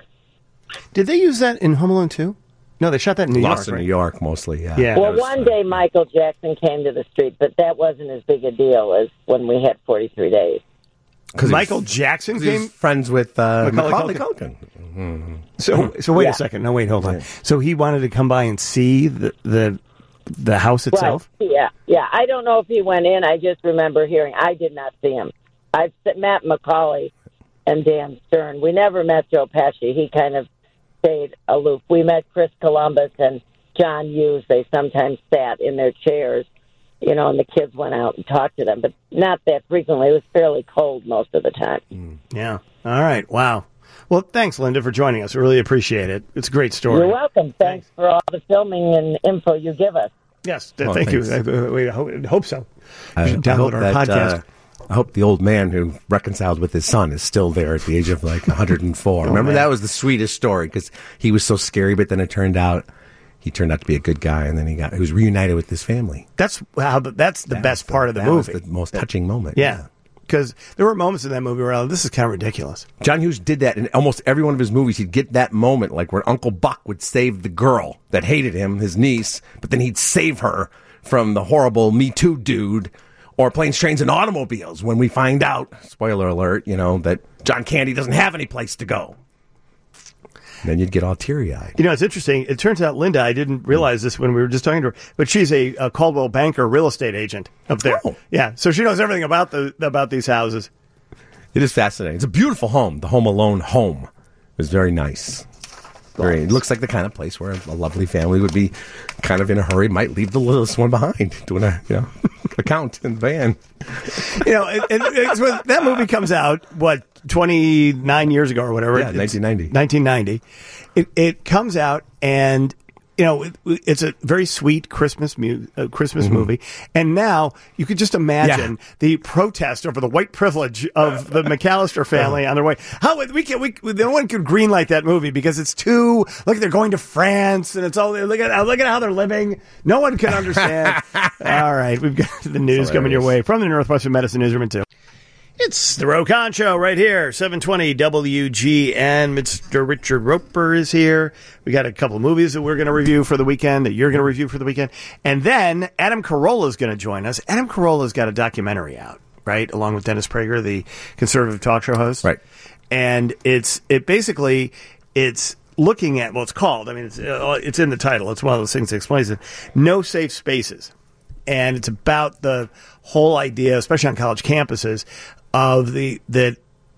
Did they use that in Home Alone too? No, they shot that in New Lost York. in right? New York, mostly. Yeah. Yeah. Well, That was, one uh, day Michael Jackson came to the street, but that wasn't as big a deal as when we had forty-three days. Because Michael Jackson He was came. friends with uh, Macaulay Macaulay Culkin. Mm-hmm. So so wait Yeah. a second. No, wait, hold on. So he wanted to come by and see the the the house itself. Right. Yeah, yeah. I don't know if he went in. I just remember hearing. I did not see him. I've met Macaulay and Dan Stern. We never met Joe Pesci. He kind of stayed aloof. We met Chris Columbus and John Hughes. They sometimes sat in their chairs you know, and the kids went out and talked to them, but not that frequently. It was fairly cold most of the time. Yeah. All right. Wow. Well, thanks, Linda, for joining us. We really appreciate it. It's a great story. You're welcome. Thanks for all the filming and info you give us. Yes, Well, thank thanks. you. I, we hope, hope so. I, You should I download hope our that, podcast. uh, I hope the old man who reconciled with his son is still there at the age of like one hundred four. Oh, Remember, man. that was the sweetest story because he was so scary, but then it turned out he turned out to be a good guy, and then he got he was reunited with his family. That's how. The, that's the That best was the- part of the that movie. was the most touching moment. Yeah, because there were moments in that movie where I was, this is kind of ridiculous. John Hughes did that in almost every one of his movies. He'd get that moment, like where Uncle Buck would save the girl that hated him, his niece, but then he'd save her from the horrible Me Too dude, or Planes, Trains, and Automobiles, when we find out, spoiler alert, you know, that John Candy doesn't have any place to go. Then you'd get all teary-eyed. You know, it's interesting. It turns out, Linda, I didn't realize this when we were just talking to her, but she's a, a Caldwell Banker real estate agent up there. Oh. Yeah, so she knows everything about the about these houses. It is fascinating. It's a beautiful home. The Home Alone home is very nice. Very, it looks like the kind of place where a lovely family would be kind of in a hurry, might leave the littlest one behind, doing a you know account in the van. You know, and, and it's when that movie comes out, what, twenty-nine years ago or whatever? Yeah, It's nineteen ninety. nineteen ninety. It, it comes out, and, you know, it, it's a very sweet Christmas mu- uh, Christmas Mm-hmm. movie. And now you could just imagine the protest over the white privilege of the McAllister family on their way. How we can we no one could greenlight that movie because it's too look. They're going to France, and it's all look at look at how they're living. No one can understand. All right, we've got the news coming your way from the Northwestern Medicine Newsroom and too. It's the Rokan Show right here, seven twenty W G N. Mister Richard Roper is here. We got a couple of movies that we're going to review for the weekend, that you're going to review for the weekend. And then Adam Carolla is going to join us. Adam Carolla's got a documentary out, right, along with Dennis Prager, the conservative talk show host. Right. And it's it basically, it's looking at, well, it's called, I mean, it's, uh, it's in the title. It's one of those things that explains it. No Safe Spaces. And it's about the whole idea, especially on college campuses, of the that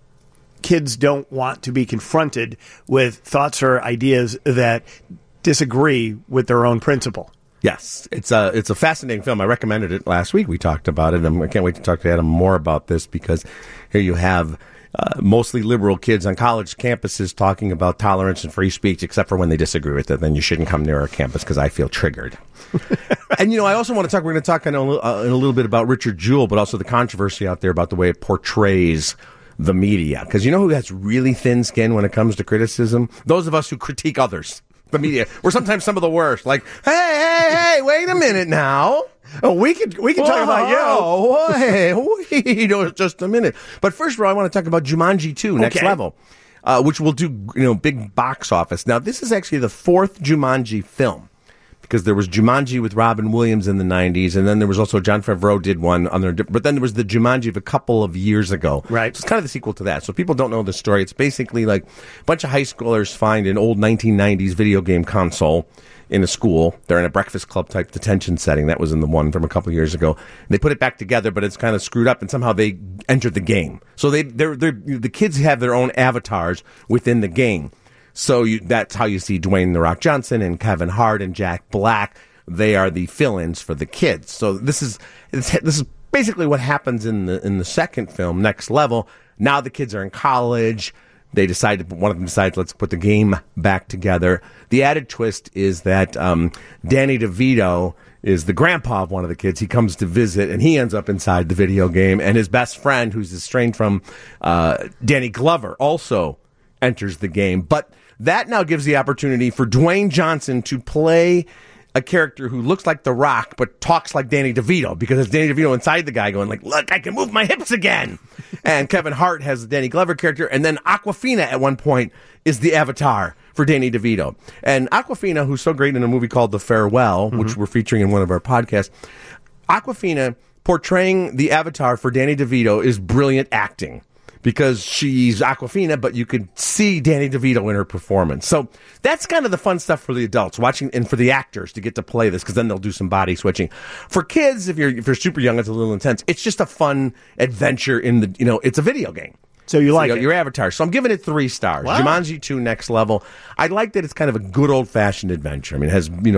kids don't want to be confronted with thoughts or ideas that disagree with their own principle. Yes, it's a it's a fascinating film. I recommended it last week. We talked about it, and I can't wait to talk to Adam more about this because here you have uh, mostly liberal kids on college campuses talking about tolerance and free speech, except for when they disagree with it. Then you shouldn't come near our campus because I feel triggered. And, you know, I also want to talk, we're going to talk I know, uh, in a little bit about Richard Jewell, but also the controversy out there about the way it portrays the media. Because you know who has really thin skin when it comes to criticism? Those of us who critique others. The media. We're sometimes some of the worst. Like, hey, hey, hey, wait a minute now. Oh, we could we can talk about you. Oh, hey, wait just a minute. But first of all, I want to talk about Jumanji two, Next Okay. Level, uh, which will do, you know, big box office. Now, this is actually the fourth Jumanji film. Because there was Jumanji with Robin Williams in the nineties, and then there was also Jon Favreau did one on their, but then there was the Jumanji of a couple of years ago. Right. So it's kind of the sequel to that. So people don't know the story. It's basically like a bunch of high schoolers find an old nineteen nineties video game console in a school. They're in a Breakfast Club type detention setting. That was in the one from a couple of years ago. They put it back together, but it's kind of screwed up, and somehow they entered the game. So they, they're, they're, the kids have their own avatars within the game. So you, that's how you see Dwayne "The Rock" Johnson and Kevin Hart and Jack Black. They are the fill-ins for the kids. So this is this is basically what happens in the in the second film, Next Level. Now the kids are in college. They decide, one of them decides, let's put the game back together. The added twist is that um, Danny DeVito is the grandpa of one of the kids. He comes to visit, and he ends up inside the video game. And his best friend, who's estranged from uh, Danny Glover, also enters the game. But that now gives the opportunity for Dwayne Johnson to play a character who looks like The Rock but talks like Danny DeVito, because it's Danny DeVito inside the guy going like, look, I can move my hips again. And Kevin Hart has the Danny Glover character, and then Awkwafina at one point is the avatar for Danny DeVito. And Awkwafina, who's so great in a movie called The Farewell, mm-hmm. which we're featuring in one of our podcasts, Awkwafina portraying the avatar for Danny DeVito is brilliant acting. Because she's Awkwafina, but you could see Danny DeVito in her performance. So that's kind of the fun stuff for the adults watching, and for the actors to get to play this, because then they'll do some body switching. For kids, if you're if you're super young, it's a little intense. It's just a fun adventure in the, you know, it's a video game. So you like so, it? Your avatar. So I'm giving it three stars. Wow. Jumanji two, Next Level. I like that it's kind of a good old fashioned adventure. I mean, it has, you know,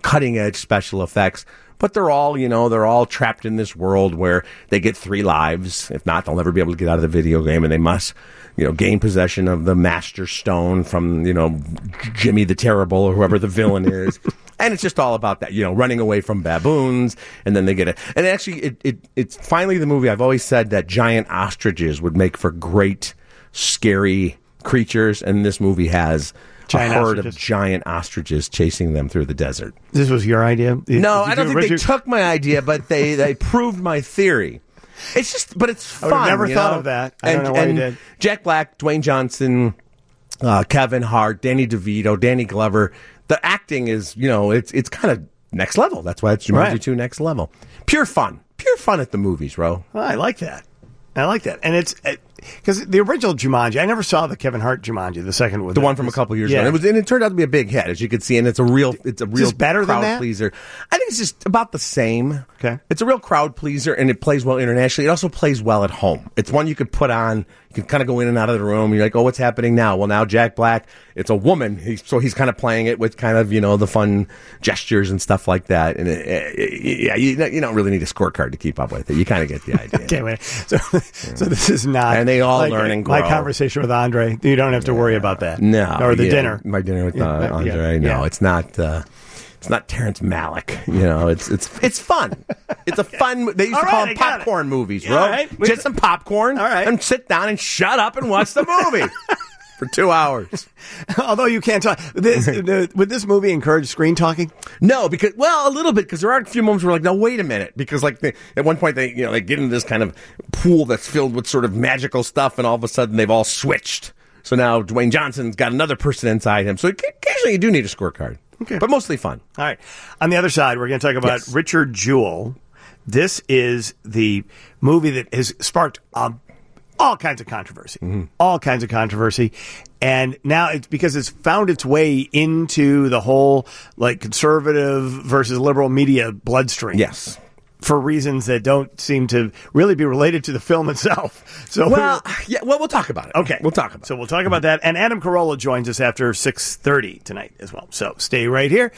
cutting edge special effects. But they're all, you know, they're all trapped in this world where they get three lives. If not, they'll never be able to get out of the video game, and they must, you know, gain possession of the Master Stone from, you know, Jimmy the Terrible or whoever the villain is. And it's just all about that, you know, running away from baboons, and then they get it. And actually, it, it it's finally the movie. I've always said that giant ostriches would make for great, scary creatures, and this movie has Giant a herd ostriches. of giant ostriches chasing them through the desert. This was your idea? Did- No, did I don't you think they originally- took my idea, but they, they proved my theory. It's just, but it's I fun. would have never you thought know? of that. I and, don't know why you and did. Jack Black, Dwayne Johnson, uh, Kevin Hart, Danny DeVito, Danny Glover. The acting is, you know, it's it's kind of next level. That's why it's Jumanji Right. two next level. Pure fun. Pure fun at the movies, Ro. Oh, I like that. I like that. And it's because the original Jumanji, I never saw the Kevin Hart Jumanji, the second one. The one from a couple years yeah. ago. It was, and it turned out to be a big hit, as you can see, and it's a real, it's a real this better than crowd that? pleaser. I think it's just about the same. Okay, it's a real crowd pleaser, and it plays well internationally. It also plays well at home. It's one you could put on. You can kind of go in and out of the room. You're like, oh, what's happening now? Well, now Jack Black, it's a woman, he's, so he's kind of playing it with kind of, you know, the fun gestures and stuff like that. And it, it, yeah, you, you don't really need a scorecard to keep up with it. You kind of get the idea. Okay, wait. So, so this is not. And they all like learn and my grow. conversation with Andre. You don't have to worry about that. No, or the yeah, dinner. My dinner with uh, Yeah, yeah, Andre. No, yeah. it's not. Uh, it's not Terrence Malick. You know, it's it's it's fun. It's a fun. They used All to call right, them I got popcorn movies, Yeah, bro. all right. We- Get some popcorn. All right. And sit down and shut up and watch the movie for two hours. Although you can't talk. This, the, would this movie encourage screen talking? No, because well, a little bit, because there are a few moments where like, no, wait a minute, because like they, at one point they you know they get into this kind of pool that's filled with sort of magical stuff, and all of a sudden they've all switched. So now Dwayne Johnson's got another person inside him. So occasionally you do need a scorecard. Okay. But mostly fun. All right. On the other side, we're going to talk about Yes. Richard Jewell. This is the movie that has sparked um, all kinds of controversy. Mm-hmm. All kinds of controversy. And now it's because it's found its way into the whole like conservative versus liberal media bloodstream. Yes. For reasons that don't seem to really be related to the film itself. So Well, yeah, well, we'll talk about it. Okay. We'll talk about So we'll talk about that. And Adam Carolla joins us after six thirty tonight as well. So stay right here.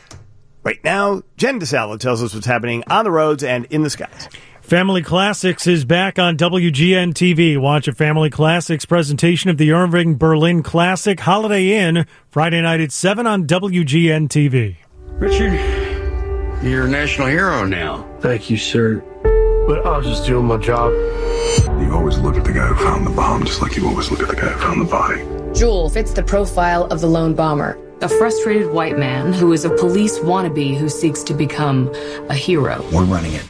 Right now, Jen DeSalvo tells us what's happening on the roads and in the skies. Family Classics is back on W G N T V. Watch a Family Classics presentation of the Irving Berlin Classic Holiday Inn Friday night at seven on W G N T V. Richard, you're a national hero now. Thank you, sir. But I was just doing my job. You always look at the guy who found the bomb just like you always look at the guy who found the body. Jewel fits the profile of the lone bomber. A frustrated white man who is a police wannabe who seeks to become a hero. We're running it.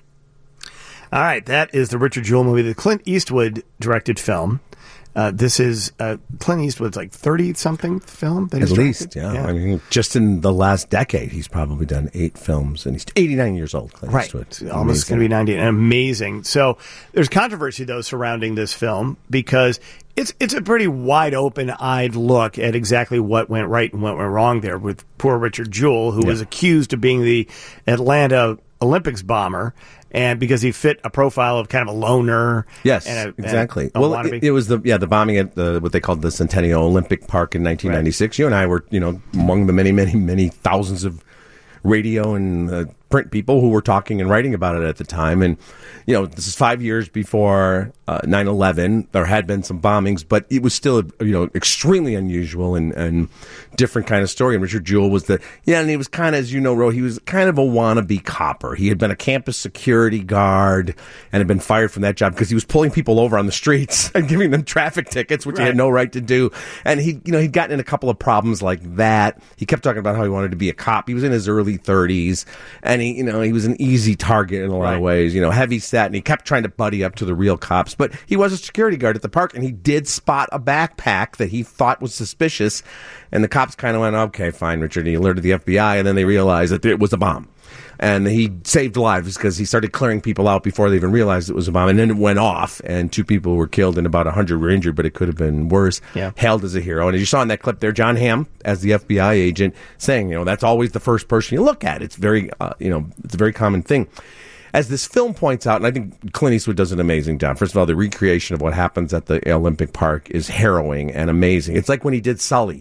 All right, that is the Richard Jewell movie, the Clint Eastwood directed film. Uh, this is uh, Clint Eastwood's like thirty-something film that At he's least, directed? yeah. I mean, just in the last decade, he's probably done eight films, and he's eighty-nine years old. Clint Right. Eastwood. It's almost going to be ninety. And amazing. So there's controversy, though, surrounding this film because it's it's a pretty wide open-eyed look at exactly what went right and what went wrong there with poor Richard Jewell, who Yeah. was accused of being the Atlanta Olympics bomber, and because he fit a profile of kind of a loner. Yes, and a- and exactly. a well, wannabe. it, it was the yeah the bombing at the what they called the Centennial Olympic Park in nineteen ninety-six. You and I were you know among the many many many thousands of radio and uh, print people who were talking and writing about it at the time. And you know this is five years before uh, nine eleven. There had been some bombings, but it was still you know extremely unusual and, and different kind of story. And Richard Jewell was the yeah, and he was kind of as you know, Ro, he was kind of a wannabe copper. He had been a campus security guard and had been fired from that job because he was pulling people over on the streets and giving them traffic tickets, which he had Right. no right to do. And he, you know, he'd gotten in a couple of problems like that. He kept talking about how he wanted to be a cop. He was in his early thirties, and he, you know, he was an easy target in a lot Right. of ways. You know, heavy set, and he kept trying to buddy up to the real cops. But he was a security guard at the park, and he did spot a backpack that he thought was suspicious. And the cops kind of went, "Okay, fine, Richard." And he alerted the F B I, and then they realized that it was a bomb. And he saved lives because he started clearing people out before they even realized it was a bomb. And then it went off, and two people were killed and about one hundred were injured, but it could have been worse. Yeah. Hailed as a hero. And as you saw in that clip there, John Hamm, as the F B I agent, saying, you know, that's always the first person you look at. It's very, uh, you know, it's a very common thing. As this film points out, and I think Clint Eastwood does an amazing job. First of all, the recreation of what happens at the Olympic Park is harrowing and amazing. It's like when he did Sully.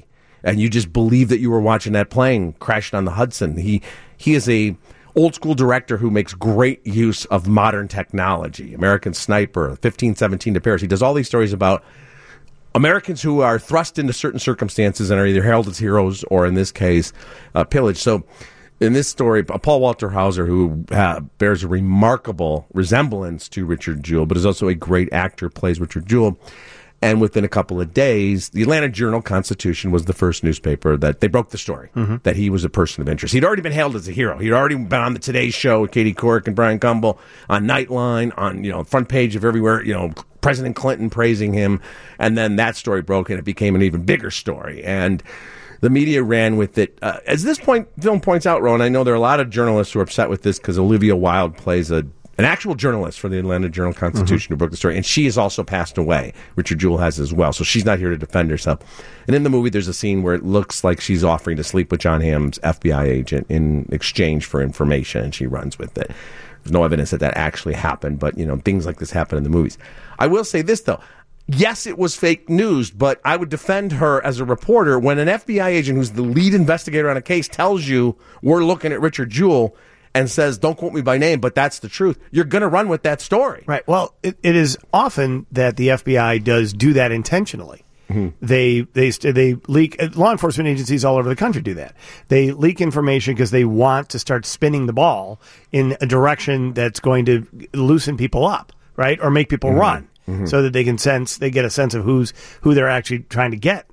and you just believe that you were watching that plane crashing on the Hudson. He he is a old school director who makes great use of modern technology. American Sniper, fifteen seventeen to Paris. He does all these stories about Americans who are thrust into certain circumstances and are either hailed as heroes or, in this case, uh, pillaged. So, in this story, Paul Walter Hauser, who uh, bears a remarkable resemblance to Richard Jewell, but is also a great actor, plays Richard Jewell. And within a couple of days, the Atlanta Journal-Constitution was the first newspaper that they broke the story, mm-hmm. that he was a person of interest. He'd already been hailed as a hero. He'd already been on the Today Show with Katie Couric and Brian Gumbel, on Nightline, on, you know, front page of everywhere, you know, President Clinton praising him. And then that story broke and it became an even bigger story. And the media ran with it. Uh, as this point, film points out, Rowan, I know there are a lot of journalists who are upset with this because Olivia Wilde plays a an actual journalist for the Atlanta Journal-Constitution mm-hmm. who broke the story, and she has also passed away. Richard Jewell has as well, so she's not here to defend herself. And in the movie, there's a scene where it looks like she's offering to sleep with John Hamm's F B I agent in exchange for information, and she runs with it. There's no evidence that that actually happened, but, you know, things like this happen in the movies. I will say this, though. Yes, it was fake news, but I would defend her as a reporter when an F B I agent who's the lead investigator on a case tells you we're looking at Richard Jewell and says, don't quote me by name, but that's the truth. You're going to run with that story. Right. Well, it, it is often that the F B I does do that intentionally. Mm-hmm. They they they leak. Law enforcement agencies all over the country do that. They leak information because they want to start spinning the ball in a direction that's going to loosen people up, right, or make people mm-hmm. run, mm-hmm. so that they can sense they get a sense of who's who they're actually trying to get.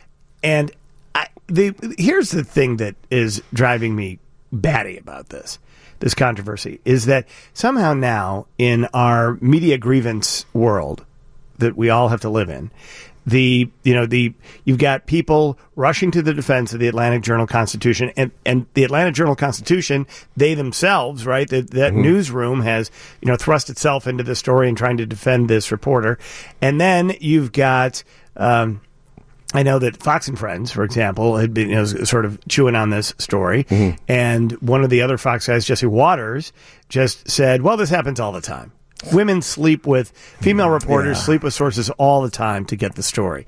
And I, the here's the thing that is driving me batty about this. This controversy is that somehow now in our media grievance world that we all have to live in, the you know the you've got people rushing to the defense of the Atlanta Journal-Constitution, and and the Atlanta Journal-Constitution, they themselves, right, that that mm-hmm. newsroom has you know thrust itself into this story and trying to defend this reporter, and then you've got. Um, I know that Fox and Friends, for example, had been you know, sort of chewing on this story. Mm-hmm. And one of the other Fox guys, Jesse Waters, just said, well, this happens all the time. Women sleep with, female reporters yeah. sleep with sources all the time to get the story.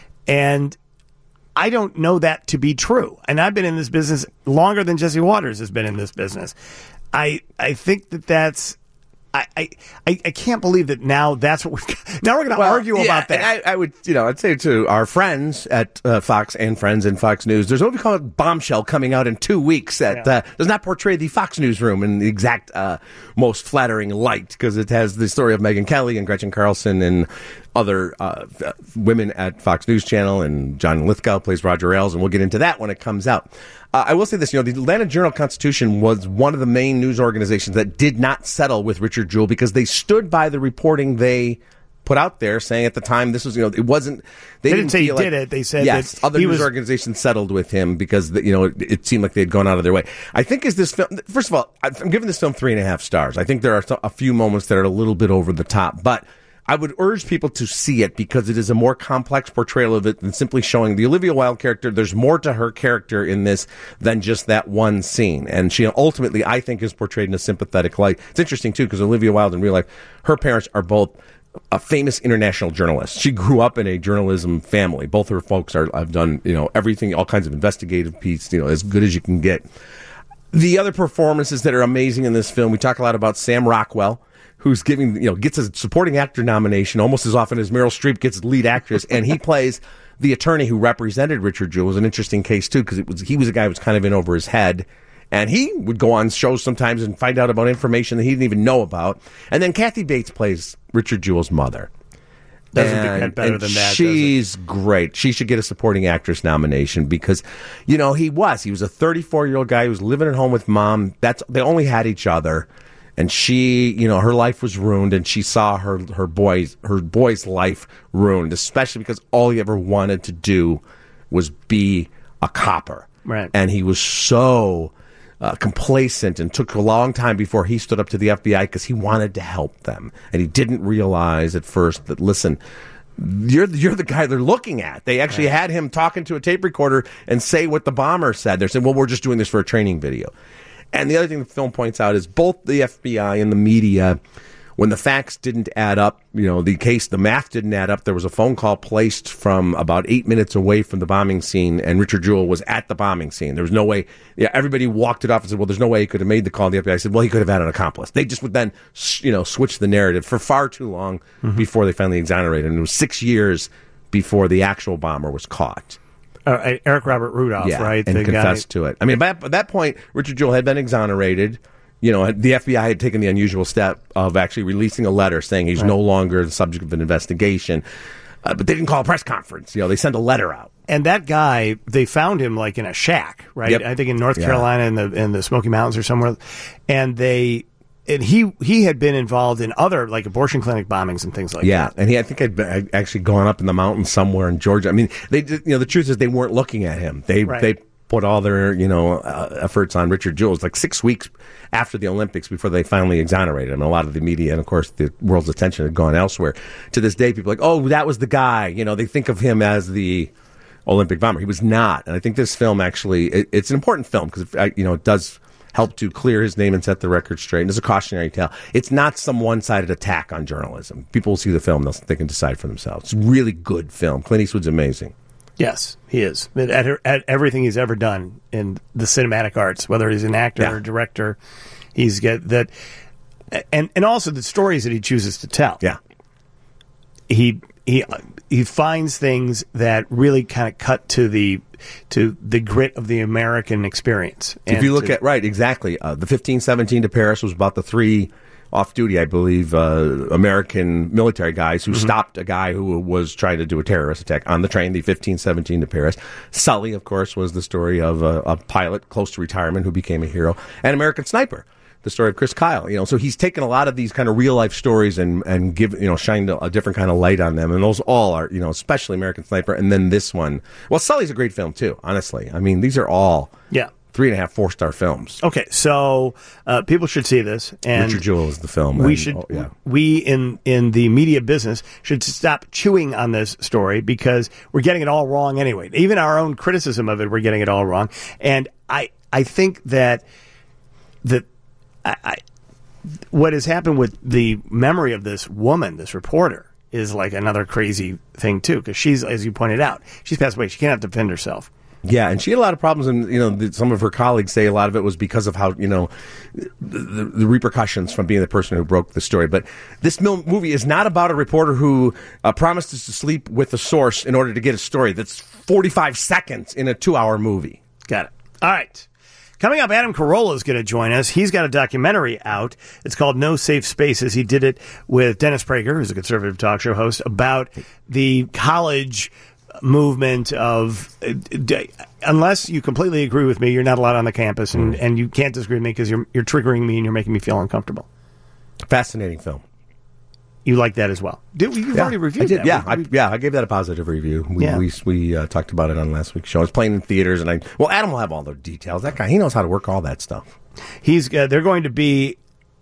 And I don't know that to be true. And I've been in this business longer than Jesse Waters has been in this business. I I think that that's... I, I, I can't believe that now that's what we've got. Now we're going to well, argue yeah, about that. I, I would, you know, I'd say to our friends at uh, Fox and friends in Fox News, there's a movie called Bombshell coming out in two weeks that yeah. uh, does not portray the Fox newsroom in the exact uh, most flattering light because it has the story of Megyn Kelly and Gretchen Carlson and other uh, women at Fox News Channel, and John Lithgow plays Roger Ailes, and we'll get into that when it comes out. Uh, I will say this, you know, the Atlanta Journal-Constitution was one of the main news organizations that did not settle with Richard Jewell because they stood by the reporting they put out there, saying at the time this was, you know, it wasn't. They, they didn't, didn't say he like, did it. They said yes, that other he news was, organizations settled with him because, the, you know, it, it seemed like they had gone out of their way. I think as this film, first of all, I'm giving this film three and a half stars. I think there are a few moments that are a little bit over the top, but I would urge people to see it because it is a more complex portrayal of it than simply showing the Olivia Wilde character. There's more to her character in this than just that one scene. And she ultimately, I think, is portrayed in a sympathetic light. It's interesting, too, because Olivia Wilde in real life, her parents are both a famous international journalist. She grew up in a journalism family. Both her folks are have done, you know, everything, all kinds of investigative pieces, you know, as good as you can get. The other performances that are amazing in this film, we talk a lot about Sam Rockwell, who's giving, you know, gets a supporting actor nomination almost as often as Meryl Streep gets lead actress, and he plays the attorney who represented Richard Jewell. It was an interesting case too because it was he was a guy who was kind of in over his head, and he would go on shows sometimes and find out about information that he didn't even know about. And then Kathy Bates plays Richard Jewell's mother. Doesn't and, get better and than that. She's great. She should get a supporting actress nomination because, you know, he was he was a thirty-four year old guy who was living at home with mom. That's they only had each other. And she, you know, her life was ruined, and she saw her her boy's her boy's life ruined, especially because all he ever wanted to do was be a copper. Right. And he was so uh, complacent, and took a long time before he stood up to the F B I because he wanted to help them, and he didn't realize at first that listen. You're you're the guy they're looking at. They actually right. had him talking to a tape recorder and say what the bomber said. They're saying, "Well, we're just doing this for a training video." And the other thing the film points out is both the F B I and the media when the facts didn't add up, you know, the case, the math didn't add up. There was a phone call placed from about eight minutes away from the bombing scene, and Richard Jewell was at the bombing scene. There was no way. Yeah, everybody walked it off and said, "Well, there's no way he could have made the call." The F B I said, "Well, he could have had an accomplice." They just would then, you know, switch the narrative for far too long mm-hmm. before they finally exonerated him. And it was six years before the actual bomber was caught. Uh, Eric Robert Rudolph, yeah, right? And the confessed guy... to it. I mean, by, by that point, Richard Jewell had been exonerated. You know, the F B I had taken the unusual step of actually releasing a letter saying he's right. no longer the subject of an investigation. Uh, but they didn't call a press conference. You know, they sent a letter out. And that guy, they found him like in a shack, right? Yep. I think in North yeah. Carolina in the in the Smoky Mountains or somewhere. And they... And he he had been involved in other like abortion clinic bombings and things like yeah, that. Yeah, and he I think had been, actually gone up in the mountains somewhere in Georgia. I mean, they you know the truth is they weren't looking at him. They right. they put all their you know uh, efforts on Richard Jewell. It was like six weeks after the Olympics before they finally exonerated him. And a lot of the media and of course the world's attention had gone elsewhere. To this day, people are like, oh, that was the guy. You know, they think of him as the Olympic bomber. He was not. And I think this film actually it, it's an important film because you know it does. Help to clear his name and set the record straight. And it's a cautionary tale. It's not some one-sided attack on journalism. People will see the film, they'll, they can decide for themselves. It's a really good film. Clint Eastwood's amazing. Yes, he is. At, at everything he's ever done in the cinematic arts, whether he's an actor yeah. or director, he's got that. And, and also the stories that he chooses to tell. Yeah. He he he finds things that really kind of cut to the to the grit of the American experience. If you look to, at right, exactly, uh, the fifteen seventeen to Paris was about the three off-duty, I believe, uh, American military guys who mm-hmm. stopped a guy who was trying to do a terrorist attack on the train. The fifteen seventeen to Paris. Sully, of course, was the story of a, a pilot close to retirement who became a hero, and American Sniper. The story of Chris Kyle, you know, so he's taken a lot of these kind of real life stories and, and give, you know, shined a, a different kind of light on them. And those all are, you know, especially American Sniper. And then this one, well, Sully's a great film too, honestly. I mean, these are all yeah. three and a half, four star films. Okay. So, uh, people should see this. And Richard Jewell is the film. We and, should, oh, yeah. we in, in the media business should stop chewing on this story because we're getting it all wrong anyway. Even our own criticism of it, we're getting it all wrong. And I, I think that, that I, I what has happened with the memory of this woman, this reporter, is like another crazy thing, too, because she's, as you pointed out, she's passed away. She can't defend herself. Yeah, and she had a lot of problems, and, you know, the, some of her colleagues say a lot of it was because of how, you know, the, the, the repercussions from being the person who broke the story. But this movie is not about a reporter who uh, promises to sleep with a source in order to get a story. That's forty-five seconds in a two-hour movie. Got it. All right. Coming up, Adam Carolla is going to join us. He's got a documentary out. It's called No Safe Spaces. He did it with Dennis Prager, who's a conservative talk show host, about the college movement of, uh, unless you completely agree with me, you're not allowed on the campus, and, mm. and you can't disagree with me because you're, you're triggering me and you're making me feel uncomfortable. Fascinating film. You like that as well? Did, you've yeah, already reviewed I did, that. Yeah, we, we, I, yeah, I gave that a positive review. We yeah. we, we uh, talked about it on last week's show. It's playing in theaters, and I well, Adam will have all the details. That guy, he knows how to work all that stuff. He's uh, they're going to be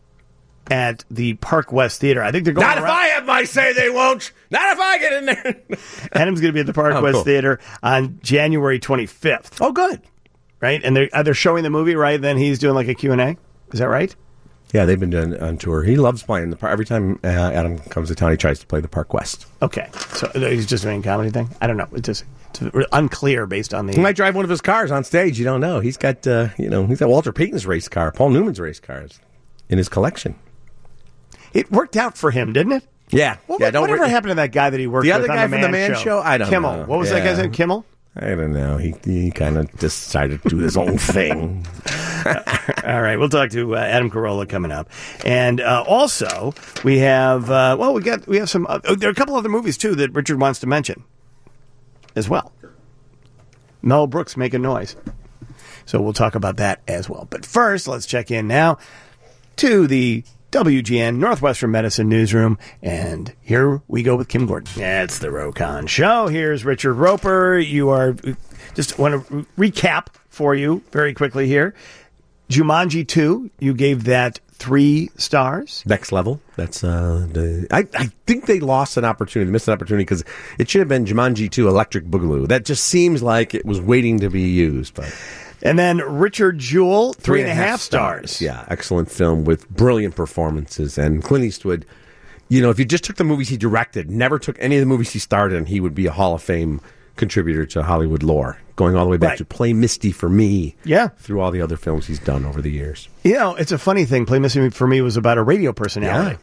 at the Park West Theater. I think they're going. Not around. if I have my say, they won't. Not if I get in there. Adam's going to be at the Park oh, West cool. Theater on January twenty-fifth. Oh, good. Right, and they're they're showing the movie. Right, then he's doing like a Q and A. Is that right? Yeah, they've been doing on tour. He loves playing the park. Every time uh, Adam comes to town, he tries to play the Park West. Okay, so he's just doing a comedy thing. I don't know. It's just it's unclear based on the. He might drive one of his cars on stage. You don't know. He's got uh, you know he's got Walter Payton's race car, Paul Newman's race cars in his collection. It worked out for him, didn't it? Yeah. Well, yeah what, whatever re- happened to that guy that he worked the with other on guy the from Man the Man Show? Show? I don't Kimmel. know. What was yeah. that guy's name? Kimmel? I don't know. He he kind of decided to do his own thing. All right, we'll talk to uh, Adam Carolla coming up, and uh, also we have uh, well, we got we have some. Uh, there are a couple other movies too that Richard wants to mention as well. Mel Brooks making noise, so we'll talk about that as well. But first, let's check in now to the W G N Northwestern Medicine Newsroom, and here we go with Kim Gordon. That's the Rokon Show. Here's Richard Roper. You are just want to recap for you very quickly here. Jumanji two, you gave that three stars. Next level. That's uh, the, I I think they lost an opportunity, missed an opportunity because it should have been Jumanji two Electric Boogaloo. That just seems like it was waiting to be used, but. And then Richard Jewell, three and a half stars. Yeah, excellent film with brilliant performances. And Clint Eastwood, you know, if you just took the movies he directed, never took any of the movies he starred in, he would be a Hall of Fame contributor to Hollywood lore, going all the way back Right. to Play Misty for Me. Yeah. Through all the other films he's done over the years. You know, it's a funny thing. Play Misty for Me was about a radio personality.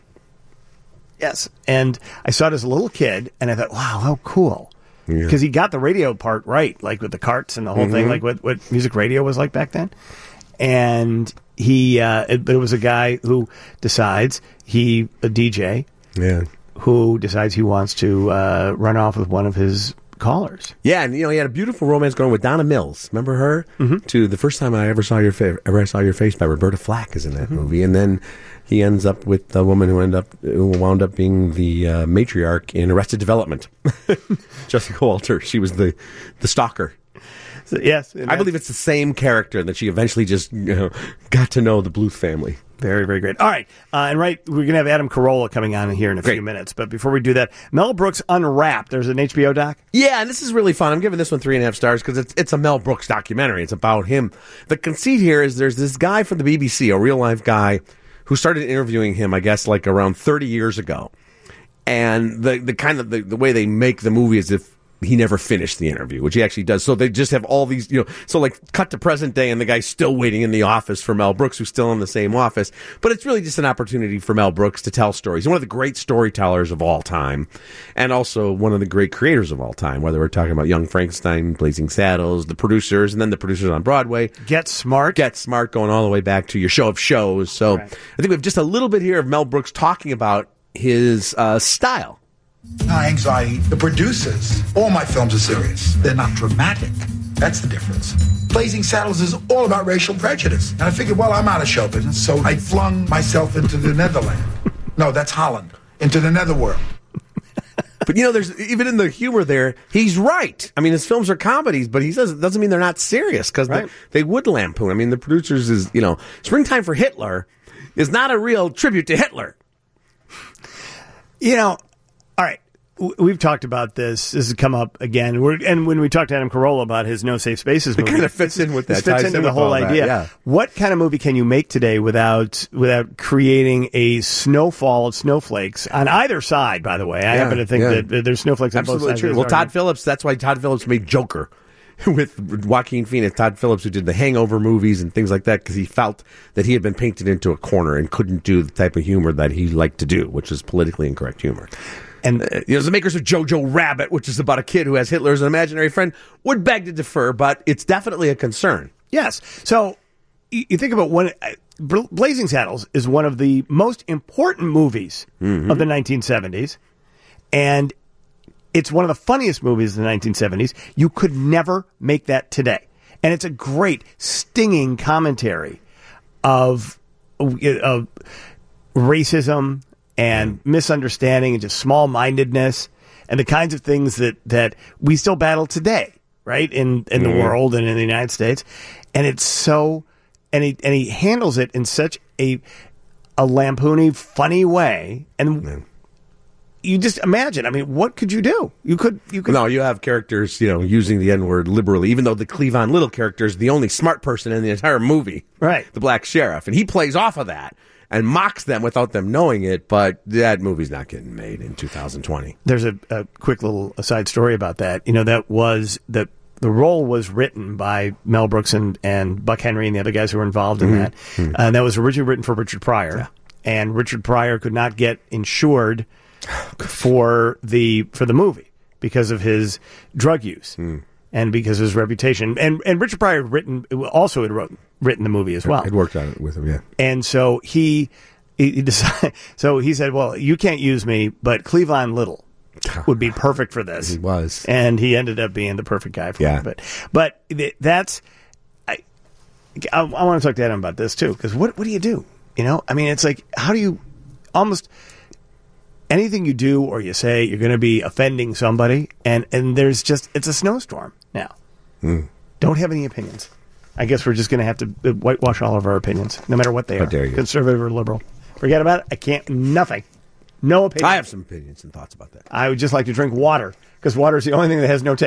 Yes. And I saw it as a little kid, and I thought, wow, how cool. Because he got the radio part right, like with the carts and the whole thing, Mhm. like what, what music radio was like back then. And he, uh, it, but it was a guy who decides, he, a D J, yeah, who decides he wants to uh, run off with one of his callers. Yeah, and you know he had a beautiful romance going with Donna Mills. Remember her? Mm-hmm. To the first time I ever saw your face, ever I saw your face by Roberta Flack is in that mm-hmm. movie, and then he ends up with the woman who ended up who wound up being the uh, matriarch in Arrested Development, Jessica Walter. She was the the stalker. So, yes, I believe it's the same character that she eventually just you know, got to know the Bluth family. Very, very great. All right. Uh, and right, we're going to have Adam Carolla coming on here in a great. few minutes. But before we do that, Mel Brooks Unwrapped. There's an H B O doc. Yeah, and this is really fun. I'm giving this one three and a half stars because it's, it's a Mel Brooks documentary. It's about him. The conceit here is there's this guy from the B B C, a real life guy, who started interviewing him, I guess, like around thirty years ago. And the, the kind of the, the way they make the movie is if he never finished the interview, which he actually does. So they just have all these, you know, so like cut to present day and the guy's still waiting in the office for Mel Brooks, who's still in the same office. But it's really just an opportunity for Mel Brooks to tell stories. He's one of the great storytellers of all time and also one of the great creators of all time, whether we're talking about Young Frankenstein, Blazing Saddles, the producers, and then the producers on Broadway. Get Smart. Get Smart, going all the way back to your show of shows. So right. I think we have just a little bit here of Mel Brooks talking about his uh, style. High anxiety. The producers, all my films are serious. They're not dramatic. That's the difference. Blazing Saddles is all about racial prejudice. And I figured, well, I'm out of show business, so I flung myself into the Netherland. No, that's Holland. Into the netherworld. But, you know, there's even in the humor there, he's right. I mean, his films are comedies, but he says it doesn't mean they're not serious because right. they, they would lampoon. I mean, the producers is, you know, Springtime for Hitler is not a real tribute to Hitler. You know, all right, we've talked about this. This has come up again. We're, and when we talked to Adam Carolla about his No Safe Spaces movie, it kind of fits in with that. This fits into the whole idea. That, yeah. What kind of movie can you make today without without creating a snowfall of snowflakes on either side? By the way, I yeah, happen to think yeah. that there's snowflakes on Absolutely both sides. True. Well, Todd Phillips. That's why Todd Phillips made Joker. With Joaquin Phoenix, Todd Phillips, who did the Hangover movies and things like that, because he felt that he had been painted into a corner and couldn't do the type of humor that he liked to do, which is politically incorrect humor. And uh, you know, the makers of Jojo Rabbit, which is about a kid who has Hitler as an imaginary friend, would beg to differ, but it's definitely a concern. Yes. So you, you think about one. Uh, Blazing Saddles is one of the most important movies mm-hmm. of the nineteen seventies, and it's one of the funniest movies of the nineteen seventies. You could never make that today. And it's a great, stinging commentary of, of racism and misunderstanding and just small-mindedness and the kinds of things that, that we still battle today, right, in, in the mm. world and in the United States. And it's so... And he, and he handles it in such a, a lampoony, funny way. And... Mm. You just imagine. I mean, what could you do? You could, you could. No, you have characters, you know, using the N word liberally. Even though the Cleavon Little character is the only smart person in the entire movie, right? The black sheriff, and he plays off of that and mocks them without them knowing it. But that movie's not getting made in two thousand twenty. There's a, a quick little aside story about that. You know, that was that the role was written by Mel Brooks and, and Buck Henry and the other guys who were involved in mm-hmm. that, mm-hmm. and that was originally written for Richard Pryor, yeah. and Richard Pryor could not get insured for the for the movie because of his drug use mm. and because of his reputation. And and Richard Pryor had written also had wrote, written the movie as well. Had worked on it with him, yeah. And so he he, he decided. So he said, "Well, you can't use me, but Cleavon Little would be perfect for this." He was, and he ended up being the perfect guy for yeah. it. But but that's I I, I want to talk to Adam about this too, because what what do you do? You know, I mean, it's like, how do you almost. Anything you do or you say, you're going to be offending somebody, and, and there's just, it's a snowstorm now. Mm. Don't have any opinions. I guess we're just going to have to whitewash all of our opinions, no matter what they How are. dare you. Conservative or liberal. Forget about it. I can't, nothing. No opinion. I have some opinions and thoughts about that. I would just like to drink water, because water is the only thing that has no taste.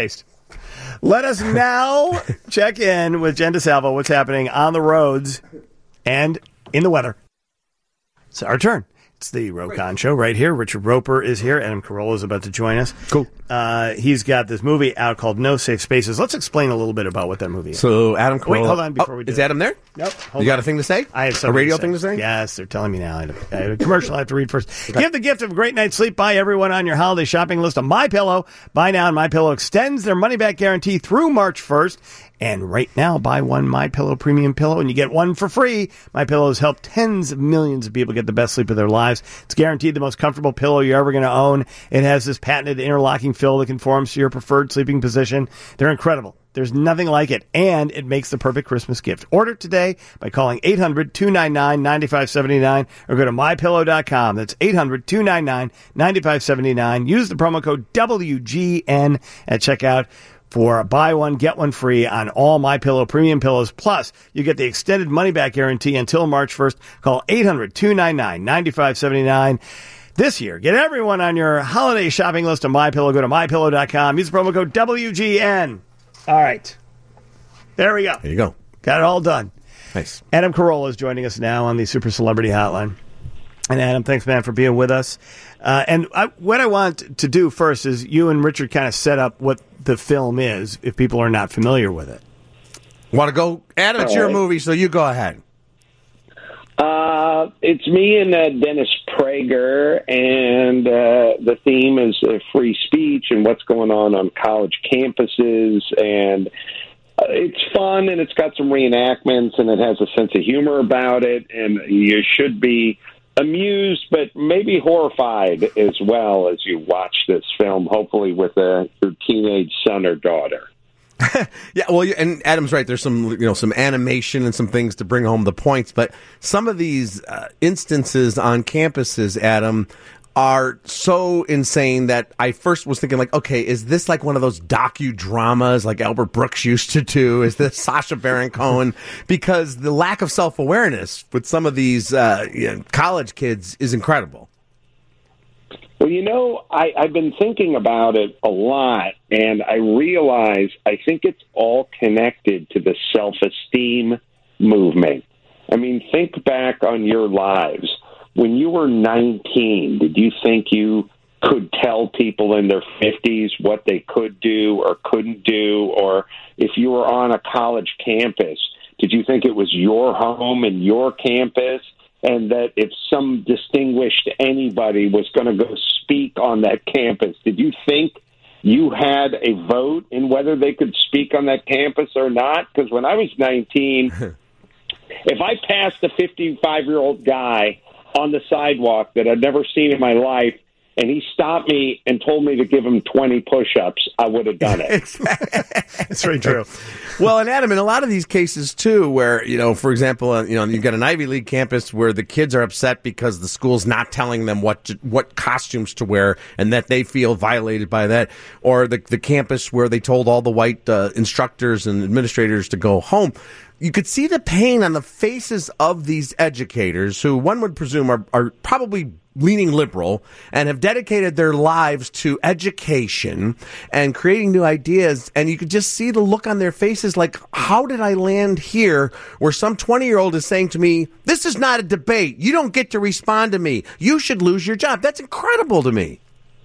Let us now check in with Jen DeSalvo. What's happening on the roads and in the weather? It's our turn. It's the Rokon Show right here. Richard Roper is here. Adam Carolla is about to join us. Cool. Uh, he's got this movie out called No Safe Spaces. Let's explain a little bit about what that movie is. So, Adam Carolla. Wait, hold on before oh, we do Is it. Adam there? Nope. You got on. a thing to say? I have a something radio to say. thing to say? Yes, they're telling me now. I had a, I had a commercial I have to read first. Okay. Give the gift of a great night's sleep by everyone on your holiday shopping list of MyPillow. Buy now, and MyPillow extends their money-back guarantee through March first. And right now, buy one MyPillow premium pillow, and you get one for free. MyPillow has helped tens of millions of people get the best sleep of their lives. It's guaranteed the most comfortable pillow you're ever going to own. It has this patented interlocking fill that conforms to your preferred sleeping position. They're incredible. There's nothing like it, and it makes the perfect Christmas gift. Order today by calling eight hundred, two nine nine, nine five seven nine or go to my pillow dot com. That's eight hundred, two nine nine, nine five seven nine. Use the promo code W G N at checkout for buy one, get one free on all MyPillow premium pillows. Plus, you get the extended money-back guarantee until March first. Call eight hundred, two nine nine, nine five seven nine. This year, get everyone on your holiday shopping list of MyPillow. Go to my pillow dot com. Use the promo code W G N. All right. There we go. There you go. Got it all done. Nice. Adam Carolla is joining us now on the Super Celebrity Hotline. And Adam, thanks, man, for being with us. Uh, and I, what I want to do first is you and Richard kind of set up what the film is, if people are not familiar with it. Want to go? Adam, it's All your right. movie, so you go ahead. Uh, it's me and uh, Dennis Prager, and uh, the theme is uh, free speech and what's going on on college campuses. And uh, it's fun, and it's got some reenactments, and it has a sense of humor about it. And you should be amused, but maybe horrified as well as you watch this film, hopefully with uh, your teenage son or daughter. Yeah, well, you- and Adam's right. There's some, you know, some animation and some things to bring home the points. But some of these uh, instances on campuses, Adam, are so insane that I first was thinking, like, okay, is this like one of those docudramas like Albert Brooks used to do? Is this Sacha Baron Cohen? Because the lack of self-awareness with some of these uh, you know, college kids is incredible. Well, you know, I, I've been thinking about it a lot, and I realize I think it's all connected to the self-esteem movement. I mean, think back on your lives. When you were nineteen, did you think you could tell people in their fifties what they could do or couldn't do? Or if you were on a college campus, did you think it was your home and your campus? And that if some distinguished anybody was going to go speak on that campus, did you think you had a vote in whether they could speak on that campus or not? Because when I was nineteen, if I passed a fifty-five-year-old guy on the sidewalk that I'd never seen in my life, and he stopped me and told me to give him twenty push-ups, I would have done it. It's very true. Well, and Adam, in a lot of these cases, too, where, you know, for example, uh, you know, you've got an Ivy League campus where the kids are upset because the school's not telling them what to, what costumes to wear and that they feel violated by that, or the, the campus where they told all the white uh, instructors and administrators to go home. You could see the pain on the faces of these educators who one would presume are, are probably leaning liberal and have dedicated their lives to education and creating new ideas. And you could just see the look on their faces like, how did I land here where some twenty-year-old is saying to me, this is not a debate. You don't get to respond to me. You should lose your job. That's incredible to me.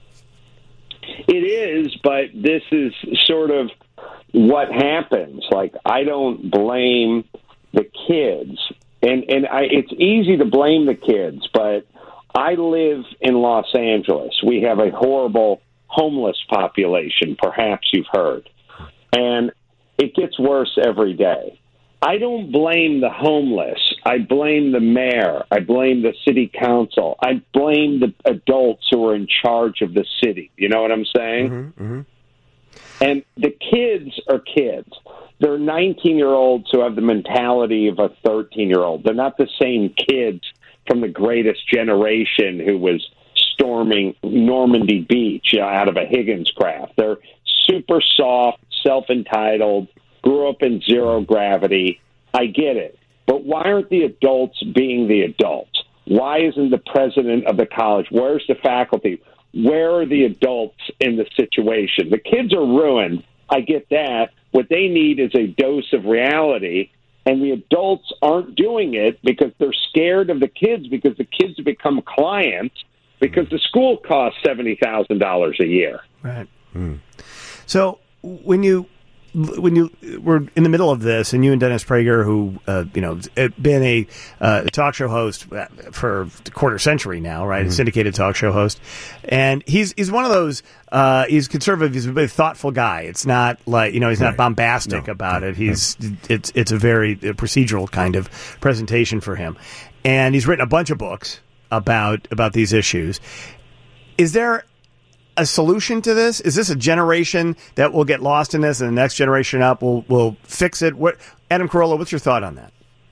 It is, but this is sort of what happens. Like, I don't blame the kids. And, and I, it's easy to blame the kids, but I live in Los Angeles. We have a horrible homeless population, perhaps you've heard. And it gets worse every day. I don't blame the homeless. I blame the mayor. I blame the city council. I blame the adults who are in charge of the city. You know what I'm saying? Mm-hmm, mm-hmm. And the kids are kids. They're nineteen-year-olds who have the mentality of a thirteen-year-old. They're not the same kids from the greatest generation who was storming Normandy Beach, you know, out of a Higgins craft. They're super soft, self-entitled, grew up in zero gravity. I get it. But why aren't the adults being the adults? Why isn't the president of the college? Where's the faculty? Where are the adults in the situation? The kids are ruined, I get that. What they need is a dose of reality, and the adults aren't doing it because they're scared of the kids, because the kids have become clients, because the school costs seventy thousand dollars a year. Right. So when you when you were in the middle of this, and you and Dennis Prager, who uh, you know been a uh, talk show host for a quarter century now, right? Mm-hmm. A syndicated talk show host, and he's he's one of those. Uh, he's conservative. He's a very thoughtful guy. It's not like you know he's not Right. bombastic No. about it. He's it's it's a very procedural kind of presentation for him, and he's written a bunch of books about about these issues. Is there a solution to this? Is this a generation that will get lost in this, and the next generation up will will fix it? What, Adam Carolla, what's your thought on that?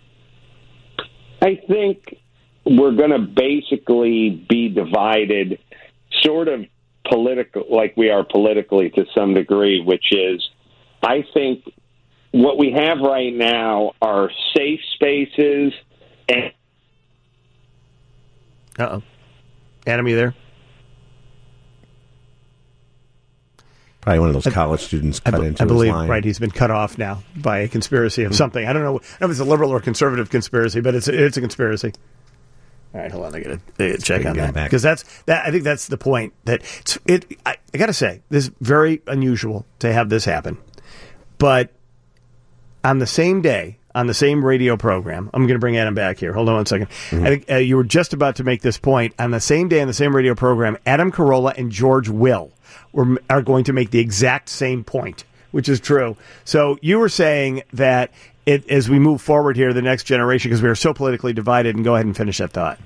I think we're going to basically be divided, sort of political, like we are politically to some degree, which is, I think what we have right now are safe spaces. And Uh-oh. Adam, you there? Probably one of those college students cut I, be- into I believe, his line. right, he's been cut off now by a conspiracy of something. I don't know, I don't know if it's a liberal or conservative conspiracy, but it's a, it's a conspiracy. All right, hold on. I got to check can on get him that back. because that's that. I think that's the point. That it's, it. I, I got to say, this is very unusual to have this happen. But on the same day, on the same radio program, I'm going to bring Adam back here. Hold on one second. Mm-hmm. I think uh, you were just about to make this point. On the same day, on the same radio program, Adam Carolla and George Will were are going to make the exact same point, which is true. So you were saying that. It, as we move forward here, the next generation, because we are so politically divided, and go ahead and finish that thought.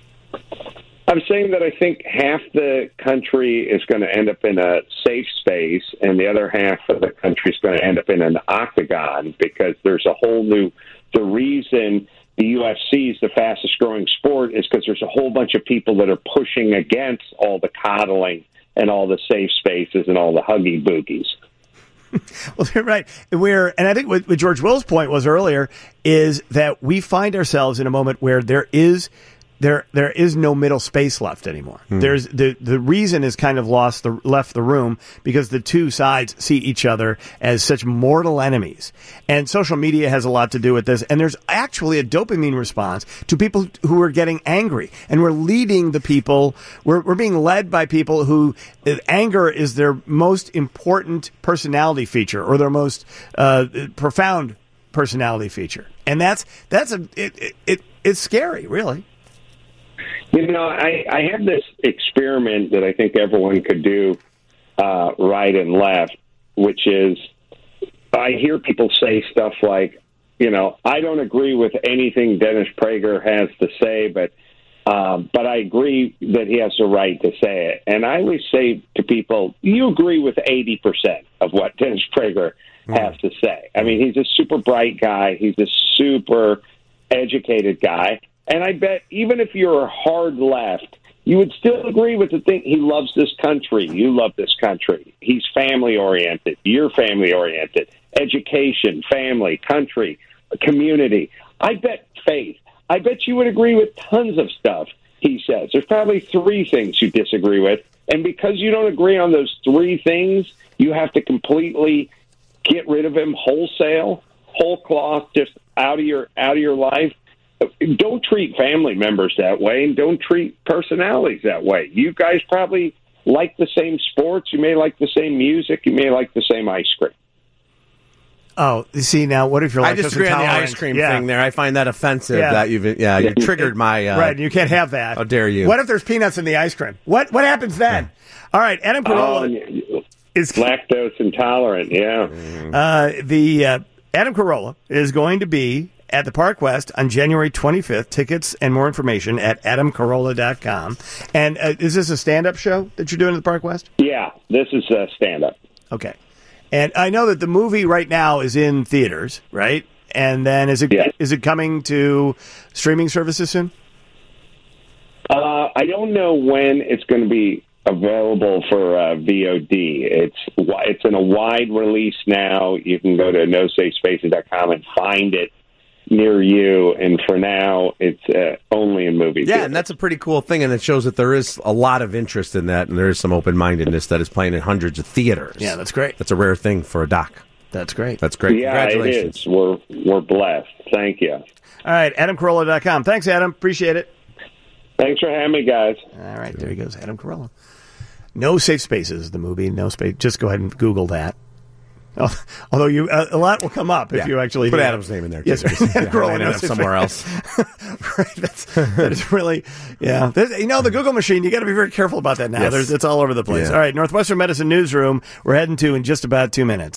I'm saying that I think half the country is going to end up in a safe space, and the other half of the country is going to end up in an octagon, because there's a whole new. The reason the U F C is the fastest growing sport is because there's a whole bunch of people that are pushing against all the coddling and all the safe spaces and all the huggy boogies. Well, you're right. We're, and I think what, what George Will's point was earlier is that we find ourselves in a moment where there is there there is no middle space left anymore. Hmm. There's the the reason is kind of lost the left the room because the two sides see each other as such mortal enemies. And social media has a lot to do with this. And there's actually a dopamine response to people who are getting angry, and we're leading the people. We're we're being led by people who uh, anger is their most important personality feature, or their most uh, profound personality feature. And that's that's a it, it, it it's scary, really. You know, I, I have this experiment that I think everyone could do, uh, right and left, which is I hear people say stuff like, you know, I don't agree with anything Dennis Prager has to say, but um, but I agree that he has the right to say it. And I always say to people, you agree with eighty percent of what Dennis Prager has to say. I mean, he's a super bright guy. He's a super educated guy. And I bet even if you're a hard left, you would still agree with the thing. He loves this country. You love this country. He's family-oriented. You're family-oriented. Education, family, country, community. I bet faith. I bet you would agree with tons of stuff he says. There's probably three things you disagree with. And because you don't agree on those three things, you have to completely get rid of him wholesale, whole cloth, just out of your out of your life. Don't treat family members that way, and don't treat personalities that way. You guys probably like the same sports. You may like the same music. You may like the same ice cream. Oh, you see, now what if you're I lactose disagree on the intolerant? ice cream Yeah. thing there. I find that offensive. Yeah. That you've yeah you triggered my uh, right. You can't have that. How dare you? What if there's peanuts in the ice cream? What what happens then? All right, Adam Carolla Oh, is lactose intolerant. Yeah. uh, the uh, Adam Carolla is going to be at the Park West on January twenty-fifth. Tickets and more information at adam carolla dot com. And uh, is this a stand-up show that you're doing at the Park West? Yeah, this is a stand-up. Okay. And I know that the movie right now is in theaters, right? And then is it Yes. is it coming to streaming services soon? Uh, I don't know when it's going to be available for uh, V O D. It's it's in a wide release now. You can go to no safe spaces dot com and find it. near you, and for now, it's uh, only in movies. Yeah, and that's a pretty cool thing, and it shows that there is a lot of interest in that, and there is some open-mindedness that is playing in hundreds of theaters. Yeah, that's great. That's a rare thing for a doc. That's great. That's great. Yeah, Congratulations. it is. We're, we're blessed. Thank you. All right, adam carolla dot com. Thanks, Adam. Appreciate it. Thanks for having me, guys. All right, there he goes, Adam Carolla. No Safe Spaces, the movie. No space. Just go ahead and Google that. Oh, although you, uh, a lot will come up if Yeah. you actually Put do Adam's that. name in there, Yes, too. sir. Yeah, Carolla, line it no up Safe somewhere Spaces. Right, that's, that is really, yeah. There's, you know, the Google machine, you got to be very careful about that now. Yes. There's, it's all over the place. Yeah. All right, Northwestern Medicine Newsroom, we're heading to in just about two minutes.